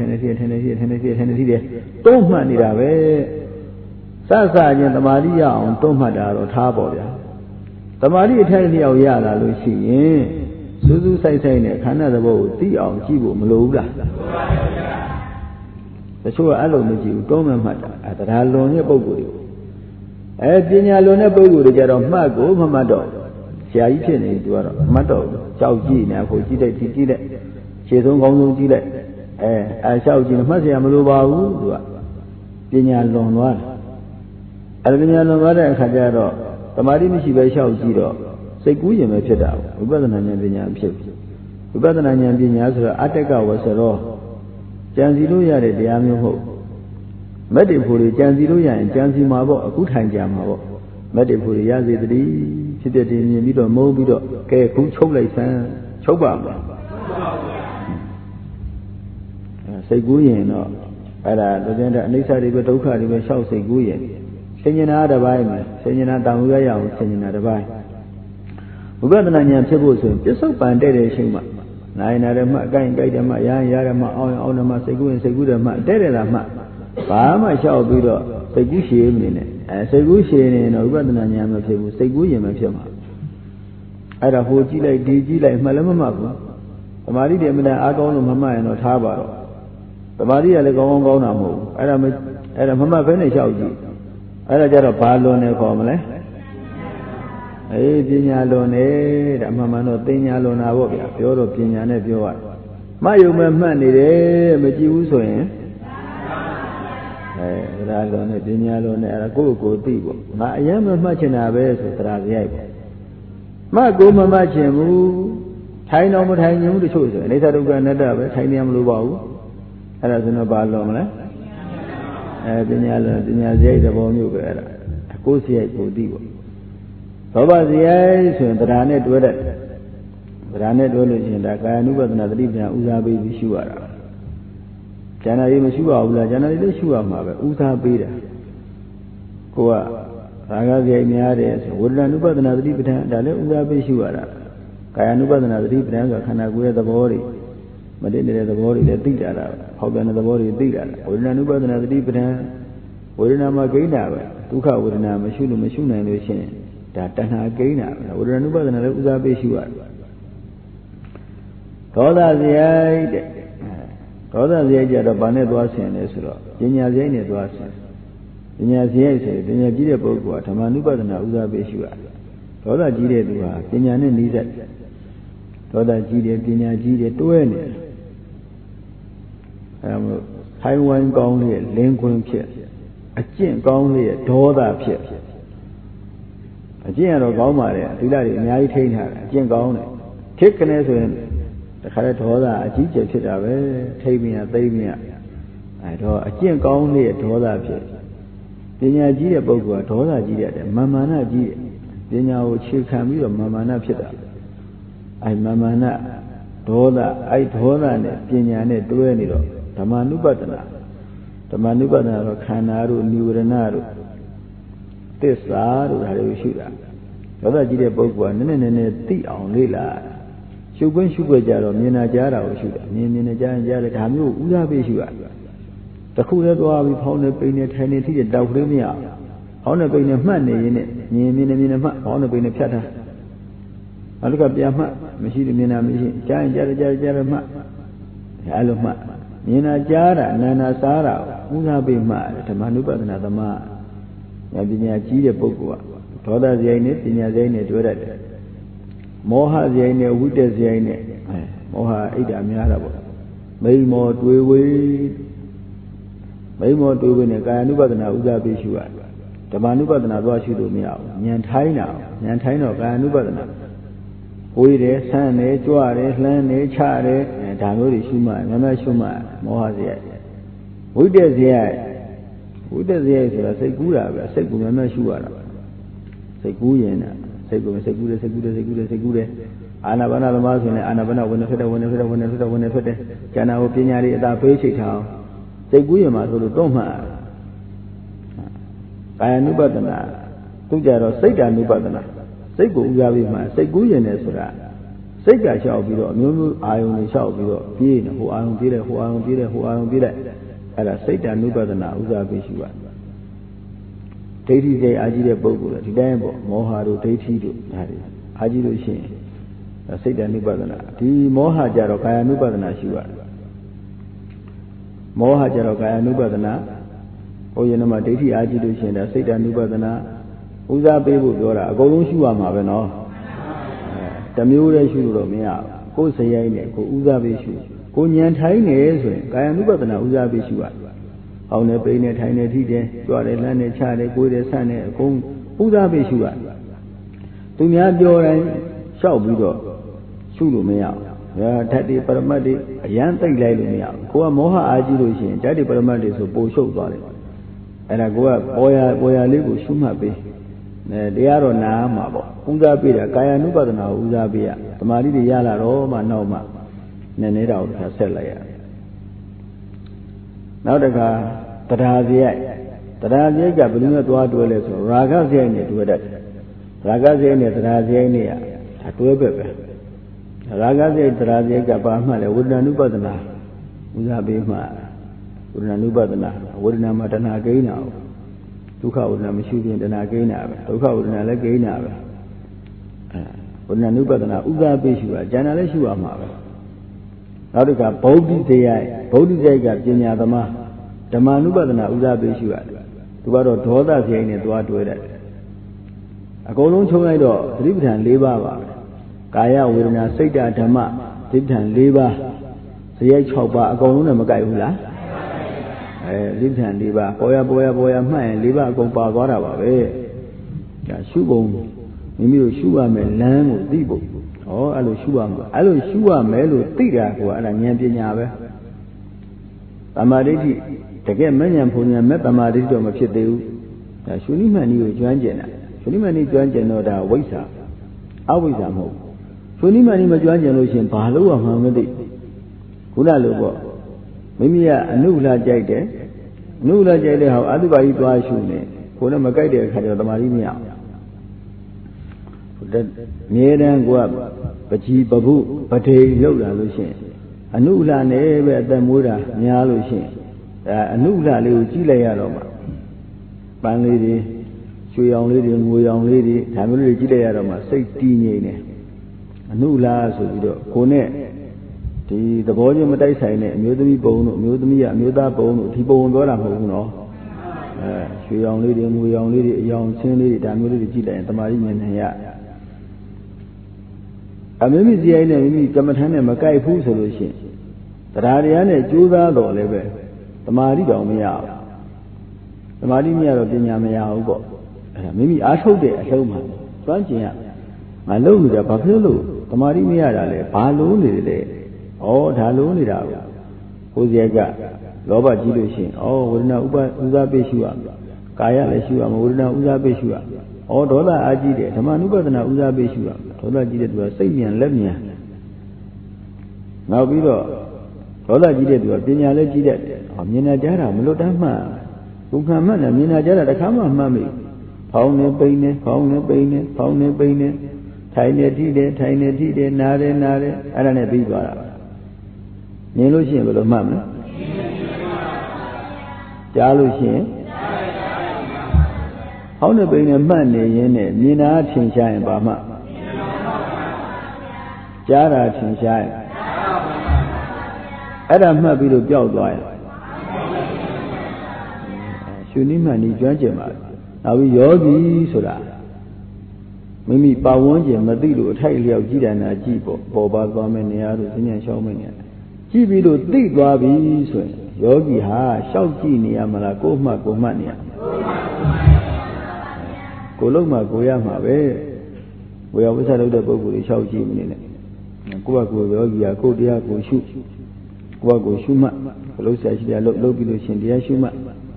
တွန်းမှတ်နေတာပဲစချင်းသမာဓိရအောင်တွန်းမှတ်တာတော့ထားပေါ့ဗျာသမာဓိအထိုက်လျောက်ရလာလို့ရှိရင်စူးစူးဆိုင်ဆိုင်နဲ့ခန္ဓာသဘောကိုသိအောင်ကြည့်ဖို့မလိုဘူးလားတချို့ကအဲ့လိုမကြည့်ဘူးတွန်းမှတ်တာတရားလွန်တဲ့ပုဂ္ဂိုလ်တွေပညာလွန်တဲ့ပုဂ္ဂိုလ်တွေကြတော့မှတ်ကိုမမှတ်တော့ဆရာကြီးဖြစ်နေသူကတော့မှတ်တော့ကြောက်ကြည့်နေအခုကြည့်လိုက်ခြေဆုံးကောင်းဆုံးကြည့်လိုက်လျှောက်ကြည့်မှတ်เสียမလိုပါဘူးသူကပညာလွန်သွားတယ်ပညာလွန်သွားတဲ့အခါကျတော့သမာဓိမရှိပဲလျှောက်ကြည့်တော့စိတ်ကူးရင်ပဲဖြစ်တာဝိပဿနာဉာဏ်ပညာဖြစ်ဝိပဿနာဉာဏ်ပညာဆိုတော့အတ္တကဝဆရောကြံစီလို့ရတဲ့တရားမျိုးမဟုတ်မက်တေဖို့တွေကြံစီလို့ရရင်ကြံစီမှာပေါ့အခုထိုင်ကြမှာပေါ့မက်တေဖို့တွေရစေတည်းဖြစ်တဲ့တည်းမြင်ပြီးတော့မုန်းပြီးတော့ကဲခုချုပ်လိုက်စမ်းချုပ်ပါမှာစိတ်ကူးရင်တော့အဲ့ဒါတို့ကျန်တဲ့အနိစ္စတွေပဲဒုက္ခတွေပဲရှောက်စိတ်ကူးရင်ဆင်ញနာတစ်ပိုင်းပဲဆင်ញနာတောင်ရရအောင်ဆင်ញနာတစ်ပိုင်းဝိပဿနာဉာဏ်ဖြစ်ဖို့ဆိုရင်ပစ္စုပန်တဲ့ချိန်မှာနိုင်နာတယ်မှအကိုင်ကြိုက်တယ်မှရရတယ်မှအောင်တယ်မှစိတ်ကူးရင်စိတ်ကူးတယ်မှတဲ့တာမှဘာမှရှောက်ပြီးတော့စိတ်ကူးရှည်နေနဲ့စိတ်ကူးရှည်နေရင်တော့ဝိပဿနာဉာဏ်မဖြစ်ဘူးစိတ်ကူးရင်မဖြစ်မှာအဲ့ဒါဟိုကြည့်လိုက်ဒီကြည့်လိုက်မှလည်းမမှတ်ဘူးသမာဓိတွေအမှန်အားကောင်းလို့မမှတ်ရင်တော့ထားပါတော့သမာဓိကလည်းကောင်းတာမဟုတ်ဘူးအဲ့ဒါမမှတ်ဘဲနဲ့ရှောက်ကြည့်အဲ့ဒါကြတော့ဘာလွန်နေခေါ်မလဲပညာလွန်နေတာအမှန်တော့သိညာလွန်တာပေါ့ဗျာပြောတော့ပညာနဲ့ပြောရတယ်မှတ်ယုံမဲ့မှတ်နေတယ်မကြည့်ဘူးဆိုရင်ဒါလွန်နေပညာလွန်နေအဲ့ဒါကိုယ်သိပေါ့ငါအရင်မမှတ်ချင်တာပဲဆိုတရားစရိုက်ပေါ့မှတ်ကိုမမှတ်ချင်ဘူးထိုင်တော့မထိုင်ချင်ဘူးတချို့ဆိုရင်အိဋ္ဌဒုက္ခအနတ္တပဲထိုင်နေမလို့ပါဘူးအဲ့ဒါဆိုတော့ဘာလွန်မလဲပညာလွန်ပညာစရိုက်သဘောမျိုးပဲအဲ့ဒါကိုယ်စရိုက်ကိုသိပေါ့သောဘစရိုက်ဆိုရင်တရားနဲ့တွဲတဲ့တရားနဲ့တွဲလို့ရှိရင်ဒါကာယ ानु ပဒနာသတိပညာဥစားပေးပြီးရှုရတာဉာဏ်ရည်မရှိပါဘူးလားဉာဏ်ရည်လည်းရှုရမှာပဲဥစားပေးတာကိုကရာဂစရိုက်များတယ်ဆိုဝေဒနာ ानु ပဒနာသတိပဋ္ဌာန်ဒါလည်းဥစားပေးရှုရတာကာယ ानु ပဒနာသတိပဋ္ဌာန်ဆိုခန္ဓာကိုယ်ရဲ့သဘောတွေမတည်နေတဲ့သဘောတွေလည်းသိကြတာဟောက်ပြန်တဲ့သဘောတွေသိကြတာဝေဒနာ ानु ပဒနာသတိပဋ္ဌာန်ဝေဒနာမှာဂိမ်းတာပဲဒုက္ခဝေဒနာမရှိလို့မရှုနိုင်လို့ရှိရင်ဒါတဏှာဂိမ်းတာပဲဝေဒနာ ानु ပဒနာလည်းဥစားပေးရှုရတယ်ဒေါသစရိုက်တဲ့ဒေါသစရိုက်ကြတော့ဘာနဲ့သွားဆင်လဲဆိုတော့ပညာစရိုက်နဲ့သွားဆင်ပညာစရိုက်ဆိုရင်ပညာကြီးတဲ့ပုဂ္ဂိုလ်ကဓမ္မ ानु ပဒနာဥစားပေးရှုရတယ်ဒေါသကြီးတဲ့သူဟာပညာနဲ့နှီးစပ်ဒေါသကြီးတယ်ပညာကြီးတယ်တွဲနေတယ်အဲဒါမို့ထိုင်ဝမ်ကောင်းလေးလင်းခွင်းဖြစ်အကျင့်ကောင်းလေးဒေါသဖြစ်အကျင့်ကတော့ကောင်းပါလေသီလတွေအများကြီးထိန်းထားတယ်အကျင့်ကောင်းတယ်ဖြစ်ကနေဆိုရင်တခါတည်းဒေါသအကြီးကျယ်ဖြစ်တာပဲထိမ့်မြသိမ့်မြအဲတော့အကျင့်ကောင်းလေးဒေါသဖြစ်ပညာကြီးတဲ့ပုဂ္ဂိုလ်ကဒေါသကြီးတဲ့မာမာနကြီးပညာကိုခြေခံပြီးတော့မာမာနဖြစ်တာအဲမာမာနဒေါသအဲဒေါသနဲ့ပညာနဲ့တွဲနေတော့ဓမ္မနုပဒနာတော့ခန္ဓာတို့နိဝရဏတို့သစ္စာတို့ဒါတွေကိုရှုတာဒေါသကြီးတဲ့ပုဂ္ဂိုလ်ကနည်းနည်းသိအောင်လေ့လာရှုခွင့်ရှုွက်ကြတော့မြင်နာကြားတာကိုရှုတာမြင်နေကြားရင်ကြားတယ်ဒါမျိုးဥစားပေးရှုရတခုလည်းသွားပြီးဖောင်းနေပိန်နေထိုင်နေထိတဲ့တောက်ကလေးမရဖောင်းနေပိန်နေမှတ်နေရင်နဲ့မြင်နေမှတ်ဖောင်းနေပိန်နေဖြတ်တာအဲ့လိုကပြန်မှတ်မရှိတယ်မြင်နာမရှိကြားရင်ကြားတယ်မှတ်အဲ့လိုမှတ်မြင်နာကြားတာနာနာစားတာဥစားပေးမှတ်ဓမ္မနုပဒနာသမားဉာဏ်ပညာကြီးတဲ့ပုဂ္ဂိုလ်ကဒေါသဇယိုင်းနဲ့ပညာဇယိုင်းနဲ့တွဲတတ်တယ်မောဟဇယိုင်းနဲ့ဝိတ္တဇယိုင်းနဲ့မောဟအိတ်တာများတာပေါ့မိန်မောတွေဝေးနဲ့ကာယ ानु ပဒနာဥစားပေးရှုရတယ်ဓမ္မ ानु ပဒနာသွားရှုလို့မရဘူးဉာဏ်ထိုင်းတော့ကာယ ानु ပဒနာဝေးတယ်ဆန်းတယ်ကြွတယ်လှမ်းတယ်ချတယ်ဒါမျိုးတွေရှုမှများရှုမှမောဟဇယိုင်းဝိတ္တဇယိုင်းဆိုတာစိတ်ကူးတာပဲစိတ်ကူများရှုရတာစိတ်ကူးရင်စိတ်ကူးတယ်အာနာပါနသမားဆိုရင်အာနာပါနဝင်ထွက်တယ်ကျန်တာကိုပညာတွေအသာပေးချိတ်ထားအောင်စိတ်ကူးရင်မှဆိုလို့တော့မှကာယ ानु ပဒနာသူကြတော့စိတ် ानु ပဒနာစိတ်ကိုဥစားပြီးမှစိတ်ကူးရင်လည်းဆိုတာစိတ်ကလျှောက်ပြီးတော့အမျိုးမျိုးအာယုန်တွေလျှောက်ပြီးတော့ပြေးနေဟိုအာယုန်ပြေးလိုက်အဲ့ဒါစိတ် ानु ပဒနာဥစားပြီးရှုရဒိဋ္ဌိစိတ်အာကြီးတဲ့ပုဂ္ဂိုလ်ကဒီတိုင်းပေါ့မောဟတို့ဒိဋ္ဌိတို့ဒါတွေအာကြီးလို့ရှိရင်စိတ် ानु ပဒနာဒီမောဟကြတော့ကာယ ानु ပဒနာရှုရတယ်မောဟကြတော့ကာယ ानु ပဒနာဟိုရင်တော့ဒိဋ္ဌိအာကြီးလို့ရှိရင်ဒါစိတ် ानु ပဒနာဥစားပေးဖို့ပြောတာအကုန်လုံးရှုရမှာပဲနော်တမျိုးတည်းရှုလို့တော့မရဘူးကိုယ်စရိုက်နဲ့ကိုယ်ဥစားပေးရှုကိုဉာဏ်ထိုင်းနေဆိုရင်ကာယ ानु ပဒနာဥစားပေးရှုရအောင်နဲ့ပိန်နဲ့ထိုင်နဲ့ထိတယ်ကြွတယ်လှမ်းနဲ့ချတယ်ကိုယ်တယ်ဆန့်တယ်အကုန်ဥစားပေးရှုရသူများပြောတိုင်းလျှောက်ပြီးတော့ရှုလို့မရဘူးဓာတ်တွေပရမတ်တွေအရန်သိပ်လိုက်လို့မရဘူးကိုကမောဟအာကြီးလို့ရှိရင်ဓာတ်တွေပရမတ်တွေဆိုပိုရှုပ်သွားတယ်အဲ့ဒါကိုကပေါ်ရလေးကိုရှုမှတ်ပေးတရားတော့နားမှာပေါ့ဥစားပေးတာကာယ ानु ပဒနာကိုဥစားပေးရသမာဓိတွေရလာတော့မှနောက်မှနည်းနည်းတော့ဆက်လိုက်ရနောက်တစ်ခါတရားစရိုက်ကဘယ်လိုမျိုးသွားတွဲလဲဆိုရာဂစရိုက်နဲ့တွဲတတ်တယ်ရာဂစရိုက်နဲ့တရားစရိုက်နဲ့တွဲပဲရာဂစရိုက်တရားစရိုက်ကပါမှလည်းဝေဒနာ ानु ပဒနာဥစားပေးမှဝေဒနာ ानु ပဒနာဝေဒနာမှာတဏှာကိန်းတာဒုက္ခဝေဒနာမရှိရင်တဏှာကိန်းတာပဲဒုက္ခဝေဒနာလည်းကိန်းတာပဲဝေဒနာ ानु ပဒနာဥစားပေးရှုတာဉာဏ်လည်းရှုရမှာပဲနောက်တစ်ခါဗုဒ္ဓဇရိုက်ကပညာသမားဓမ္မ ानु ပဒနာဥစားပေးရှုရတယ်သူကတော့ဒေါသဇရိုက်နဲ့သွားတွဲတယ်အကုန်လုံးချုံလိုက်တော့သတိပဋ္ဌာန်၄ပါးပါပဲကာယဝေဒနာစိတ်ဓမ္မသတိပဋ္ဌာန်၄ပါးဇရိုက်6ပါးအကုန်လုံးနဲ့မကိုက်ဘူးလားသတိပဋ္ဌာန်၄ပါးပေါ်ရမှတ်ရင်၄ပါးအကုန်ပါသွားတာပါပဲဒါရှုပုံမိမိတို့ရှုရမယ်လမ်းကိုသိဖို့အဲ့လိုရှုရမှာအဲ့လိုရှုရမယ်လို့သိတာကအဲ့ဒါဉာဏ်ပညာပဲသမာဓိဋ္ဌိတကယ်မဉဏ်ဘုံဉာဏ်မဲ့သမာဓိတော့မဖြစ်သေးဘူးဒါရှုနိမဏ်ကြီးကိုကျွမ်းကျင်တာရှုနိမဏ်ကြီးကျွမ်းကျင်တော့ဒါဝိဇ္ဇာအဝိဇ္ဇာမဟုတ်ရှုနိမဏ်ကြီးမကျွမ်းကျင်လို့ရှိရင်ဘာလို့မှမသိခုနလိုပေါ့မိမိကအနုလာကြိုက်တယ်အနုလာကြိုက်တဲ့ဟာအတုပါကြီးသွားရှုနေကိုယ်နဲ့မကြိုက်တဲ့အခါကျတော့သမာဓိမရဘူးမြဲတမ်းကပကြီးပပုပထေလောက်လာလို့ရှိရင်အနုလာနဲ့ပဲအသက်မွေးတာများလို့ရှိရင်အနုလာလေးကိုကြည့်လိုက်ရတော့မှပန်းလေးတွေရွှေရောင်လေးတွေငွေရောင်လေးတွေဒါမျိုးလေးကြည့်လိုက်ရတော့မှစိတ်တည်ငြိမ်တယ်အနုလာဆိုပြီးတော့ကိုယ်နဲ့ဒီသဘောချင်းမတိုက်ဆိုင်တဲ့အမျိုးသမီးပုံတို့အမျိုးသမီးကအမျိုးသားပုံတို့ဒီပုံပြောတာမဟုတ်ဘူးနော်ရွှေရောင်လေးတွေငွေရောင်လေးတွေအယောင်ချင်းလေးတွေဒါမျိုးလေးတွေကြည့်လိုက်ရင်တမာရီဉာဏ်နဲ့ရ Mimi Ziana, Mimi Kamatana, Makai Fu solution. The Radiana, Juda, or Lebe, the Marido Mia, the Marimia of Dinyamia, Mimi Asho de Homa, Franchia, my load the Papillo, the Marimia, Paluni, oh, Taluni, Uziaga, Loba Jilushin, oh, Urna Uza Beshua, Kaya Leshua, Urna Uza Beshua, oh, Dola Ajide, Tamanuba than Uza Beshua, Dola Jide to a Samian Lemia. Now we go. Dola Jide to a Pinya Legide, Mina Jara, Melodama, Ukamana, Mina Jara, the Kama Mammy, Paune Bane, Tiny Tide, Nare, Arana Biba. Nilushin with a mamma. Jalushin. Paune Bane, Money, Nina Chinshine Bama. Jara Chinshine. Adam might be the job lawyer. Shunimani Jajama. Now we yogi soda. Mimi Pawanja, Madido, Taili of Jidana, Jibo, Boba Bamania, Zinian Shawmania. Jibido, Dig Babi, Yogi Ha, Shaukini, Amala, Goma, Gomania. Coloma, Goyama, we always had the book with Shauki in it. Kuaku, Yogi, Kodia, go shoot. Go Shuma, Losa, Lobido, Shindia Shuma.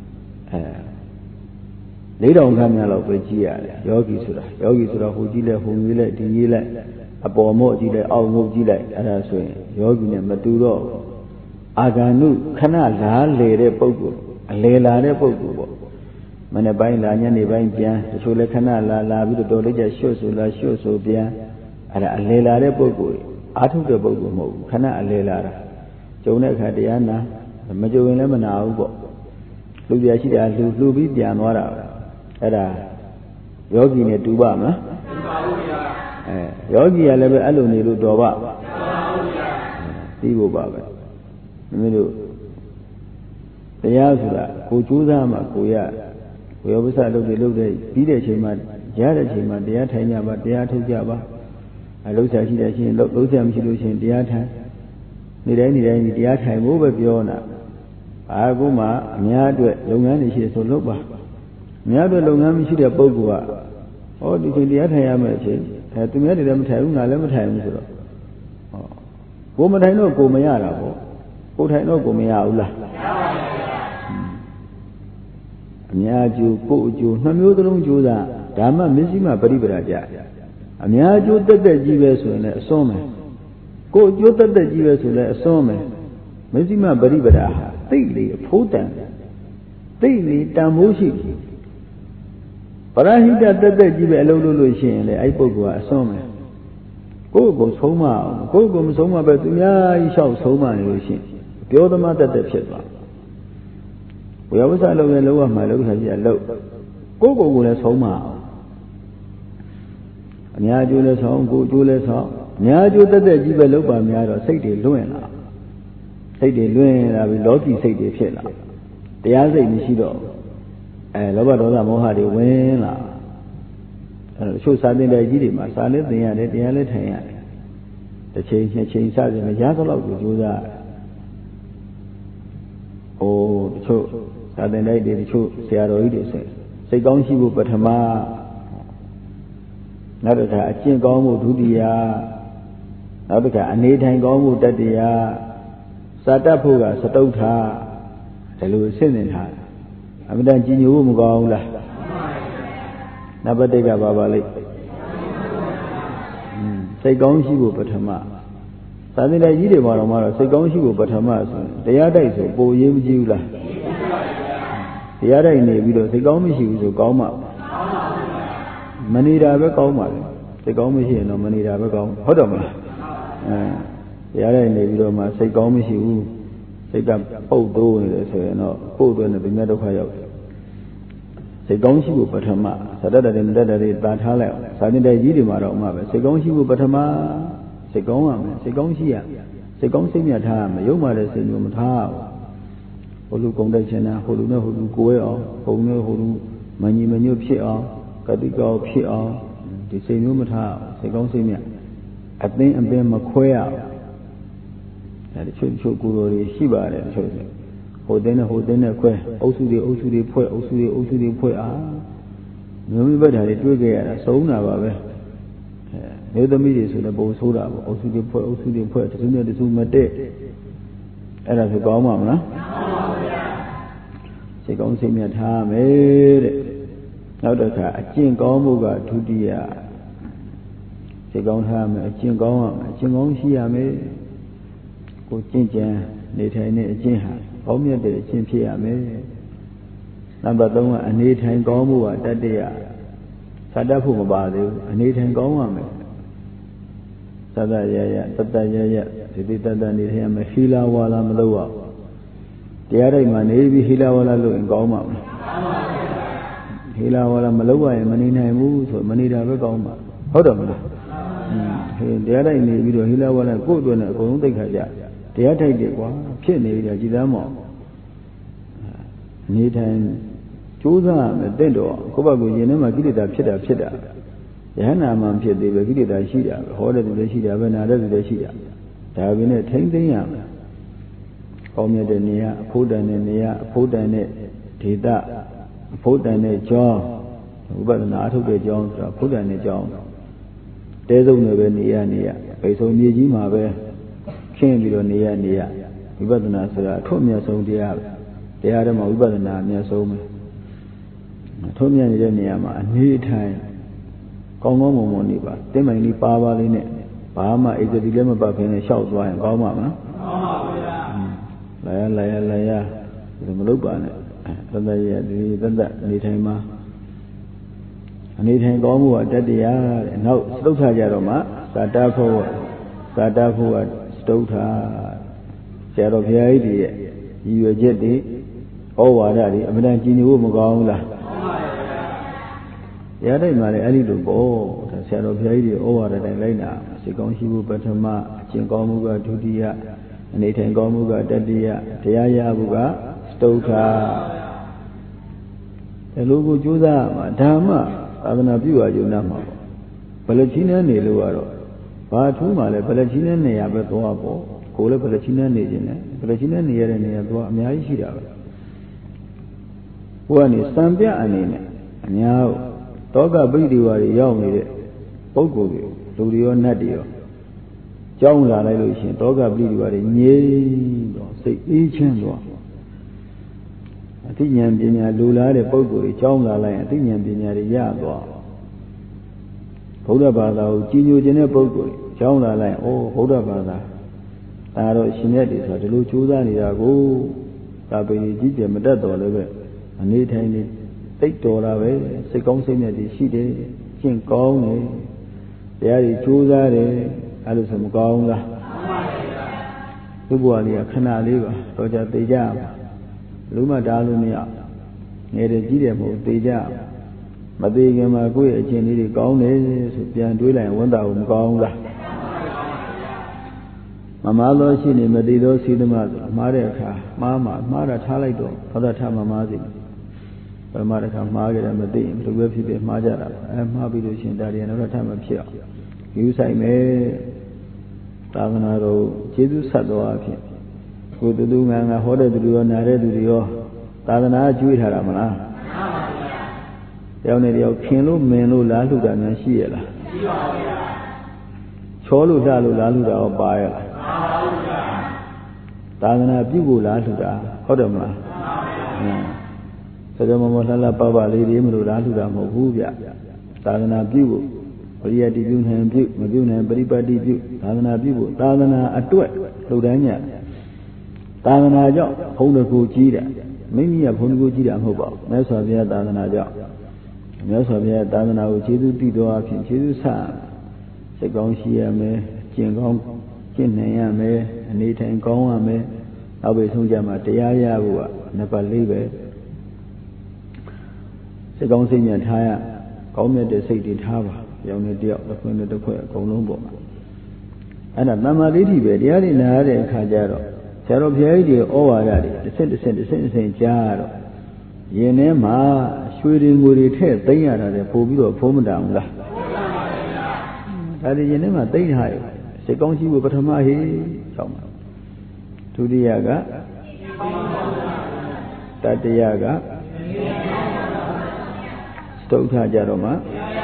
They don't come out of Gia, Yogi Sura, Hujila, Humila, Dila, Abomo, Gila, Almo Gila, and I say, Yogi and Maduro. Aganu, Canala, Lere Pogo, Lela Pogo. Manabai Lanya, Nevain Pia, the Sula Canala, La Vida Doleja, shows so Pia, and a Lela Pogo, Atu the Bogo, Cana Lela. Jonah Hadiana, the Major Lemana, Lubiashida, Lubi, Dianwara, Era Yogi ne Dubama, Yogi, I never alone, Ludoba, Tibo Baba, Middle, the Yazula, Kuchuzama, Kuya, we always had to look at Peter Chima, Jada Chima, the Atanya, but the Atujaba. I looked at it, she looked at them, she was in the Atan. Ni the Atai over Biona. Aguma, Miadu, Longan, she is so loba. Miadu Longan, she is Bogua. Oh, the Atayama, had to marry them time, I never time. Woman, I know Gomayara. What I know Gomayaula. Miaju, Poju, Namudrum Juda, Dama, Missima, Baribraja. Amiaju, the Jivas in a soma. Go Jota the Jivas in a soma. Missima Baribara, Daily, Potan, Daily, Tamushi. Parahida the Jiva Lolution, the Ipogua, soma. Go Soma, go Soma, but I shall Soma Lucian. Piodama the Shetla. We always allow a lower my low has a low. Go will as home. Nia Julius home, go Julius home. Nia Julius the Jibeloba Miara, say the Luena. Say the Luena, I will Loki say the Fiela. The other Nishido. And Lobadola Mohadi Wena. Show something that I did my son, the other hand. The change size in the Yazalo to do that. Oh, the show. Then I did show Seattle. Say, don't you but Hama? Not that I can't go to the not that I need hang on with the Satapuga, Satota, the Louis in her. I mean, then you won't go. Never take a babali. Say, don't you but Hama? Something I did about Amara, say, don't you but Hamas? The other is a boy, you. The other in the video, the Gomishi is a Goma. Manida Goma. The Gomishi no Manida Gom. Hodoma. The other in the video must say Gomishi, say that Podo in the no, Podo in the meadow fire. Say Gomshi Batama, Sadada in that Hala, Sunday Yidimara Mava, say Gomshi Batama, say Goma, say Gomshia, say Gomsimia time, Yoma, say Yomata. Holu Kondachana, Holu no Holu Goya, Holu Holu, Manu Pia, Kadigo Pia, the same Yumata, Segomsimia. အသိအပင်မခွဲရဘူးဒါတချို့ကိုယ်တော်တွေရှိပါတယ်တချို့ဟိုတင်းနဲ့ခွဲအုပ်စုတွေဖွဲ့အုပ်စုတွေဖွဲ့မျိုးမိဘဓာတ်တွေတွေ့ကြရတာစုံတာပါပဲမျိုးသမီးတွေဆိုလည်းပုံဆိုးတာပေါ့အုပ်စုတွေဖွဲ့တစုနဲ့တစုမတည့်အဲ့ဒါဆိုကောင်းမှာမလားစိတ်ကောင်းစိတ်မြတ်ထားမယ်တဲ့နောက်တစ်ခါအကျင့်ကောင်းမှုကဒုတိယစိတ်ကောင်းထားမယ်အကျင့်ကောင်းရမယ်အကျင့်ကောင်းရှိရမယ်ကိုကျင့်ကြံနေထိုင်တဲ့အကျင့်ဟာကောင်းမြတ်တဲ့အကျင့်ဖြစ်ရမယ်နံပါတ်3ကအနေထိုင်ကောင်းမှုကတတ္တရသာတတ်ဖို့မပါသေးဘူးအနေထိုင်ကောင်းရမယ်သတ္တရရဒီတတ္တနေထိုင်ရမယ်ဟီလာဝါလာမလုပ်ရတရားတိုင်းမှာနေပြီးဟီလာဝါလာလုပ်ရင်ကောင်းမှာမလားဟီလာဝါလာမလုပ်ရရင်မနေနိုင်ဘူးဆိုမနေတာပဲကောင်းမှာဟုတ်တယ်မလားတရားတိုင်းနေပြီးတော့ဟီလာဝါလာကိုယ့်အတွက်နဲ့အကုန်လုံးသိခါကြတရားထိုက်တယ်ကွာဖြစ်နေကြကြည်သားမောင်နေထိုင်ကြိုးစားမယ်တင့်တော်ကိုယ့်ဘက်ကိုရင်ထဲမှာကိလေသာဖြစ်တာယဟနာမှဖြစ်သေးပဲကိလေသာရှိတာပဲဟောတဲ့သူလည်းရှိတာပဲနာတဲ့သူလည်းရှိတာဒါပေမဲ့ထိမ့်သိမ်းရမယ်ကောင်းမြတ်တဲ့နေရာအဖို့တန်တဲ့နေရာအဖို့တန်တဲ့ဒေသအဖို့တန်တဲ့ကျောင်းဥပဒနာအထုတ်တဲ့ကျောင်းဆိုတာအဖို့တန်တဲ့ကျောင်းတဲဆုံးတွေပဲနေရပိတ်ဆုံးမြေကြီးမှာပဲခင်းပြီးတော့နေရဝိပဿနာဆိုတာအထွတ်အမြတ်ဆုံးတရားထဲမှာဝိပဿနာအမြတ်ဆုံးပဲအထွတ်အမြတ်နေတဲ့နေရာမှာအနေထိုင်ကောင်းကောင်းမွန်မွန်နေပါတင်းမိုင်လေးပါလေးနဲ့ဘာမှဧကတိလည်းမပတ်ဖ ೇನೆ လျှောက်သွားရင်ကောင်းမှာမလားကောင်းပါဗျာလာရဒီမလုပ်ပါနဲ့တသက်ရဒီတသက်နေထိုင်မှာအနေထိုင်ကောင်းမှုကတတ္တရားတဲ့နောက်စတုထကြတော့မှသာတဖို့ကစတုထဆရာတော်ဘုရားကြီးရဲ့ရည်ရွယ်ချက်တွေဩဝါဒတွေအမှန်တန်ကြည်ညိုဖို့မကောင်းဘူးလားရတဲ့မှာလည်းအဲ့ဒီလိုပေါ့ဒါဆရာတော်ဘုရားကြီးတွေဩဝါဒတိုင်းလိုက်တာစိတ်ကောင်းရှိဖို့ပထမအကျင့်ကောင်းမှုကဒုတိယအနေထိုင်ကောင်းမှုကတတိယတရားရမှုကစတုထဒီလိုကိုကြိုးစားမှာဓမ္မသာသနာပြုရကြုံနာမှာပေါ့ဘယ်လိုချင်းနဲ့နေလို့ကတော့ဘာထူးမှလည်းဘယ်လိုချင်းနဲ့နေရပဲသွားပေါ့ကိုယ်လည်းဘယ်လိုချင်းနဲ့နေခြင်းနဲ့ဘယ်လိုချင်းနဲ့နေရတဲ့နေရာသွားအများကြီးရှိတာပဲဟိုကနေစံပြအနေနဲ့အများတောကပိဋိဝါတွေရောက်နေတဲ့ပုဂ္ဂိုလ်တွေလူတွေရောနတ်တွေရောကြောင်းလာလိုက်လို့ရှိရင်တောကပိဋိဝါတွေငြိမ်တော့စိတ်အေးချမ်းသွားအသိဉာဏ်ပညာလူလားတဲ့ပုဂ္ဂိုလ်တွေကြောင်းလာလိုက်ရင်အသိဉာဏ်ပညာတွေရသွားဘုရားဘာသာကိုကြီးညိုခြင်းတဲ့ပုဂ္ဂိုလ်တွေကြောင်းလာလိုက်အိုးဘုရားဘာသာဒါတော့ရှင်မြတ်တွေဆိုတာဒီလိုကြိုးစားနေတာကိုသာပေကြီးကျယ်မတတ်တော်လည်းပဲအနေထိုင်နေသိတော်တာပဲစိတ်ကောင်းစိတ်မြတ်တွေရှိတယ်ကျင့်ကောင်းတယ်တရားတွေကြိုးစားတယ်အဲ့လိုဆိုမကောင်းလားသူ့ဘဝလေးကခဏလေးပါတော့ကြသိကြလူမတားလို့မရငယ်တယ်ကြီးတယ်မဟုတ်သိကြမသိခင်မှာကိုယ့်ရဲ့အကျင့်လေးတွေကောင်းတယ်ဆိုပြန်တွေးလိုက်ဝန်တာကိုမကောင်းလားမမားလို့ရှိနေမသိသောစီသမဆိုမှားတဲ့အခါမှားတာထားလိုက်တော့ဘာသာထားမမားစီပရမတခါမှားကြတယ်မသိရင်ဘယ်လိုပဲဖြစ်ဖြစ်မှားကြတာမှားပြီးလို့ရှိရင်ဒါရီနောက်ထပ်မဖြစ်အောင်ယူဆိုင်မယ်သာသနာတော်ကျေးဇူးဆက်တော်အဖြစ်ကိုတူတူငါဟောတဲ့သူတွေရောနားတဲ့သူတွေရောသာသနာကျွေးထားတာမလားမှန်ပါဗျာတယောက်နဲ့တယောက်ခင်လို့မင်လို့လားလှူတာများရှိရလားရှိပါဗျာချောလို့လှလို့လားလှူတာရောပါရလားမှန်ပါဗျာသာသနာပြုဖို့လားလှူတာဟုတ်တယ်မလားမှန်ပါဗျာဆိုတော့မလှလှပပလေးတွေမလို့လားလှူတာမဟုတ်ဘူးဗျသာသနာပြုဖို့ပရိယတ္တိပြုနိုင်ပြုမပြုနိုင်ပရိပတ်တိပြုသာသနာပြုဖို့သာသနာအတွက်လှူဒန်းကြသာသနာကြောင့်ဘုန်းတော်ကိုကြီးတာမိမိကဘုန်းတော်ကိုကြီးတာမဟုတ်ပါဘူးမြတ်စွာဘုရားသာသနာကြောင့်မြတ်စွာဘုရားသာသနာကိုကျေးဇူးတည်တော်အဖြစ်ကျေးဇူးဆစိတ်ကောင်းရှိရမယ်ကျင့်ကောင်းကျင့်နိုင်ရမယ်အနေထိုင်ကောင်းရမယ်နောက်ပဲဆုံးကြမှာတရားရဖို့ကနံပါတ်4ပဲစိတ်ကောင်းစိတ်ညံ့ထားရကောင်းမြတ်တဲ့စိတ်တွေထားပါရောင်နေတယောက်တစ်ခွနဲ့တစ်ခွအကုန်လုံးပေါ့အဲ့ဒါတမ္မာဒိဋ္ဌိပဲတရားတွေနားတဲ့အခါကျတော့ဆရာတော်ဘုရားကြီးတွေဩဝါဒတွေတစ်ဆင့်ကြားတော့ယင်ထဲမှာရွှေတွေငွေတွေထည့်သိမ်းရတာလေပို့ပြီးတော့ဖုံးမတန်ဘူးလားဒါဒီရင်ထဲမှာသိထားရစိတ်ကောင်းရှိဖို့ပထမဟိ6မှာဒုတိယကတတိယကသုထကြတော့မှ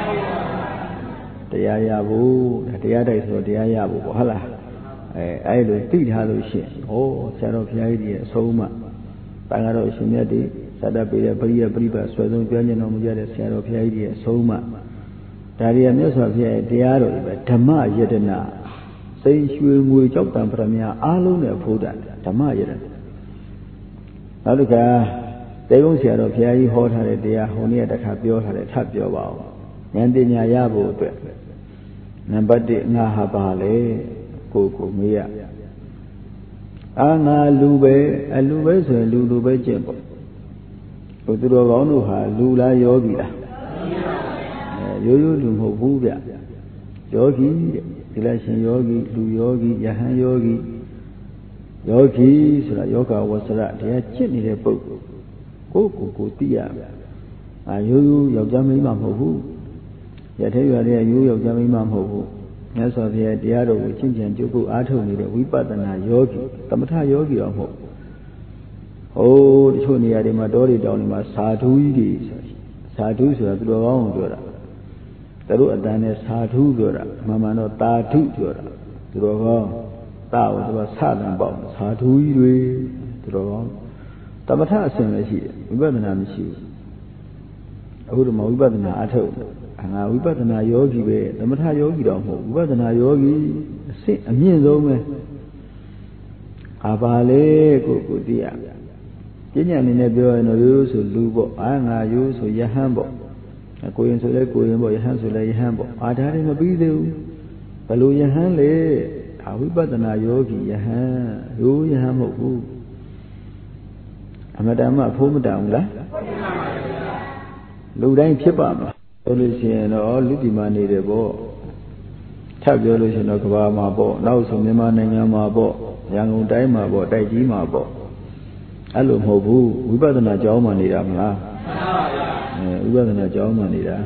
တရားရဖို့တရားတိုက်ဆိုတရားရဖို့ပေါ့ဟုတ်လားအဲ့လိုသိထားလို့ရှိရင်ဟောဆရာတော်ဘုရားကြီးရဲ့အဆုံးအမတန်ဃာတော်အရှင်မြတ်တွေသတ္တပေတဲ့ပရိယပရိပတ်ဆွဲဆုံးပြောင်းကျင်တော်မူကြတဲ့ဆရာတော်ဘုရားကြီးရဲ့အဆုံးအမဒါရီမြတ်စွာဘုရားရဲ့တရားတော်တွေပဲဓမ္မယတနာစိန်ရွှေငွေကြောက်တံပရမအားလုံးနဲ့ဖိုးတန်ဓမ္မယတနာနောက်တစ်ခါတေကုန်းဆရာတော်ဘုရားကြီးဟောထားတဲ့တရားဟိုနေ့တခါပြောထားတယ်ထပ်ပြောပါဦးဉာဏ်ပညာရဖို့အတွက်နံပါတ်1ငါဟာပါလေကိုမေးရငါလူပဲအလူပဲဆိုရင်လူပဲကျင့်ပေါ့ဟိုသူတော်ကောင်းတို့ဟာလူလားယောဂီလားရိုးရိုးလူမဟုတ်ဘူးဗျယောဂီတဲ့ဒီလားရှင်ယောဂီလူယောဂီယဟန်ယောဂီဆိုတာယောဂဝဆရတရားကျင့်နေတဲ့ပုဂ္ဂိုလ်ကိုသိရမယ်ရိုးရိုးယောက်ျားမိန်းမမဟုတ်ဘူးရထဲရွာတဲ့ရိုးယောက်ျားမိန်းမမဟုတ်ဘူးမြတ်စွာဘုရားတရားတော်ကိုကျင့်ကြံကြိုးကုအားထုတ်နေတဲ့ဝိပဿနာယောဂီသမထယောဂီတော့မဟုတ်ဟိုတချို့နေရာတွေမှာတောတွေတောင်တွေမှာစာဓုကြီးတွေစာဓုဆိုတာသူတော်ကောင်းကိုပြောတာသူတို့အတန်နဲ့စာဓုပြောတာမှန်တော့တာဓုပြောတာသူတော်ကောင်းတာကိုသူကစတန်ပေါ့စာဓုကြီးတွေသူတော်ကောင်းသမထအစဉ်လည်းရှိတယ်ဝိပဿနာမရှိဘူးအခုတော့ဝိပဿနာအားထုတ်ငါဝိပဿနာယောဂီပဲသမထယောဂီတော့မဟုတ်ဝိပဿနာယောဂီအစစ်အမြင့်ဆုံးပဲပါလေကိုသိရပညာအနေနဲ့ပြောရင်တော့ရိုးဆိုလူပေါ့ငါရိုးဆိုယဟန်ပေါ့ကိုရင်ဆိုလဲကိုရင်ပေါ့ယဟန်ဆိုလဲယဟန်ပေါ့ဒါတွေမပြီးသေးဘူးဘယ်လိုယဟန်လဲဝိပဿနာယောဂီယဟန်ရိုးယဟန်မဟုတ်ဘူးအမတမအဖိုးမတန်ဘူးလားလူတိုင်းဖြစ်ပါမလားပြောလို့ရှိရင်တော့လူဒီမှာနေတယ်ပေါ့ထပ်ပြောလို့ရှိရင်တော့ကဘာမှာပေါ့နောက်ဆိုမြန်မာနိုင်ငံမှာပေါ့ရန်ကုန်တိုင်းမှာပေါ့တိုက်ကြီးမှာပေါ့အဲ့လိုမဟုတ်ဘူးဝိပဿနာကျောင်းမှာနေတာမလားဝိပဿနာကျောင်းမှာနေတာ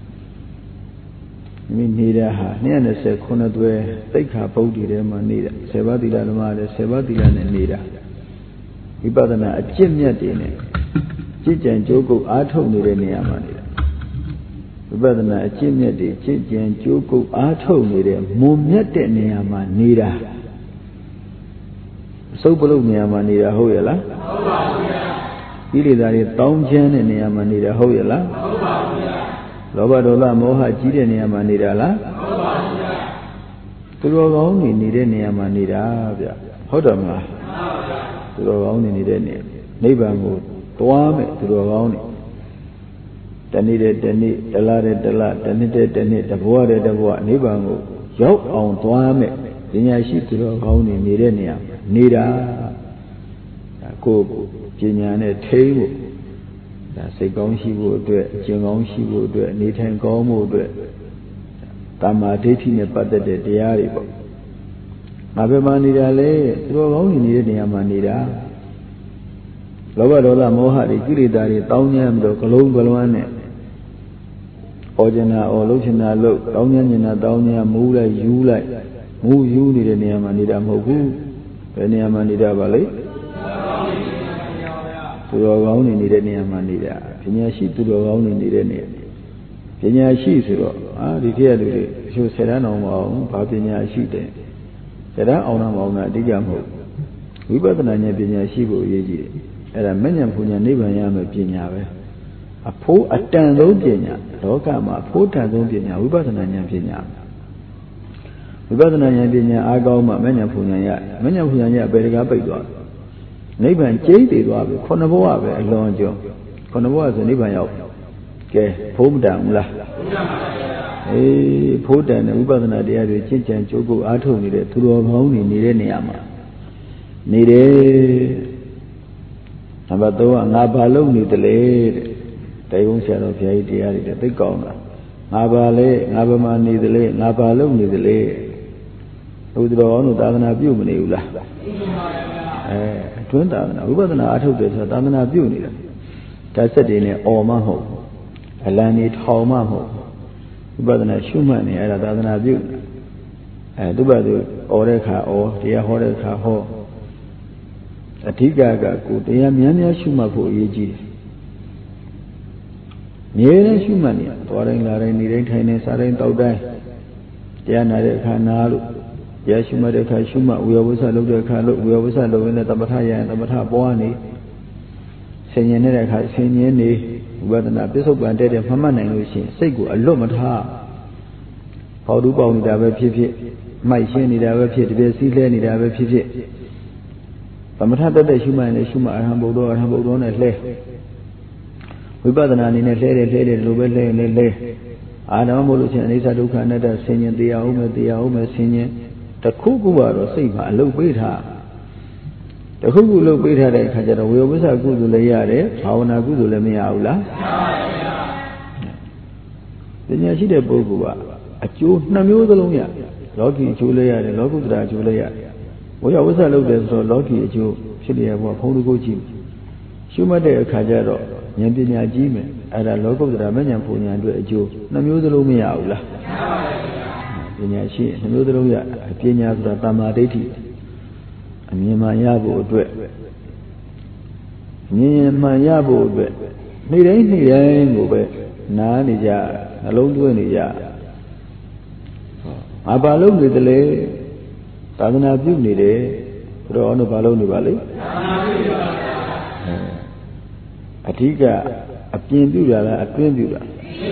မိနေတာဟာ229သွဲသိက္ခာပုဒ်တွေထဲမှာနေတာ10ပါးသီလဓမ္မလည်း10ပါးသီလနဲ့နေတာဝိပဿနာအကျင့်မြတ်တွေနဲ့ကြည်ကြံကြိုးကုပ်အားထုတ်နေတဲ့နေရာမှာနေတာဝိပဿနာအကျင့်မြတ်တွေကြည်ကြံကြိုးကုပ်အားထုတ်နေတဲ့မွန်မြတ်တဲ့နေရာမှာနေတာစုပ်ပလုတ်နေရာမှာနေတာဟုတ်ရဲ့လားဟုတ်ပါဘူးဗျာကိလေသာတွေတောင်းချမ်းတဲ့နေရာမှာနေတာဟုတ်ရဲ့လားဟုတ်ပါဘူးဗျာလောဘဒေါသမောဟကြီးတဲ့နေရာမှာနေတာလားဟုတ်ပါဘူးဗျာသူတော်ကောင်းနေနေတဲ့နေရာမှာနေတာဗျာဟုတ်တယ်မလားမှန်ပါဗျာသူတော်ကောင်းနေနေတဲ့နေနိဗ္ဗာန်ကိုတွားမယ်သူတော်ကောင်းနေတနေ့တည်းတနေ့တလားတည်းတလားတနှစ်တည်းတနှစ်တဘဝတည်းတဘဝနိဗ္ဗာန်ကိုရောက်အောင်တွားမယ်ပညာရှိသူတော်ကောင်းနေနေတဲ့နေရာနေတာကိုပညာနဲ့ထိန်းဖို့ဒါစိတ်ကောင်းရှိဖို့အတွက်အကျင့်ကောင်းရှိဖို့အတွက်နေထိုင်ကောင်းဖို့အတွက်တမာဒိဋ္ဌိနဲ့ပတ်သက်တဲ့တရားတွေပေါ့ငါဘယ်မှာနေတာလဲသူတော်ကောင်းနေနေတဲ့နေရာမှာနေတာလောဘဒေါသမောဟတွေကိလေသာတွေတောင်းညမ်းပြီးတော့ဂလုံးဂလွမ်းနဲ့ဩဇနာဩလှုပ်ချင်တာလှုပ်တောင်းညမ်းနေတာတောင်းညမ်းမူးလိုက်ယူလိုက်မူးယူနေတဲ့နေရာမှာနေတာမဟုတ်ဘူးဘယ်နေရာမှာနေတာပါလဲသူတော်ကောင်းနေနေတဲ့နေရာမှာနေတာပညာရှိသူတော်ကောင်းနေနေတဲ့နေရာပညာရှိဆိုတော့ဒီခေတ်လူတွေအချို့ဆယ်တန်းအောင်မအောင်ဘာပညာရှိတယ်ဆယ်တန်းအောင်တော့မအောင်တာအဓိကမဟုတ်ဝိပဿနာဉာဏ်ပညာရှိဖို့အရေးကြီးတယ်အဲ့ဒါမဉ္ဇဉ်ပူညာနိဗ္ဗာန်ရမယ်ပညာပဲအဖိုးအတန်ဆုံးပညာလောကမှာအဖိုးတန်ဆုံးပညာဝိပဿနာဉာဏ်ပညာဝိပဿနာဉာဏ်ပညာအားကောင်းမှမဉ္ဇဉ်ပူညာရမဉ္ဇဉ်ပူညာရဘယ်တကားပိတ်သွားနိဗ္ဗာန်ကျိတ်တည်သွားပြီခုနှစ်ဘဝပဲအလွန်ကျော်ခုနှစ်ဘဝဆိုနိဗ္ဗာန်ရောက်ကဲဖိုးမတန်ဘူးလားဖိုးတန်တဲ့ဝိပဿနာတရားတွေကျင့်ကြံကြိုးကုပ်အားထုတ်နေတဲ့သူတော်ကောင်းတွေနေတဲ့နေရာမှာနေတယ်နံပါတ်3ကငါဘာလုပ်နေတယ်လေတဲ့တိုင်ဝုံဆရာတော်ဘုရားကြီးတရားတွေသိကောင်းတာငါဘာလဲငါဘာမှနေတယ်လေငါဘာလုပ်နေတယ်လေဘုရားတော်အောင်သာသနာပြုမနေဘူးလားအတွင်းသာသနာဝိပဿနာအားထုတ်တယ်ဆိုတာသာသနာပြုနေတာဓာတ်ဆက်တွေနဲ့အော်မှမဟုတ်အလံတွေထောင်မှမဟုတ်ဝိပဿနာရှုမှတ်နေအဲ့ဒါသာသနာပြုသူ့ဘာသူဩတဲ့ခါဩတရားဟောတဲ့ခါဟောအဓိကကကိုတရားများများရှုမှတ်ဖို့အရေးကြီးတယ်မြဲတမ်းရှုမှတ်နေသွားတိုင်းလာတိုင်းနေတိုင်းထိုင်နေစားတိုင်းတောက်တိုင်းတရားနာတဲ့အခါနာလို့တရားရှုမှတ်တဲ့အခါရှုမှတ်ဝေယဝိသလုပ်တဲ့အခါလို့ဝေယဝိသလုပ်ရင်လည်းသမထရရင်သမထပွားနေဆင်ញင်တဲ့အခါဆင်ញင်နေဝိပဿနာပြစ္ဆုတ်ပံတဲ့မှတ်မှတ်နိုင်လို့ရှိရင်စိတ်ကိုအလွတ်မထားပေါတူပေါနေတာပဲဖြစ်ဖြစ်မိုက်ရှင်းနေတာပဲဖြစ်တပြည့်စည်းလဲနေတာပဲဖြစ်ဖြစ်သမထတက်တဲ့ရှုမှတ်ရင်လည်းရှုမှတ်အရဟံဘုဒ္ဓနဲ့လှဲဝိပဿနာအနေနဲ့လှဲတယ်လိုပဲလှဲရင်လည်းလှဲအာဓမ္မမို့လို့ချင်းအနိစ္စဒုက္ခအနတ္တဆင်ញင်တရားအောင်မယ်ဆင်ញင်တခုခုကတော့စိတ်မှာအလုတ်ပေးထားတခုခုလုတ်ပေးထားတဲ့အခါကျတော့ဝေယဝိသကုသိုလ်လည်းရတယ်ဘာဝနာကုသိုလ်လည်းမရဘူးလားမရပါဘူးပညာရှိတဲ့ပုဂ္ဂိုလ်ကအကျိုး2မျိုးသလုံးရလောကီအကျိုးလည်းရတယ်လောကုတ္တရာအကျိုးလည်းရတယ်ဝေယဝိသလုပ်တယ်ဆိုတော့လောကီအကျိုးဖြစ်လျက်ဘုံတကုတ်ကြည့်ရှုမှတ်တဲ့အခါကျတော့ဉာဏ်ပညာကြီးမယ်အဲ့ဒါလောကုတ္တရာမဉဏ်ပူဉဏ်အတွက်အကျိုး2မျိုးသလုံးမရဘူးလားပညာရှိ2မျိုးသလုံးရပညာဆိုတာတမ္မာဒိဋ္ဌိအမြင်မှန်ရဖို့အတွက်မြင်မှန်ရဖို့အတွက်နေ့တိုင်းကိုပဲနားနေကြနှလုံးသွင်းနေကြဘာလုပ်နေတယ်လဲသာသနာပြုနေတယ်ဘုရားအောင်တို့ဘာလုပ်နေပါလဲအဓိကအပြင်ပြုတာလားအတွင်းပြုတာ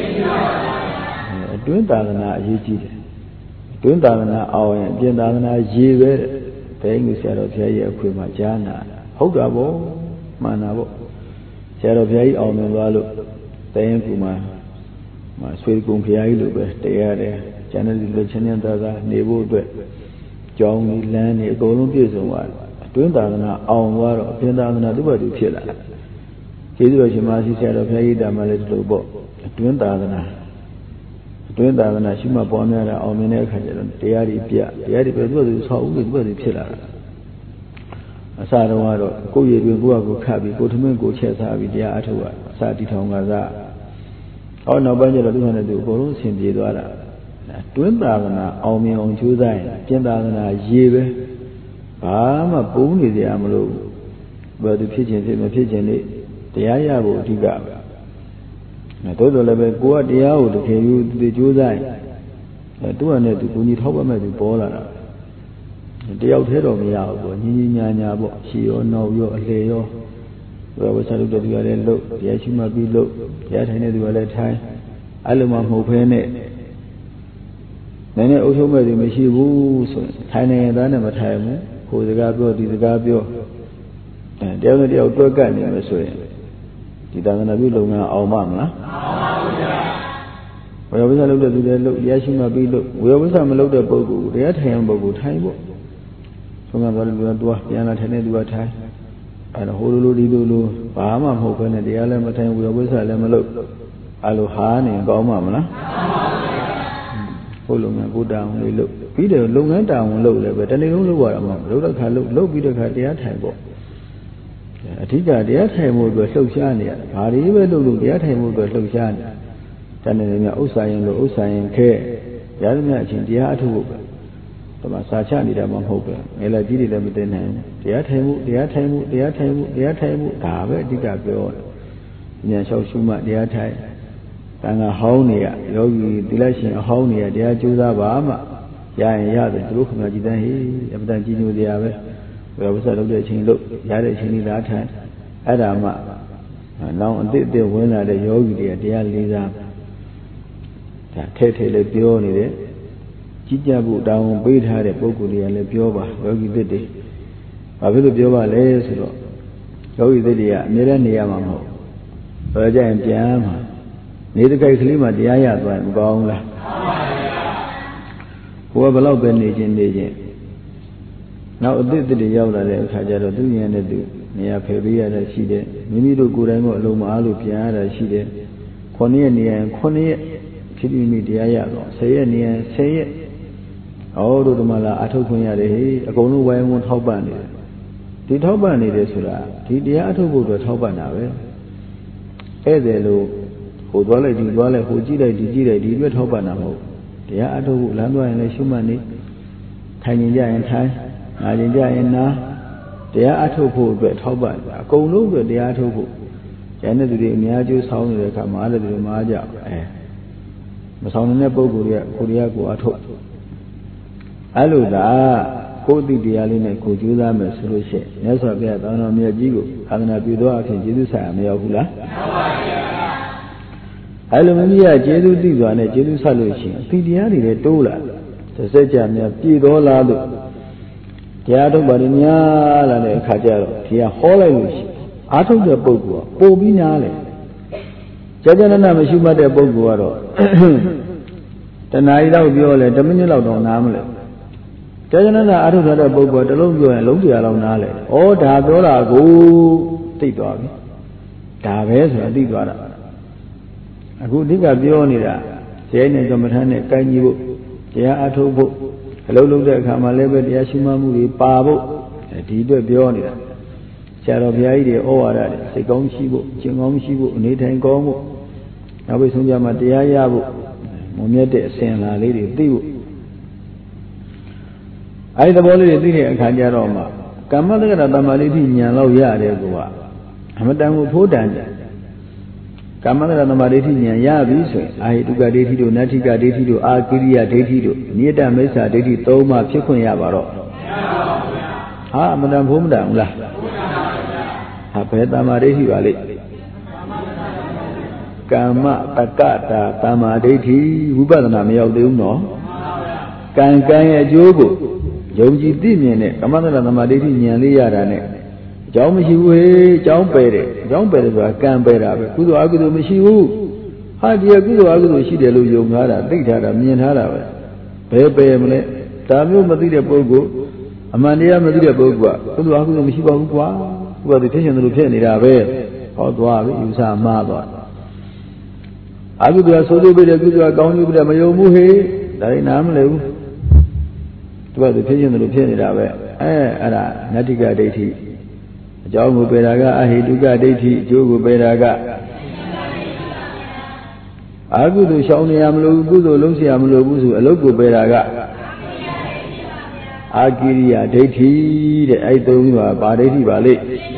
အတွင်းသာသနာအရေးကြီးတယ်အတွင်းသာသနာအောင်ရင်အပြင်သာသနာရေပဲဘယ်ငုဆရာတော်ဘုရားကြီးအခွေမှာကြားနာဟုတ်တာပေါ့မှန်တာပေါ့ဆရာတော်ဘုရားကြီးအောင်မြင်သွားလို့တရင်ကူမှာဆွေကုံဘုရားကြီးလိုပဲတရားတယ်ကျန်တဲ့လူချင်းချင်းသာသာနေဖို့အတွက်ကြောင်းကြီးလမ်းကြီးအကုန်လုံးပြည့်စုံသွားတယ်အတွင်းသာသနာအောင်သွားတော့အပြင်သာသနာသူ့ဘက်သူဖြစ်လာကျေးဇူးတော်ရှင်မဆီဆရာတော်ဘုရားကြီးတာမှလည်းဒီလိုပေါ့အတွင်းသာသနာရှိမှပွားများတာအောင်မြင်တဲ့အခါကျတော့တရားတွေပြသူ့ဘက်သူဆောက်ဦးသူ့ဘက်သူဖြစ်လာတာအစတုန်းကတော့ကိုယ့်ရည်တွင်ကိုယ့်ဟာကိုယ်ခတ်ပြီးကိုယ်ထမင်းကိုယ်ချက်စားပြီးတရားအထုတ်အစတီထောင်ကစားနောက်ပိုင်းကျတော့သူ့ဟာနဲ့သူအကုန်လုံးအဆင်ပြေသွားတာတွင်းသာသနာအောင်မြင်အောင်ကြိုးစားရင်ကျင့်သာသနာရေပဲဘာမှပုံနေကြမလို့ဘယ်သူဖြစ်ခြင်းဖြစ်မဖြစ်ခြင်းလေးတရားရဖို့အဓိကပဲတိုးတော်လည်းပဲကိုကတရားကိုတကယ်ယူသူကြိုးစားရင်သူ့ဟာနဲ့သူကိုကြီးထောက်ပံ့မဲ့သူပေါ်လာတာတယောက်တည်းတော့မရဘူးပေါ့ညီညာပေါ့ရှီရောနောက်ရောအလေရောဝိသလုတ္တသူကလည်းလှုပ်တရားရှိမှပြီးလှုပ်တရားထိုင်တဲ့သူကလည်းထိုင်အဲ့လိုမှမဟုတ်ဖဲနဲ့နည်းနည်းအုပ်ချုပ်မဲ့သူမရှိဘူးဆိုရင်ထိုင်နေသားနဲ့မထိုင်ဘူးဟိုစကားပြောဒီစကားပြောတယောက်နဲ့တယောက်တွဲကပ်နေမယ်ဆိုရင်ဒီသာသနာပြုလုပ်ငန်းအောင်မလားအောင်ပါဘူးဗျာဝေယဝိသလုပ်တဲ့သူလည်းလှုပ်တရားရှိမှပြီးလှုပ်ဝေယဝိသမလုပ်တဲ့ပုဂ္ဂိုလ်တရားထိုင်အောင်ပုဂ္ဂိုလ်ထိုင်ပေါ့ဆုံးကသွားလို့တွားပြန်လာထိုင်တဲ့သူကထိုင်အဲ့တော့ဟိုလိုဒီလိုဘာမှမဟုတ်ဘဲနဲ့တရားလည်းမထိုင်ဝေယဝိသလည်းမလုပ်အဲ့လိုဟာနေကောင်းမှာမလားဟိုလုပ်ငန်းကိုတာဝန်လေးလုပ်ပြီးတယ်လုပ်ငန်းတာဝန်လုပ်လည်းပဲတနေ့လုံးလုပ်ရတာမဟုတ်လုပ်တဲ့ခါလုပ်ပြီးတဲ့ခါတရားထိုင်ပေါ့အဓိကတရားထိုင်မှုအတွက်လှုပ်ရှားနေရတယ်။ဘာတွေပဲလုပ်လို့တရားထိုင်မှုအတွက်လှုပ်ရှားနေတယ်။တဏှာတွေများဥစ္စာရင်လို့ဥစ္စာရင်ခဲရသမျှအချင်းတရားအထုဖို့ပဲ။ဒါမှစာချနေတာမှမဟုတ်ပဲ။ငယ်လာကြီးတွေလည်းမသိနိုင်ဘူး။တရားထိုင်မှုဒါပဲအဓိကပြောတယ်။ဉာဏ်လျှောက်ရှုမှတရားထိုင်တန်ခါဟောင်းနေရယောဂီသီလရှင်အဟောင်းနေရတရားကျိုးစားပါမှရရင်ရတယ်သူတို့ခင်ဗျာကြည်တန်းဟေးအပဒံကြီးညိုတရားပဲဝေဝဆလုပ်တဲ့အချိန်လို့ရတဲ့အချိန်လေးလားထိုင်အဲ့ဒါမှနောင်အတိအဝင်လာတဲ့ယောဂီတွေကတရားလေးစားဒါထဲလေးပြောနေတယ်ကြီးကြပ်ဖို့တောင်းပေးထားတဲ့ပုဂ္ဂိုလ်တွေကလည်းပြောပါယောဂီသစ်တွေဘာဖြစ်လို့ပြောပါလဲဆိုတော့ယောဂီသစ်တွေကအမြဲတမ်းနေရမှာမဟုတ်ဘယ်ကြရင်ပြန်မှာနေတဲ့ကြိုက်ကလေးမှတရားရသွားရင်မကောင်းလားဘုရားဘလောက်ပဲနေခြင်းနောက်အသစ်တွေရောက်လာတဲ့အခါကျတော့သူဉာဏ်နဲ့သူနေရာဖယ်ပေးရတာရှိတယ်မိမိတို့ကိုယ်တိုင်ကအလုံးမအားလို့ပြန်ရတာရှိတယ်9 ရက်နေရင်9 ရက်ဖြစ်ပြီးမိတရားရတော့10 ရက်နေရင်10 ရက်တို့ဓမ္မလာအထုတ်ခွင့်ရတယ်ဟေးအကုန်လုံးဝိုင်းဝန်းထောက်ပံ့နေတယ်ဒီထောက်ပံ့နေတယ်ဆိုတာဒီတရားအထုတ်ဖို့အတွက်ထောက်ပံ့တာပဲဧည့်သည်လို့ဟိုသွားလိုက်ဒီသွားလိုက်ဟိုကြည့်လိုက်ဒီကြည့်လိုက်ဒီအတွက်ထောက်ပံ့တာမဟုတ်တရားအထုတ်ဖို့လမ်းသွားရင်လည်းရှုမှတ်နေထိုင်နေကြရင်ထိုင်နာကျင်ကြရင်နာတရားအထုတ်ဖို့အတွက်ထောက်ပံ့တာအကုန်လုံးအတွက်တရားထုတ်ဖို့ကျန်တဲ့သူတွေအများကျိုးဆောင်နေတဲ့အခါမှာလည်းသူတွေမှားကြမဆောင်တဲ့ပုဂ္ဂိုလ်တွေကကိုယ်တရားကိုအထုတ်အဲ့လိုသာကိုယ်သိတရားလေးနဲ့ကိုယ်ကြိုးစားမယ်ဆိုလို့ရှိရင်မြတ်စွာဘုရားသာသနာမြတ်ကြီးကိုသာသနာပြုသောအဖြစ်ကျေးဇူးဆိုင်မရောက်ဘူးလားမှန်ပါဗျာအဲ့လိုမိမိကကျေးဇူးသိစွာနဲ့ကျေးဇူးဆက်လို့ရှိရင်အသိတရားတွေလည်းတိုးလာတစ်စက်ကြများပြည့်တော်လာလို့တရားထုတ်ပါရများလာတဲ့အခါကျတော့ဒီကဟောလိုက်လို့ရှိအားထုတ်တဲ့ပုဂ္ဂိုလ်ကပို့ပြီးနားလေကြာကြာနာနာမရှိမှတ်တဲ့ပုဂ္ဂိုလ်ကတော့တဏှာကြီးတော့ပြောလဲ10မိနစ်လောက်တော့နားမလဲကြာကြာနာနာအားထုတ်တဲ့ပုဂ္ဂိုလ်ကတစ်လုံးပြောရင်လုံးတရားလောက်နားလေဩဒါပြောတာကိုသိသွားပြီဒါပဲဆိုတာသိသွားတာအခုအဓိကပြောနေတာဇေယျနဲ့ကမ္မထာနဲ့ကိုင်းကြီးဖို့တရားအားထုတ်ဖို့အလုံးလုံးတဲ့အခါမှာလည်းပဲတရားရှိမှမှုတွေပါဖို့ဒီအတွက်ပြောနေတာဆရာတော်ဘုရားကြီးတွေဩဝါဒတွေစိတ်ကောင်းရှိဖို့ကျင့်ကောင်းရှိဖို့အနေထိုင်ကောင်းဖို့နောက်ပြီးဆုံးကြမှာတရားရဖို့မုံမြတ်တဲ့အစဉ်လာလေးတွေသိဖို့အဲဒီသဘောလေးတွေသိတဲ့အခါကျတော့မှကမ္မတက္ကရာတမ္မာလိဋ္ဌိဉာဏ်လောက်ရတယ်ကအမတန်ကိုဖိုးတန်တယ်ကမ္မတက္ကရာတမ္မာလိဋ္ဌိဉာဏ်ရပြီဆိုရင်အာဟိတုကဒိဋ္ဌိတို့နတ္ထိကဒိဋ္ဌိတို့အာကိရိယဒိဋ္ဌိတို့နိယတမိစ္ဆာဒိဋ္ဌိ၃ပါးဖြစ်ခွင့်ရပါတော့ဟာအမတန်ဖိုးမတန်ဘူးလားဟာဘယ်တမ္မာဒိဋ္ဌိပါလိမ့်ကမ္မတက္ကတာတမ္မာဒိဋ္ဌိဝိပဿနာမရောက်သေးဘူးနော်ကံကံရဲ့အကျိုးကိုယုံကြည်သိမြင်တဲ့ကမ္မတက္ကရာတမ္မာဒိဋ္ဌိဉာဏ်လေးရတာနဲ့အကြောင်းမရှိဘူးဟေးအကြောင်းပယ်တယ်အကြောင်းပယ်တယ်ဆိုတာကံပယ်တာပဲကုသိုလ်အကုသိုလ်မရှိဘူးဟာဒီကုသိုလ်အကုသိုလ်ရှိတယ်လို့ယုံထားတာသိထားတာမြင်ထားတာပဲဘယ်ပယ်မလဲဒါမျိုးမသိတဲ့ပုဂ္ဂိုလ်အမှန်တရားမသိတဲ့ပုဂ္ဂိုလ်ကကုသိုလ်အကုသိုလ်မရှိပါဘူးကွာသူကဖြစ်ရှင်တယ်လို့ဖြစ်နေတာပဲဟောသွားပြီယူဆမှားသွားအကုသိုလ်ဆိုးကျိုးပေးတဲ့ကုသိုလ်ကောင်းကျိုးပေးတဲ့မယုံဘူးဟေးဒါရင်နားမလဲဘူးသူကဖြစ်ရှင်တယ်လို့ဖြစ်နေတာပဲအဲ့ဒါနတ္တိကဒိဋ္ဌိအကြောင်းကိုပယ်တာကအဟိတုကဒိဋ္ဌိအကျိုးကိုပယ်တာကအကုသိုလ်ရှောင်နေရမလို့ကုသိုလ်လုံးเสียမလို့ဘူးဆိုအလုတ်ကိုပယ်တာကအာကိရိယဒိဋ္ဌိတဲ့အဲ့သုံးပါဘာဒိဋ္ဌိပါလိမ့်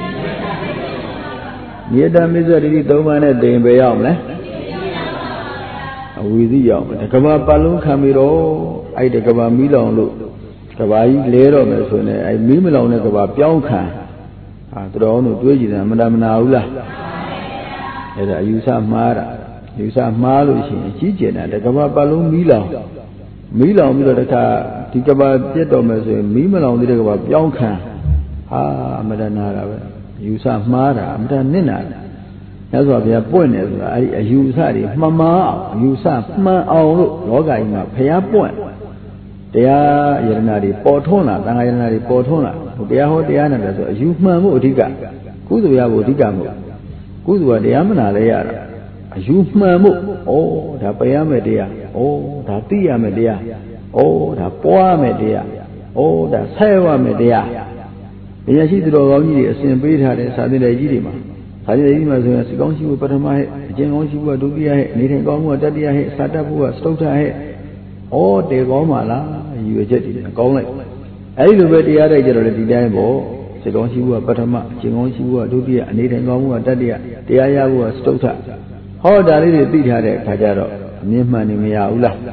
နိယတမိစ္ဆာဒိဋ္ဌိ၃ပါးနဲ့တင်ပယ်ရောက်မလဲအဝီသိရောက်မယ်တကဘာပတ်လုံးခံပြီးတော့အဲ့တကဘာမီးလောင်လို့ကဘာကြီးလဲတော့မယ်ဆိုရင်အဲ့မီးမလောင်တဲ့ကဘာပြောင်းခံတော်တို့တွေးကြည့်တယ်မနာဘူးလားအဲ့ဒါအယူဆမှားတာယူဆမှားလို့ရှိရင်ကြီးကျယ်တာတကဘာပတ်လုံးမီးလောင်ပြီးတော့တခါဒီကဘာပြတ်တော်မယ်ဆိုရင်မီးမလောင်သေးတဲ့ကဘာပြောင်းခံဟာအမတနာတာပဲယူဆမှားတာအမတနစ်နာတာညဆိုဘုရားပွင့်တယ်ဆိုတာအဲ့ဒီအယူဆတွေမှန်အောင်အယူဆမှန်အောင်လို့လောကကြီးမှာဘုရားပွင့်တရားယရနာတွေပေါ်ထွန်းလာသံဃာယရနာတွေပေါ်ထွန်းလာတရားဟောတရားနာတယ်ဆိုအယူမှန်မှုအဓိကကုသိုလ်ရဖို့အဓိကမဟုတ်ကုသိုလ်ကတရားမနာလဲရတာအယူမှန်မှုဩဒါပယ်ရမယ်တရားဩဒါသိရမယ်တရားဩဒါပွားမယ်တရားဩဒါဆက်ရမယ်တရားဘုရားရှိသူတော်ကောင်းကြီးတွေအစဉ်ပေးထားတဲ့စာသင်တိုက်ကြီးတွေမှာစာသင်တိုက်ကြီးမှာဆိုရင်စိတ်ကောင်းရှိဖို့ပထမဟဲ့အကျင့်ကောင်းရှိဖို့ဒုတိယဟဲ့နေထိုင်ကောင်းမှုတတိယဟဲ့စာတတ်ဖို့ကစတုထဟဲ့ဩတေကောင်းပါလားရွေချက်တွေကောင်းလိုက်အဲ့ဒီလိုပဲတရားတိုက်ကြတော့လေဒီတိုင်းပေါ့စိတ်ကောင်းရှိဖို့ကပထမအကျင့်ကောင်းရှိဖို့ကဒုတိယအနေထိုင်ကောင်းမှုကတတိယတရားရဖို့ကစတုထဟောဒါလေးတွေသိထားတဲ့အခါကျတော့အမြင်မှန်နေမရဘူးလား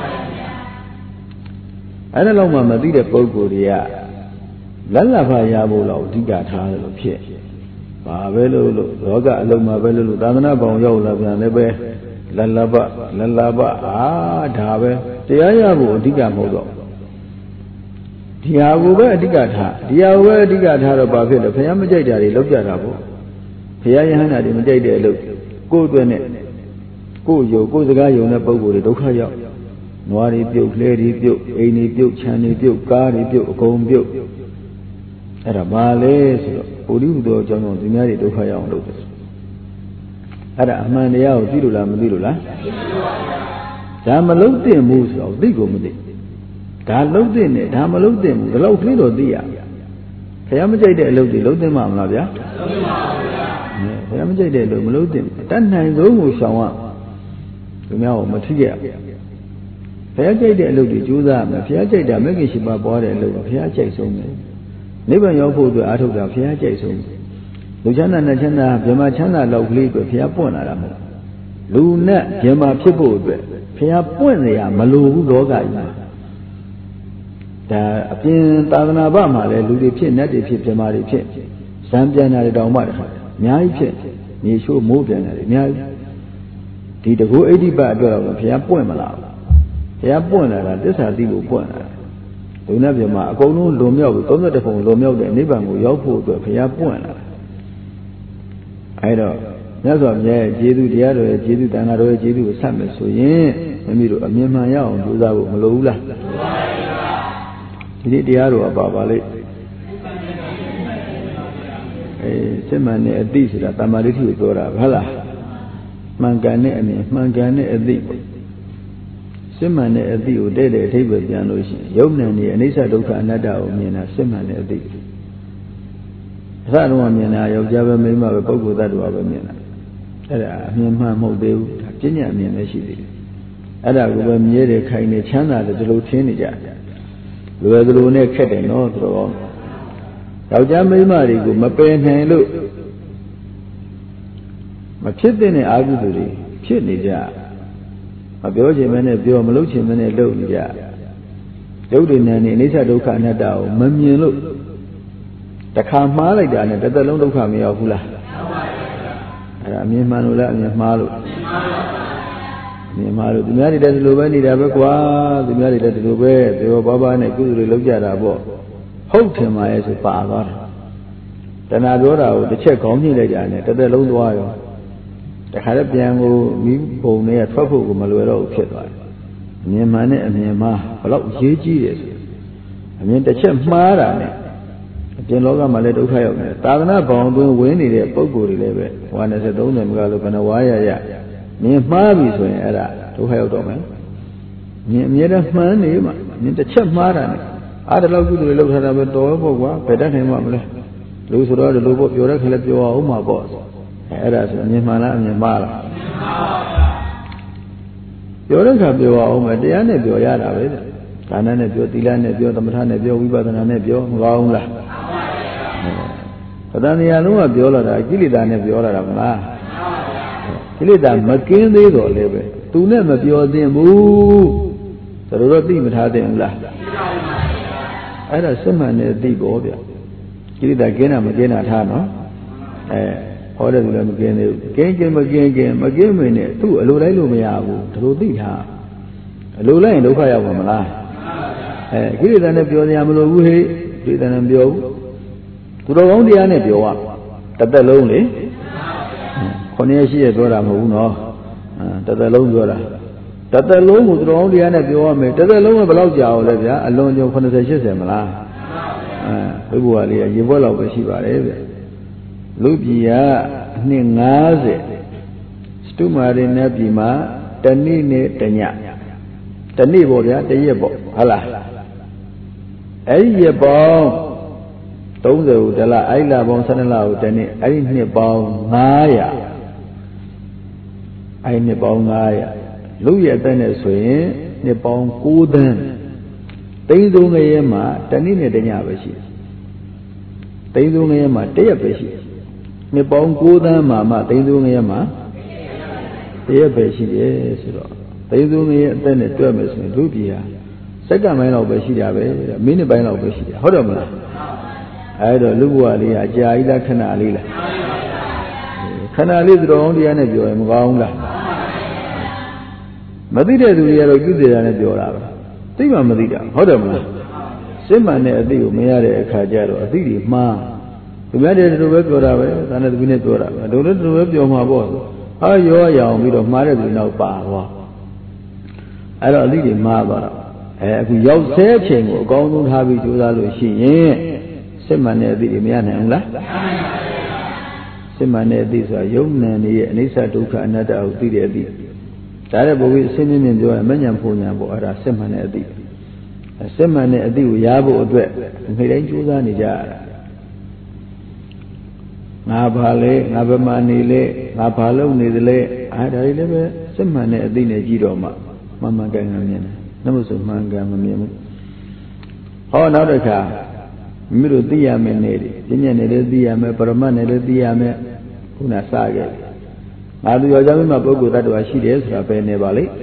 အဲ့ဒါလောက်မှမသိတဲ့ပုဂ္ဂိုလ်တွေကလက်လက်ဖရဖို့လောက်အဓိကထားတယ်လို့ဖြစ်ဘာပဲလို့လောကအလုံးမှာပဲလို့သာသနာပေါင်းရောက်လာပြန်လည်းပဲလက်လပဒါပဲတရားရဖို့အဓိကမဟုတ်တော့ဒီဟာကိုပဲအဓိကထားဒီဟာကိုပဲအဓိကထားတော့ဘာဖြစ်လဲဘုရားမကြိုက်တာတွေလောက်ကြတာပေါ့ဘုရားယဟန္တာတွေမကြိုက်တဲ့အလုပ်ကိုယ့်အတွက်နဲ့ကိုယ့်ယုံကိုယ်စကားယုံတဲ့ပုဂ္ဂိုလ်တွေဒုက္ခရောက်နွားတွေပြုတ်လှဲတွေပြုတ်အိမ်တွေပြုတ်ခြံတွေပြုတ်ကားတွေပြုတ်အကုန်ပြုတ်အဲ့ဒါဘာလဲဆိုတော့ပုရိဟုသောအကြောင်းကြောင့်သူများတွေဒုက္ခရောက်အောင်လုပ်တယ်အဲ့ဒါအမှန်တရားကိုသိလို့လားမသိလို့လားဒါမလုံးတင်ဘူးဆိုတော့သိကိုမသိဒါလုံးတင်တယ်ဒါမလုံးတင်ဘူးဒီလောက်သိတော့သိရဘုရားမကြိုက်တဲ့အလုပ်တွေလုံးတင်မှာမလားဗျာဘုရားမကြိုက်တဲ့အလုပ်မလုံးတင်တတ်နိုင်ဆုံးကိုရှောင်ရသူများကိုမထိရဘရားကြိုက်တဲ့အလုပ်တွေကြိုးစားမယ်ဘုရားကြိုက်တာမဂ္ဂင်၈ပါးပွားတဲ့အလုပ်ဘုရားကြိုက်ဆုံးတယ်နိဗ္ဗာန်ရောက်ဖို့အတွက်အားထုတ်တာဘုရားကြိုက်ဆုံးလူချမ်းသာနဲ့ချမ်းသာဗြဟ္မာချမ်းသာလောက်ကလေးအတွက်ဘုရားပွင့်လာတာမဟုတ်လူနဲ့ဗြဟ္မာဖြစ်ဖို့အတွက်ဘုရားပွင့်နေရမလိုဘူးလောကကြီးမှာဒါအပြင်သာသနာ့ဘမှာလည်းလူတွေဖြစ်နတ်တွေဖြစ်ဗြဟ္မာတွေဖြစ်ဇံပြန်တာတွေတောင်မှတခါအများကြီးဖြစ်မြေချိုးမိုးပြန်တာတွေအများကြီးဒီတကူအိဋ္ဌိပတ်အတွက်တော့ဘုရားပွင့်မလာဘူးဘုရားပွင့်လာတာသစ္စာသိဖို့ပွင့်လာတာလူနဲ့ဗြဟ္မာအကုန်လုံးလွန်မြောက်ပြီး31ပုံလွန်မြောက်တဲ့နိဗ္ဗာန်ကိုရောက်ဖို့အတွက်ဘုရားပွင့်လာတာအဲဒါမြတ်စွာဘုရားရဲ့ကျေးဇူးတရားတော်ရဲ့ကျေးဇူးတန်ခါတော်ရဲ့ကျေးဇူးကိုဆက်မယ်ဆိုရင်မိမိတို့အမြင်မှန်ရအောင်ကြိုးစားဖို့မလိုဘူးလားဒီတရားတော်ကပါလေစစ်မှန်တဲ့အသိဆိုတာတမ္မာဒိဋ္ဌိကိုပြောတာဟုတ်လားမှန်ကန်တဲ့အမြင်မှန်ကန်တဲ့အသိစစ်မှန်တဲ့အသိကိုတဲ့တဲ့အထိပ္ပယ်ပြန်လို့ရှိရင်ယုံနံနေအနိစ္စဒုက္ခအနတ္တကိုမြင်တာစစ်မှန်တဲ့အသိအစတော့မြင်တာယောက်ျားပဲမိန်းမပဲပုဂ္ဂိုလ်သတ္တဝါပဲမြင်တာအဲ့ဒါအမြင်မှန်မဟုတ်သေးဘူးဒါပညာအမြင်ပဲရှိသေးတယ်အဲ့ဒါကိုပဲမြဲတယ်ခိုင်တယ်ချမ်းသာတယ်ဒီလိုထင်နေကြလွယ်သလိုနဲ့ခက်တယ်နော်သူတော်ယောက်ျားမိန်းမတွေကိုမပယ်နိုင်လို့မဖြစ်တဲ့အာဟုသူတွေဖြစ်နေကြမပြောချင်မနဲ့ပြောမလုပ်ချင်မနဲ့လုပ်နေကြရုပ်တည်နေအနိစ္စဒုက္ခအနတ္တကိုမမြင်လို့တခါမှားလိုက်တာနဲ့တစ်သက်လုံးဒုက္ခမရောက်ဘူးလားအဲ့ဒါအမြင်မှန်လို့လားအမြင်မှားလို့မြင်မှားလို့သူများတွေလည်းဒီလိုပဲနေတာပဲကွာသူများတွေလည်းဒီလိုပဲပြောပါပါနဲ့ကုသိုလ်တွေလုပ်ကြတာပေါ့ဟုတ်ထင်ပါရဲ့ဆိုပါသွားတယ်တဏှာပြောတာကိုတစ်ချက်ခေါင်းညှိလိုက်ကြတယ်တစ်သက်လုံးသွားရောတခါတော့ပြန်ကိုမိဘုံနဲ့ထွက်ဖို့ကိုမလွယ်တော့ဘူးဖြစ်သွားတယ်အမြင်မှန်နဲ့အမြင်မှားဘလောက်ရေးကြီးတယ်ဆိုအမြင်တစ်ချက်မှားတာနဲ့အပြင်လောကမှာလည်းဒုက္ခရောက်နေတယ်သာသနာ့ဘောင်အတွင်းဝင်နေတဲ့ပုံကိုယ်တွေလည်းပဲ120 30မကလို့ဘယ်နှဝါရရမြင်မှားပြီဆိုရင်အဲ့ဒါဒုက္ခရောက်တော့မယ်မြင်အမြဲတမ်းမှန်နေမှာမြင်တစ်ချက်မှားတာနဲ့အားတလောက်ကုသိုလ်လုပ်ထားတာပဲတော်ပေါ့ကွာဘယ်တတ်နိုင်မှာမလဲလူဆိုတော့ဒီလိုပေါ့ပြောတဲ့ခက်လည်းပြောအောင်မှာပေါ့အဲ့ဒါဆိုအမြင်မှန်လားအမြင်မှားလားပြောတဲ့ခါပြောအောင်မယ်တရားနဲ့ပြောရတာပဲဒါနနဲ့ပြောသီလနဲ့ပြောသမထနဲ့ပြောဝိပဿနာနဲ့ပြောမကောင်းလားပဒံတရားလုံးကပြောလာတာကိလေသာနဲ့ပြောလာတာမလားကိလေသာမကင်းသေးတော့လည်းပဲသူနဲ့မပြောသင့်ဘူးဒါတော့သိမထားသင့်ဘူးလားအဲ့ဒါစစ်မှန်တဲ့အသိပေါ့ဗျကိလေသာကင်းတာမကင်းတာထားနော်ဟောတဲ့သူလည်းမကင်းသေးဘူးကင်းခြင်းမကင်းမင်းနဲ့သူ့အလိုလိုက်လို့မရဘူးဒါလိုသိထားအလိုလိုက်ရင်ဒုက္ခရောက်မှာမလားကိလေသာနဲ့ပြောစရာမလိုဘူးဟဲ့ကိလေသာနဲ့ပြောဘူးသူတော်ကောင်းတရားနဲ့ပြောရတစ်သက်လုံးလေ9ရက်ရှိရပြောတာမဟုတ်ဘူးနော်တစ်သက်လုံးပြောတာတစ်သက်လုံးကိုသူတော်ကောင်းတရားနဲ့ပြောရမယ်တစ်သက်လုံးကဘယ်လောက်ကြာအောင်လဲဗျာအလွန်ကြုံ80 80မလားဘုရားလေးရေဘွက်လောက်ပဲရှိပါတယ်ဗျလူပြည်ကနှစ်50စတုမာရိနတ်ပြည်မှာတနေ့နဲ့တညတနေ့ပေါ့ဗျာတရက်ပေါ့ဟုတ်လားအဲ့ဒီရက်ပေါင်း30ကိုတလအဲ့လပေါင်း12လကိုတနေ့အဲ့ဒီနှစ်ပေါင်း900အဲ့နှစ်ပေါင်း900လူရဲ့အသက်နဲ့ဆိုရင်နှစ်ပေါင်း9သန်းသိန်းသုံးငရဲမှာတနေ့နဲ့တညပဲရှိတယ်သိန်းသုံးငရဲမှာတရက်ပဲရှိတယ်နှစ်ပေါင်း9သန်းမှာသိန်းသုံးငရဲမှာတရက်ပဲရှိတယ်ဆိုတော့သိန်းသုံးငရဲအသက်နဲ့တွက်မယ်ဆိုရင်လူပြည်ဟာစက္ကန့်ပိုင်းလောက်ပဲရှိတာပဲမိနစ်ပိုင်းလောက်ပဲရှိတယ်ဟုတ်တယ်မလားအဲ့တော့လူဘဝလေးကအကြာကြီးလားခဏလေးလားခဏလေးသတော်ကောင်းတရားနဲ့ပြောရင်မကောင်းလားမသိတဲ့သူတွေကတော့ကုသိုလ်တရားနဲ့ပြောတာပဲသိမှမသိတာဟုတ်တယ်မလားစစ်မှန်တဲ့အသိကိုမရတဲ့အခါကျတော့အသိတွေမှားသူများတဲ့သူပဲပြောတာပဲဒါနဲ့သူနဲ့ပြောတာပဲတို့လည်းသူပဲပြောမှာပေါ့ဟာရောရအောင်ပြီးတော့မှားတဲ့သူနောက်ပါသွားအဲ့တော့အသိတွေမှားသွားတော့အခုရောက်ဆဲအချိန်ကိုအကောင်းဆုံးထားပြီးကြိုးစားလို့ရှိရင်စစ်မှန်တဲ့အသိတွေမရနိုင်ဘူးလားစစ်မှန်တဲ့အသိဆိုတာယုံနံနေရဲ့အနိစ္စဒုက္ခအနတ္တကိုသိတဲ့အသိဒါတဲ့ဘုရားအစင်းမြင့်ပြောရင်မဉ္ဇဉ်ဖုန်ညာပေါ့အဲ့ဒါစစ်မှန်တဲ့အသိစစ်မှန်တဲ့အသိကိုရဖို့အတွက်ဒီတိုင်းကြိုးစားနေကြရတာငါဘာလဲငါဘယ်မှာနေလဲငါဘာလုပ်နေသလဲဒါတွေလည်းပဲစစ်မှန်တဲ့အသိနဲ့ကြည့်တော့မှမှန်မှန်ကန်ကန်မြင်တယ် nắm số mang cả mà miệng họ nói được cả mình rồi tia mình này đi chính nhà này rồi tia mình parama này rồi tia mình cũng là sai cái à tôi giờ mình mà bố cụ ta đồ xí đấy sao phải này bảo lấy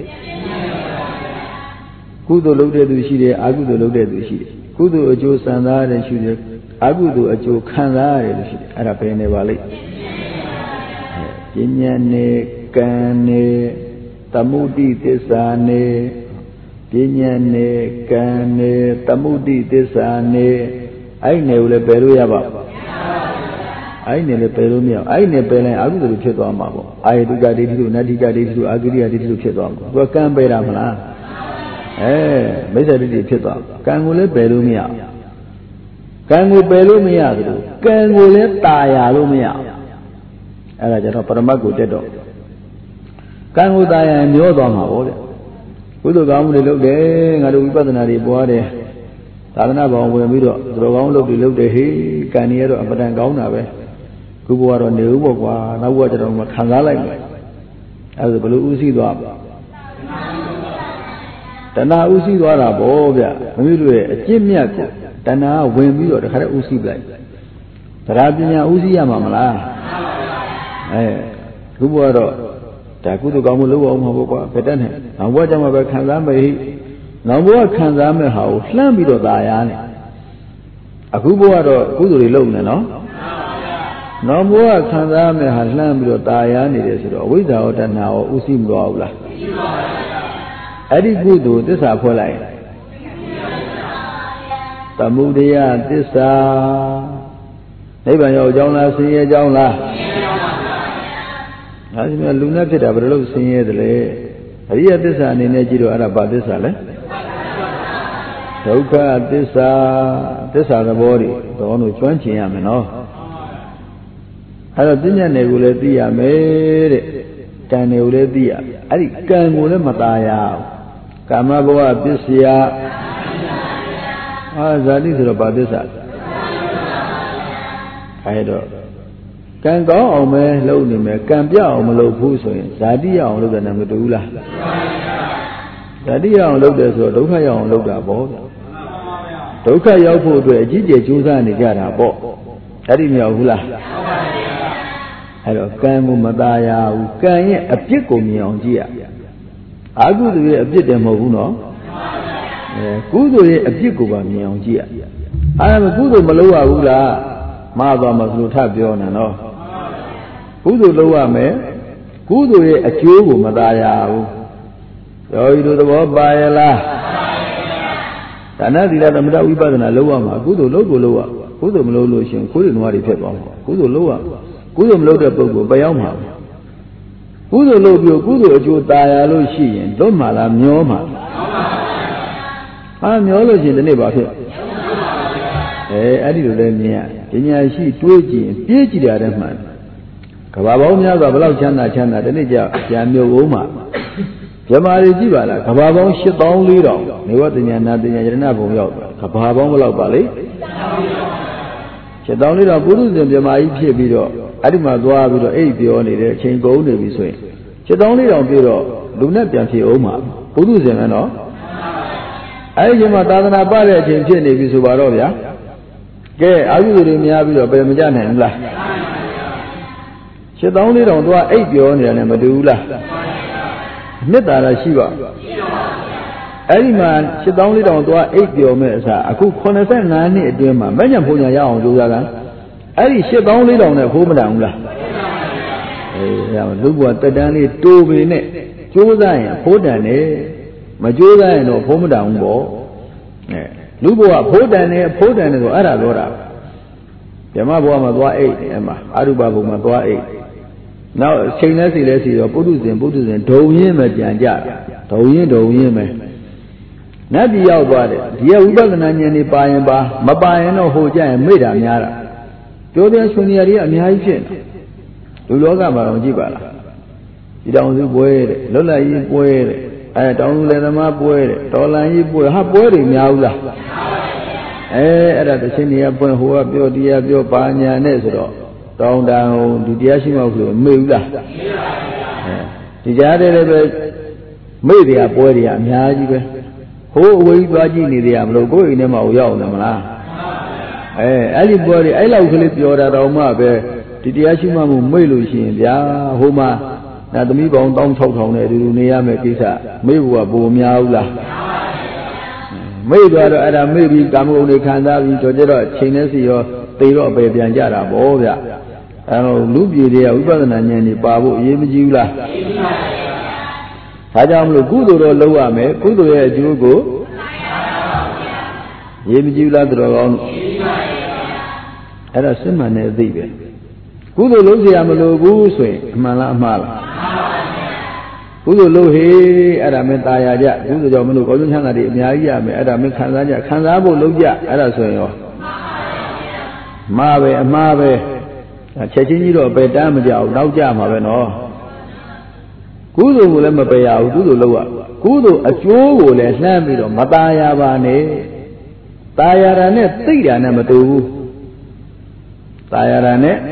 cụ đồ lâu đấy tôi xí đấy à cụ đồ lâu đấy tôi xí đấy cụ đồ ở chỗ san ra đấy xí đấy à cụ đồ ở chỗ khan ra đấy xí đấy à phải này bảo lấy chính nhà này can này tamudi tessa này chính nhà này can này tamudi tessa này anh này là bèo ya bảo anh này là bèo miao anh này bèo này à cụ đồ chết toa mà bảo ai tu cái đi tu nadi cái đi tu agiri đi tu chết toa mà tôi can bèo làm là mấy giờ đi chết toa can ngô lấy bèo miao can ngô bèo miao rồi can ngô lấy taya luôn miaoအဲ့ဒါကျတော့ပရမတ်ကိုတက်တော့ကံကိုတာယာမျောသွားမှာပေါ့ဗျကုသိုလ်ကောင်းမှုတွေလုပ်တယ်ငါတို့ဝိပဿနာတွေပွားတယ်သာသနာ့ဘောင်ဝင်ပြီးတော့သူတော်ကောင်းလုပ်တွေလုပ်တယ်ဟေးကံကြီးရတော့အပဒံကောင်းတာပဲခုဘဝတော့နေဦးပေါ့ကွာနောက်ဘဝကျတော့မှခံစားလိုက်မယ်အဲ့ဒါဘယ်လိုဥသိသွားတဏှာဥသိသွားတာပေါ့ဗျမင်းတို့ရဲ့အကျင့်မြတ်ကိုတဏှာဝင်ပြီးတော့တခါတည်းဥသိလိုက်တရားပညာဥသိရမှာမလားခုဘဝတော့ဒါကုသိုလ်ကောင်းမှုလုပ်အောင်မှာပေါ့ကွာဘယ်တတ်နဲ့နောက်ဘဝကျမှပဲခံစားမယ်ဟိနောက်ဘဝခံစားမယ်ဟာကိုလှမ်းပြီးတော့ตายရနဲ့အခုဘဝတော့ကုသိုလ်တွေလုပ်နေနော်နောက်ဘဝခံစားမယ်ဟာလှမ်းပြီးတော့ตายရနေတယ်ဆိုတော့အဝိဇ္ဇာဝတ္တနာရောဥသိမလို့ဘူးလားသိပါပါဗျာအဲ့ဒီကုသိုလ်သစ္စာဖွဲ့လိုက်သမုဒယသစ္စာနိဗ္ဗာန်ရောက်ကြောင်းလားဆင်းရဲကြောင်းလားဒါဆိုရင်လူနဲ့ဖြစ်တာဘယ်လိုလုပ်ဆင်းရဲတယ်လဲအရိယသစ္စာအနေနဲ့ကြည့်တော့အဲ့ဒါဘာသစ္စာလဲဒုက္ခသစ္စာသစ္စာသဘောတွေတော်တော်ကျွမ်းကျင်ရမယ်နော်အဲ့တော့ပြဉ္ညာနယ်ကိုလည်းသိရမယ်တဲ့ကံနယ်ကိုလည်းသိရအဲ့ဒီကံကိုလည်းမตายရအောင်ကာမဘဝပစ္စယဇာတိဆိုတော့ဘာသစ္စာအဲ့တော့ကံကောင်းအောင်ပဲလုပ်နေမယ်ကံပြအောင်မလုပ်ဘူးဆိုရင်ဇာတိရအောင်လုပ်တယ်နဲ့မတူဘူးလားဇာတိရအောင်လုပ်တယ်ဆိုတော့ဒုက္ခရအောင်လုပ်တာပေါ့ဗျာဒုက္ခရောက်ဖို့အတွက်အကြီးကျယ်ကြိုးစားနေကြတာပေါ့အဲ့ဒီမြောက်ဘူးလားအဲ့တော့ကံကိုမตายရဘူးကံရဲ့အပြစ်ကိုမြင်အောင်ကြည့်ရအာဟုသူရဲ့အပြစ်တယ်မဟုတ်ဘူးနော်ကုသိုလ်ရဲ့အပြစ်ကိုပါမြင်အောင်ကြည့်ရအဲ့ဒါကုသိုလ်မလုပ်ရဘူးလားမှားသွားမှဆိုလို့ထပြောနေနော်ကုသိုလ်လုပ်ရမယ်ကုသိုလ်ရဲ့အကျိုးကိုမตายရဘူးယောဂီတို့သဘောပါရလားဒါနသီလသမထဝိပဿနာလုပ်ရမှာကုသိုလ်လုပ်ကိုလုပ်ရကုသိုလ်မလုပ်လို့ရှင်ကိုယ်တွေနွားတွေဖြစ်သွားမှာကုသိုလ်လုပ်ရကုသိုလ်မလုပ်တဲ့ပုဂ္ဂိုလ်ပျောက်မှာကုသိုလ်လုပ်ပြီးကုသိုလ်အကျိုးตายရလို့ရှိရင်လွတ်မှာလားမျောမှာမျောလို့ရှိရင်ဒီနေ့ဘာဖြစ်အဲ့ဒီလိုလဲမြင်ရပညာရှိတွေးကြည့်ရင်ပြေးကြည့်ရတယ်မှန်ကဘာပေါင်းများစွာဘယ်လောက်ချမ်းသာဒီနေ့ကျပြန်မြို့ဦးမှာဗြဟ္မာတွေကြည့်ပါလားကဘာပေါင်း84,000နေဝတ္တညာနာတညာယရဏဘုံရောက်ကဘာပေါင်းဘယ်လောက်ပါလဲ84,000ပုရုဇဉ်ဗြဟ္မာကြီးဖြစ်ပြီးတော့အဲ့ဒီမှာသွားပြီးတော့အိပ်ပြောနေတဲ့အချိန်ကုန်နေပြီဆိုရင်74,000ပြည့်တော့လူနဲ့ပြန်ဖြစ်အောင်မှာပုရုဇဉ်ပဲနော်အဲ့ဒီမှာသာသနာ့ပတဲ့အချိန်ဖြစ်နေပြီဆိုပါတော့ဗျာကဲအာဟုတွေများပြီးတော့ဘယ်မကြနိုင်ဘူးလား74,000သွားအိပ်ပြောနေတယ်လည်းမတူဘူးလားနှစ်သာရရှိပါအဲ့ဒီမှာ74,000သွားအိပ်ပြောမဲ့အစားအခု85နှစ်အတွင်းမှာမညံဖုန်ညာရအောင်ကြိုးစားတာအဲ့ဒီ74,000နဲ့ဖိုးမတန်ဘူးလားလူဘဝတက်တန်းလေးတိုးပေနဲ့ကြိုးစားရင်ဖိုးတန်တယ်မကြိုးစားရင်တော့ဖိုးမတန်ဘူးပေါ့လူဘဝဖိုးတန်တယ်ဆိုအဲ့ဒါပြောတာဓမ္မဘဝမှာသွားအိတ်တယ်အမှအရူပဘုံမှာသွားအိတ်နောက်ချိန်လဲစီတော့ပုထုဇဉ်ဒုံရင်းပဲပြန်ကြဒုံရင်းပဲနတ်ပြည်ရောက်သွားတယ်ဒီကဝိပဿနာဉာဏ်နေပါရင်ပါမပါရင်တော့ဟိုကြရင်မေ့တာများတာပြောတဲ့ရှင်နေရာတွေအများကြီးဖြစ်နေလူလောကမှာတော့ကြည့်ပါလားဒီတောင်စုပွဲတဲ့လွတ်လပ်ရေးပွဲတဲ့တောင်စုလယ်သမားပွဲတဲ့တော်လန်ရေးပွဲဟာပွဲတွေများဘူးလားအဲ့ဒါတစ်ချင်းနေရာပွင့်ဟိုကပြောတရားပြောပါညာနဲ့ဆိုတော့တောင်းတန်ဒီတရားရှိမှဆိုမေ့ဘူးလားဒီကြားတယ်လည်းပဲမေ့တရားပွဲတွေအများကြီးပဲ hố quấy toa chi này thì làm rồi có gì mà ổn nè mà la ấy đi bơi đi ấy lâu khi đi ra đâu mà về thì đi ăn mà mình mấy lối xin bia hôm mà là tụi mình còn tông thâu thòng này đi này mấy cái啥mấy bữa bùa nhau là mấy đứa đó là mấy bị cảm ơn đi khán giả đi cho chứ đó chính là gì đó tây đó về biển ra là bố vậy lúc gì đi ở bên này nhà này bà bố gì mới chịu là phải chăng lúc cú đồ lâu à mấy cú đồ là chú cô gì mới chịu là đồ con là sinh mà này gì vậy cú đồ lâu gì mà lâu cú xuôi mà là cú đồ lâu thì là mình tài à chứ cú đồ cho mình có những thằng là đi nhà gì à mình là mình khán giả bộ lâu chứ là xuôi rồi mà về chế chính như đó về đám mà giàu đau cha mà về nó cú đồ của lên mà về giàu cú đồ lâu à cú đồ ở chỗ của lên làm gì đó mà tài à bà này tài à ra này tí ra này mà tu tài à ra này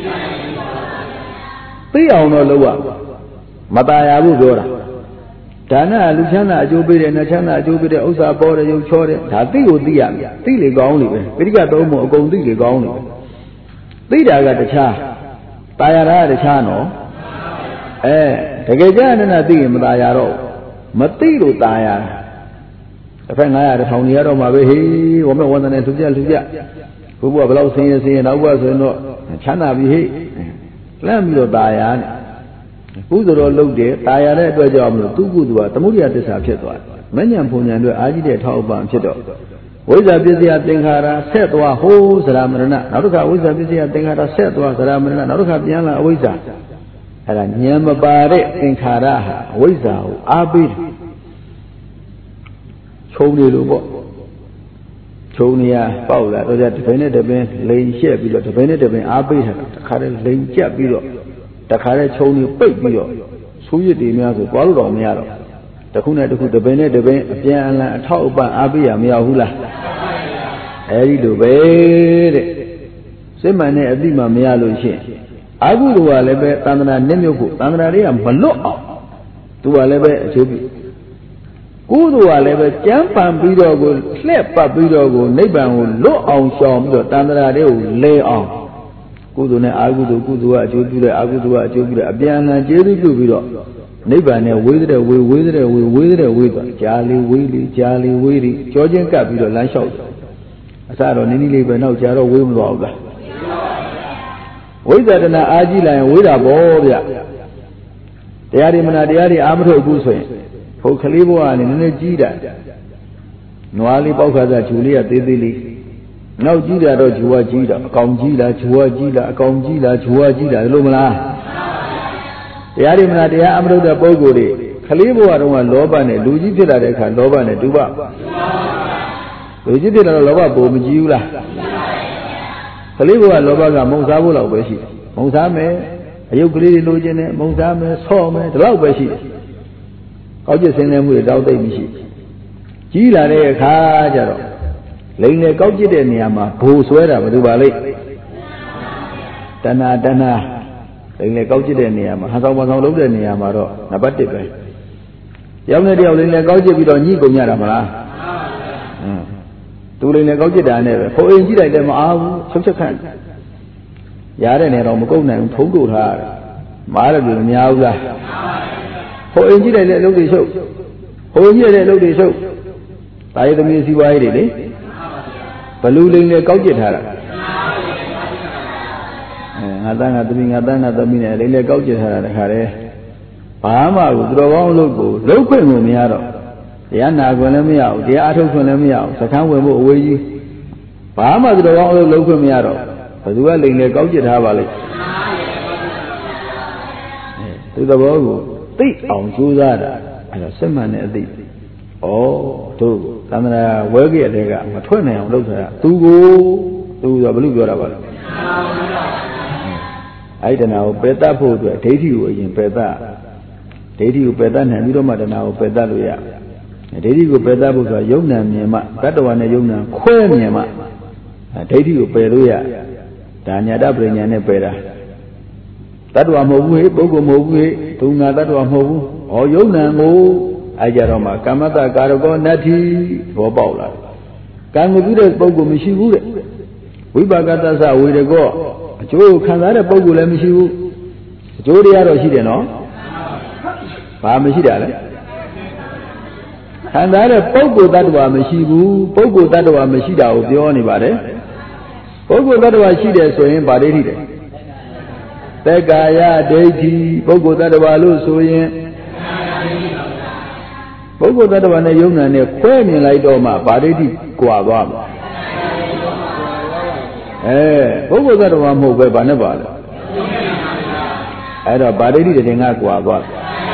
tí ông nó lâu à mà tài à bố rồi đó là lúc sáng là chú bây giờ nó sáng là chú bây giờ ông xã bỏ ra chú cho đấy thà tí của tí à tí lấy con đi cái cái đó một con tí lấy con đi tí đã cái cha tài à ra cái cha nó cái cha nó là tí mà tài à đâu mà tí rồi tài à phải ngay à phòng nhà đâu mà về hi我们วันนั้นทุกอย่างဘုရားဘယ်လောက်ဆင်းရဲနောက်ဘုရားဆိုရင်တော့ချမ်းသာပြီဟိလမ်းပြီးတော့ตายရနဲ့ကုသိုလ်တော်လုပ်တယ်ตายရတဲ့အတွက်ကြောင့်မလို့သူကုသိုလ်ကသမုဒိယသစ္စာဖြစ်သွားတယ်မဉ္ဇဉ်ဘုံဉဏ်တွေအာကြီးတဲ့ထောက်ပံ့ဖြစ်တော့ဝိဇ္ဇာပစ္စယသင်္ခါရဆက်သွားဟိုးသရမရဏနောက်တစ်ခါဝိဇ္ဇာပစ္စယသင်္ခါရဆက်သွားသရမရဏနောက်တစ်ခါပြန်လာအဝိဇ္ဇာအဲ့ဒါဉာဏ်မပါတဲ့သင်္ခါရဟာအဝိဇ္ဇာကိုအားပေးတယ်ချုံနေလို့ပေါ့ချုံနေရပေါက်လာတော့တပင်းနဲ့တပင်းလိန်ရှက်ပြီးတော့တပင်းနဲ့တပင်းအားပေးထားတာတခါတည်းလိန်ကျက်ပြီးတော့တခါတည်းချုံနေပိတ်ပြီးတော့ဆူးရည်တွေများဆိုသွားလို့တော့မရတော့တခုနဲ့တခုတပင်းနဲ့တပင်းအပြန်အလှန်အထောက်အပံ့အားပေးရမရဘူးလားအဲဒီလိုပဲတဲ့စိတ်မှန်တဲ့အတိမှမရလို့ရှိရင်အာဟုလိုကလည်းပဲသန္တနာနစ်မြုပ်ဖို့သန္တနာတွေကမလွတ်အောင်သူကလည်းပဲအကျိုးပြုကုသိုလ်ကလည်းပဲကြမ်းပန်ပြီးတော့ကိုလှည့်ပတ်ပြီးတော့ကိုနိဗ္ဗာန်ကိုလွတ်အောင်ရှောင်ပြီးတော့တန်ត្រာတွေကိုလဲအောင်ကုသိုလ်နဲ့အာဟုသိုလ်ကုသိုလ်ကအကျိုးပြုတယ်အာဟုသိုလ်ကအကျိုးပြုတယ်အပြန်အလှန်ကျေးဇူးပြုပြီးတော့နိဗ္ဗာန်နဲ့ဝေးတဲ့ဝေးတဲ့ဝေးသွားကြာလေဝေးလေကြာလေဝေးလေကြောချင်းကပ်ပြီးတော့လမ်းလျှောက်အစတော့နည်းနည်းလေးပဲနောက်ကြာတော့ဝေးမသွားဘူးလားဝိဇ္ဇာတနာအာကြီးလာရင်ဝေးတာပေါ့ဗျတရားတွေမနာတရားတွေအာမထုတ်ဘူးဆိုရင်ဟိုကလေးဘဝကနေနည်းနည်းကြီးတာနွားလေးပေါက်ခါစားဂျူလေးကသေးသေးလေးနောက်ကြီးတာတော့ဂျူဝကြီးတာအကောင်ကြီးလားဂျူဝကြီးလားအကောင်ကြီးလားဂျူဝကြီးလားလို့မလားတရားတွေမလားတရားအမထုတ်တဲ့ပုဂ္ဂိုလ်တွေကလေးဘဝတုန်းကလောဘနဲ့လူကြီးဖြစ်လာတဲ့အခါလောဘနဲ့တူပါလူကြီးဖြစ်လာတော့လောဘပုံမကြီးဘူးလားကလေးဘဝလောဘကမုံစားဖို့လောက်ပဲရှိတယ်မုံစားမယ်အယုတ်ကလေးတွေလိုချင်တယ်မုံစားမယ်ဆော့မယ်ဒီလောက်ပဲရှိတယ်ကောက်ကျစ်စင်းနေမှုတွေတောက်သိမ့်မရှိကြီးလာတဲ့အခါကျတော့လိန်လေကောက်ကျစ်တဲ့နေရာမှာဘိုးဆွဲတာဘာလို့ပါလိမ့်တဏှာလိန်လေကောက်ကျစ်တဲ့နေရာမှာဟန်ဆောင်မဆောင်လုပ်တဲ့နေရာမှာတော့နံပါတ်1ပဲယောက်နဲ့တယောက်လိန်လေကောက်ကျစ်ပြီးတော့ညှိကုန်ကြတာမလားသူလိန်လေကောက်ကျစ်တာနဲ့ပဲခိုးအိမ်ကြည့်လိုက်လည်းမအားဘူးချုပ်ချက်ခန့်ရတဲ့နေတော့မကုန်နိုင်ဘူးထုံးတို့ထားရတယ်မားတယ်လို့မများဘူးလားဟိုအိမ်ကြည့်လိုက်တဲ့အလုပ်တွေရှုပ်ဟိုကြည့်လိုက်တဲ့အလုပ်တွေရှုပ်ဒါရသမီးစီးပွားရေးတွေလေဘလူလိန်နဲ့ကောက်ကျစ်ထားတာငါသားငါသမီးငါသားငါသမီးနဲ့လိန်နဲ့ကောက်ကျစ်ထားတာတခါတည်းဘာမှကိုသူတော်ကောင်းအလုပ်ကိုလုပ်ခွင့်ကိုမရတော့တရားနာခွင့်လည်းမရဘူးတရားအထုတ်ခွင့်လည်းမရဘူးစခန်းဝင်ဖို့အဝေးကြီးဘာမှသူတော်ကောင်းအလုပ်လုပ်ခွင့်မရတော့ဘယ်သူကလိန်နဲ့ကောက်ကျစ်ထားပါလိမ့်သူတော်ဘောကိုသိအောင်ကြိုးစားတာအဲ့တော့စိတ်မှန်တဲ့အသိတို့သန္တရာဝဲကြည့်တဲ့ကမထွက်နိုင်အောင်လုပ်တာသူဆိုဘယ်လိုပြောတာပါလဲအဲ့တဏှာကိုပယ်တတ်ဖို့အတွက်ဒိဋ္ဌိကိုအရင်ပယ်တတ်ဒိဋ္ဌိကိုပယ်တတ်နိုင်ပြီးတော့မှတဏှာကိုပယ်တတ်လို့ရဒိဋ္ဌိကိုပယ်တတ်ဖို့ဆိုတာယုံနာမြင်မှတတ္တဝါနဲ့ယုံနာခွဲမြင်မှဒိဋ္ဌိကိုပယ်လို့ရဒါညာတပရိညာနဲ့ပယ်တာတတ္တဝါမဟုတ်ဘူးဟဲ့ပုဂ္ဂိုလ်မဟုတ်ဘူးဟဲ့ဒုငါတတ္တဝါမဟုတ်ဘူးယုံနာကို ai giờ đó mà kamata karako nati thọပေါက်လာကံကိုပြုတဲ့ပုဂ္ဂိုလ်မရှိဘူးတဲ့ဝိပါကသသဝေရကောအကျိုးခံစားတဲ့ပုဂ္ဂိုလ်လည်းမရှိဘူးအကျိုးတွေကတော့ရှိတယ်နော်ဘာမရှိတာလဲခံစားတဲ့ပုဂ္ဂိုလ်တ attva မရှိဘူးပုဂ္ဂိုလ်တ attva မရှိတာကိုပြောနေပါတယ်ပုဂ္ဂိုလ်တ attva ရှိတယ်ဆိုရင်ဗာဒိဋ္ဌိတယ်သက္ကာယဒိဋ္ဌိပုဂ္ဂိုလ်တ attva လို့ဆိုရင်ပုဂ္ဂိုလ်တ attva နဲ့ယုံနာနဲ့ခွဲမြင်လိုက်တော့မှဗာဒိဋ္ဌိကွာသွားမှာပုဂ္ဂိုလ်တ attva မဟုတ်ပဲဗာနဲ့ပါလဲအဲ့တော့ဗာဒိဋ္ဌိတဲ့ငါကွာသွား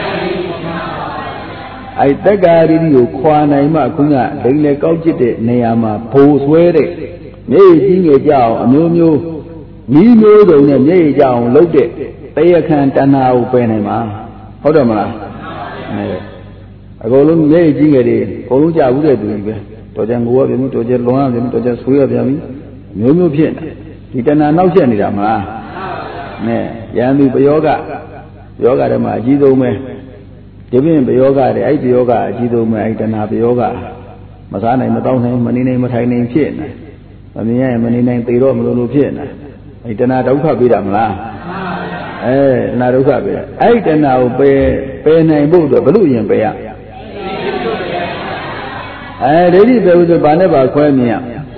အဲ့တက္ကာရိတိကိုခွာနိုင်မှခုနဒိဋ္ဌိလေကောက်ကျစ်တဲ့နေရာမှာဘိုးဆွဲတဲ့မြေကြီးငယ်ကြအောင်အမျိုးမျိုးမိမျိုးစုံနဲ့မြေကြီးကြအောင်လုပ်တဲ့တရားခံတဏှာကိုပယ်နိုင်မှာဟုတ်တယ်မလားအကုန်လုံးမြေကြီးငယ်တွေအကုန်လုံးကြဘူးတဲ့သူကြီးပဲတော်ကြငိုရပြန်ပြီတော်ကြလွန်ရပြန်ပြီတော်ကြဆွေးရပြန်ပြီမျိုးမျိုးဖြစ်နေဒီတဏှာနောက်ဆက်နေတာမလားရန်သူပယောဂထဲမှာအကြီးဆုံးပဲဒီပြင်ပယောဂတဲ့အဲ့ဒီယောဂအကြီးဆုံးပဲအဲ့တဏှာပယောဂမစားနိုင်မတောင်းနိုင်မနေနိုင်မထိုင်နိုင်ဖြစ်နေမမြင်ရရင်မနေနိုင်သေတော့မလို့ဖြစ်နေအဲ့တဏှာဒုက္ခပေးတာမလားတဏှာဒုက္ခပေးအဲ့တဏှာကိုပယ်နိုင်ဖို့အတွက်ဘလို့ရင်ပယ်ရဒိဋ္ဌိပယ်ဖို့ဆိုဘာနဲ့ပါခွဲမြင်ရ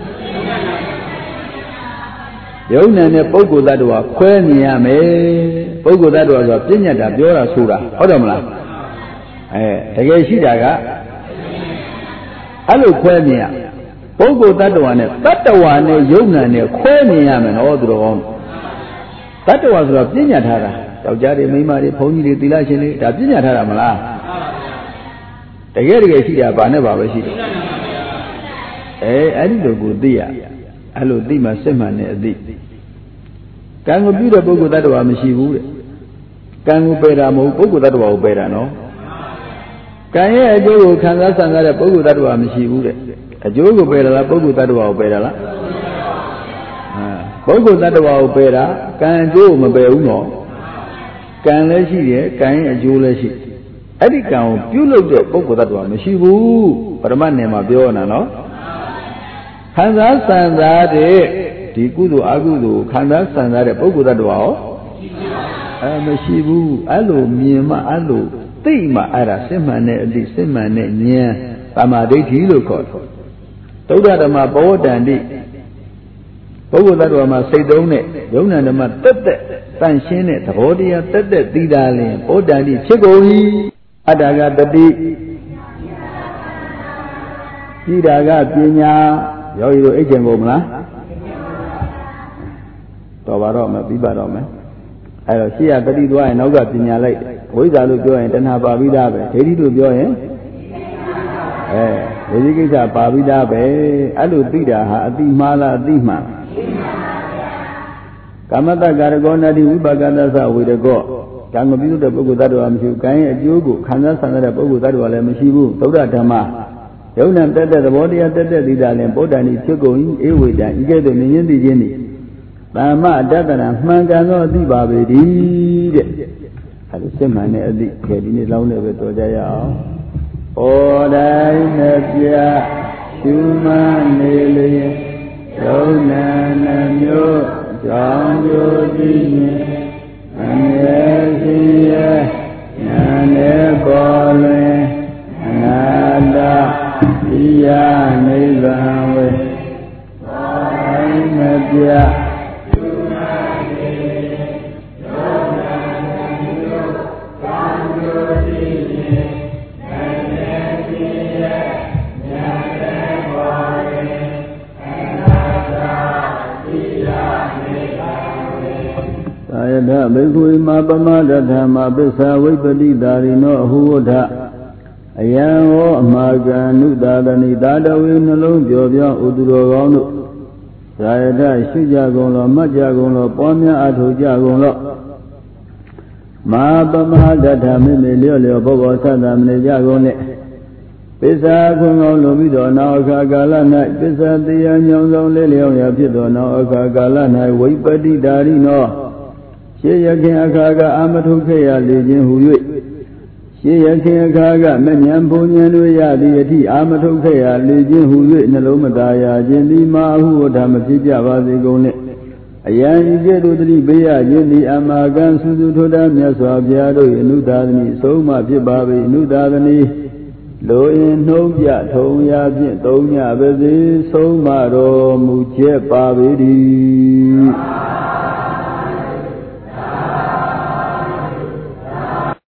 ယုံနာနဲ့ပုဂ္ဂိုလ်တ attva ခွဲမြင်ရမယ်ပုဂ္ဂိုလ်တ attva ဆိုတာပြဉ္ညာတာပြောတာဆိုတာဟုတ်တယ်မလားတကယ်ရှိတာကအဲ့လိုခွဲမြင်ရပုဂ္ဂိုလ်တ attva နဲ့တ attva နဲ့ယုံနာနဲ့ခွဲမြင်ရမယ်နော်သူတော်ကောင်းတ attva ဆိုတာပြဉ္ညာထားတာယောက်ျားတွေမိန်းမတွေဘုန်းကြီးတွေသီလရှင်တွေဒါပြဉ္ညာထားတာမလားတကယ်ရှိတာဘာနဲ့ပါပဲရှိတယ်အဲ့ဒီလိုကိုသိရအဲ့လိုသိမှစစ်မှန်တဲ့အသိကံကိုပြုတဲ့ပုဂ္ဂိုလ်တ attva မရှိဘူးတဲ့ကံကိုပယ်တာမဟုတ်ပုဂ္ဂိုလ်တ attva ကိုပယ်တာနော်ကံရဲ့အကျိုးကိုခံစားဆံစားတဲ့ပုဂ္ဂိုလ်တ attva မရှိဘူးတဲ့အကျိုးကိုပယ်တာလားပုဂ္ဂိုလ်တ attva ကိုပယ်တာလားပုဂ္ဂိုလ်တ attva ကိုပယ်တာကံအကျိုးကိုမပယ်ဘူးနော်ကံလည်းရှိတယ်ကံရဲ့အကျိုးလည်းရှိအဲ့ဒီကံကိုပြုလုပ်တဲ့ပုဂ္ဂိုလ်တ attva မရှိဘူးပရမတ်နယ်မှာပြောနေတာနော်ခံစားဆံစားတဲ့ဒီကုသိုလ်အကုသိုလ်ခံစားဆံစားတဲ့ပုဂ္ဂိုလ်တ attva ရောမရှိဘူးအဲ့လိုမြင်မှအဲ့လိုသိမှအဲ့ဒါစစ်မှန်တဲ့အသည့်စစ်မှန်တဲ့ဉာဏ်သမာဓိဋ္ဌိလို့ခေါ်တယ်သုဒ္ဓဓမ္မဘောဓန္တိပုဂ္ဂိုလ်တ attva မှာစိတ်တုံးနဲ့ယုံနာဓမ္မတက်တန့်ရှင်းတဲ့သဘောတရားတက်သီတာလင်ဘောဓန္တိဖြစ်ကုန်၏အတ္တကတတိဤတာကပညာယောဂီတို့အိတ်ကျင်ကုန်မလားတော်ပါတော့မယ်ပြီးပါတော့မယ်အဲ့တော့ရှိရတတိသွားရင်နောက်ကပညာလိုက်ဝိဇ္ဇာလို့ပြောရင်တဏှာပါပြီးသားပဲဒိဋ္ဌိလို့ပြောရင်ဝိဇိကိစ္စပါပြီးသားပဲအဲ့လိုသိတာဟာအတိမှားလားအတိမှန်ကာမတ္တကာရကောနတိဝိပါကသသဝေရကောကံမပြုတဲ့ပုဂ္ဂိုလ်တ attva မရှိဘူးကံရဲ့အကျိုးကိုခံစားဆံတဲ့ပုဂ္ဂိုလ်တ attva လည်းမရှိဘူးသုဒ္ဓဓမ္မယုံနာတက်သဘောတရားတက်သီတာလည်းဗုဒ္ဓန်ဤဖြစ်ကုန်၏ဧဝေတံဤကဲ့သို့မြင်ရင်သိခြင်းသည်သမ္မာတတ္တနာမှန်ကန်သောအသိပါပေသည်တဲ့အဲဒါစစ်မှန်တဲ့အသိကဲဒီနေ့လောင်းလည်းပဲတော်ကြရအောင်ဩတိုင်းနဲ့ပြရှုမှန်နေလျင်ယုံနာနှမျိုးကြောင့်ကျိုးသိမြင်အမြဲရှိရဲ့ညာနဲ့ပေါ်လွင်အနာတဤယာနိဗ္ဗာန်ဝေတိုင်းနဲ့ပြယထဘေကုဣမပမဒဓမ္မပစ္ဆဝိပ္ပတိတာရိနောအဟုဝထအယံဟောအမာကံနုတာတဏိတာတဝေနှလုံးပြောပြောင်းဥသူတော်ကောင်းတို့သာယထရှိကြကုန်လောမှတ်ကြကုန်လောပွားများအထောက်ကြကုန်လောမပမဒဓမ္မေမေလျော့လျော့ဘောဘောသတ္တမနေကြကုန်နဲ့ပစ္ဆာခွန်ကောင်းလိုပြီးတော့နောက်အခါကာလ၌ပစ္ဆာတရားညောင်းဆောင်လေးလျောင်းရာဖြစ်သောနောက်အခါကာလ၌ဝိပ္ပတိတာရိနောရှေးရခင်အခါကအမထုခေရလေခြင်းဟူ၍ရှေးရခင်အခါကမဉ္ဇဉ်ဘုံဉဏ်တို့ရသည့်အထိအာမထုတ်ခဲ့ရလေခြင်းဟူ၍နှလုံးမသားရခြင်းသည်မာဟုဝဋ္ဌမဖြစ်ကြပါစေကုန်နှင့်အယံဤကဲ့သို့တတိပေးရခြင်းသည်အမာကံစုစုထိုတမြတ်စွာဘုရားတို့၏အနုသာသနိအဆုံးမဖြစ်ပါ၏အနုသာသနိလိုအင်နှုံးပြထုံရာဖြင့်သုံးညပါစေဆုံးမတော်မူချက်ပါပေ၏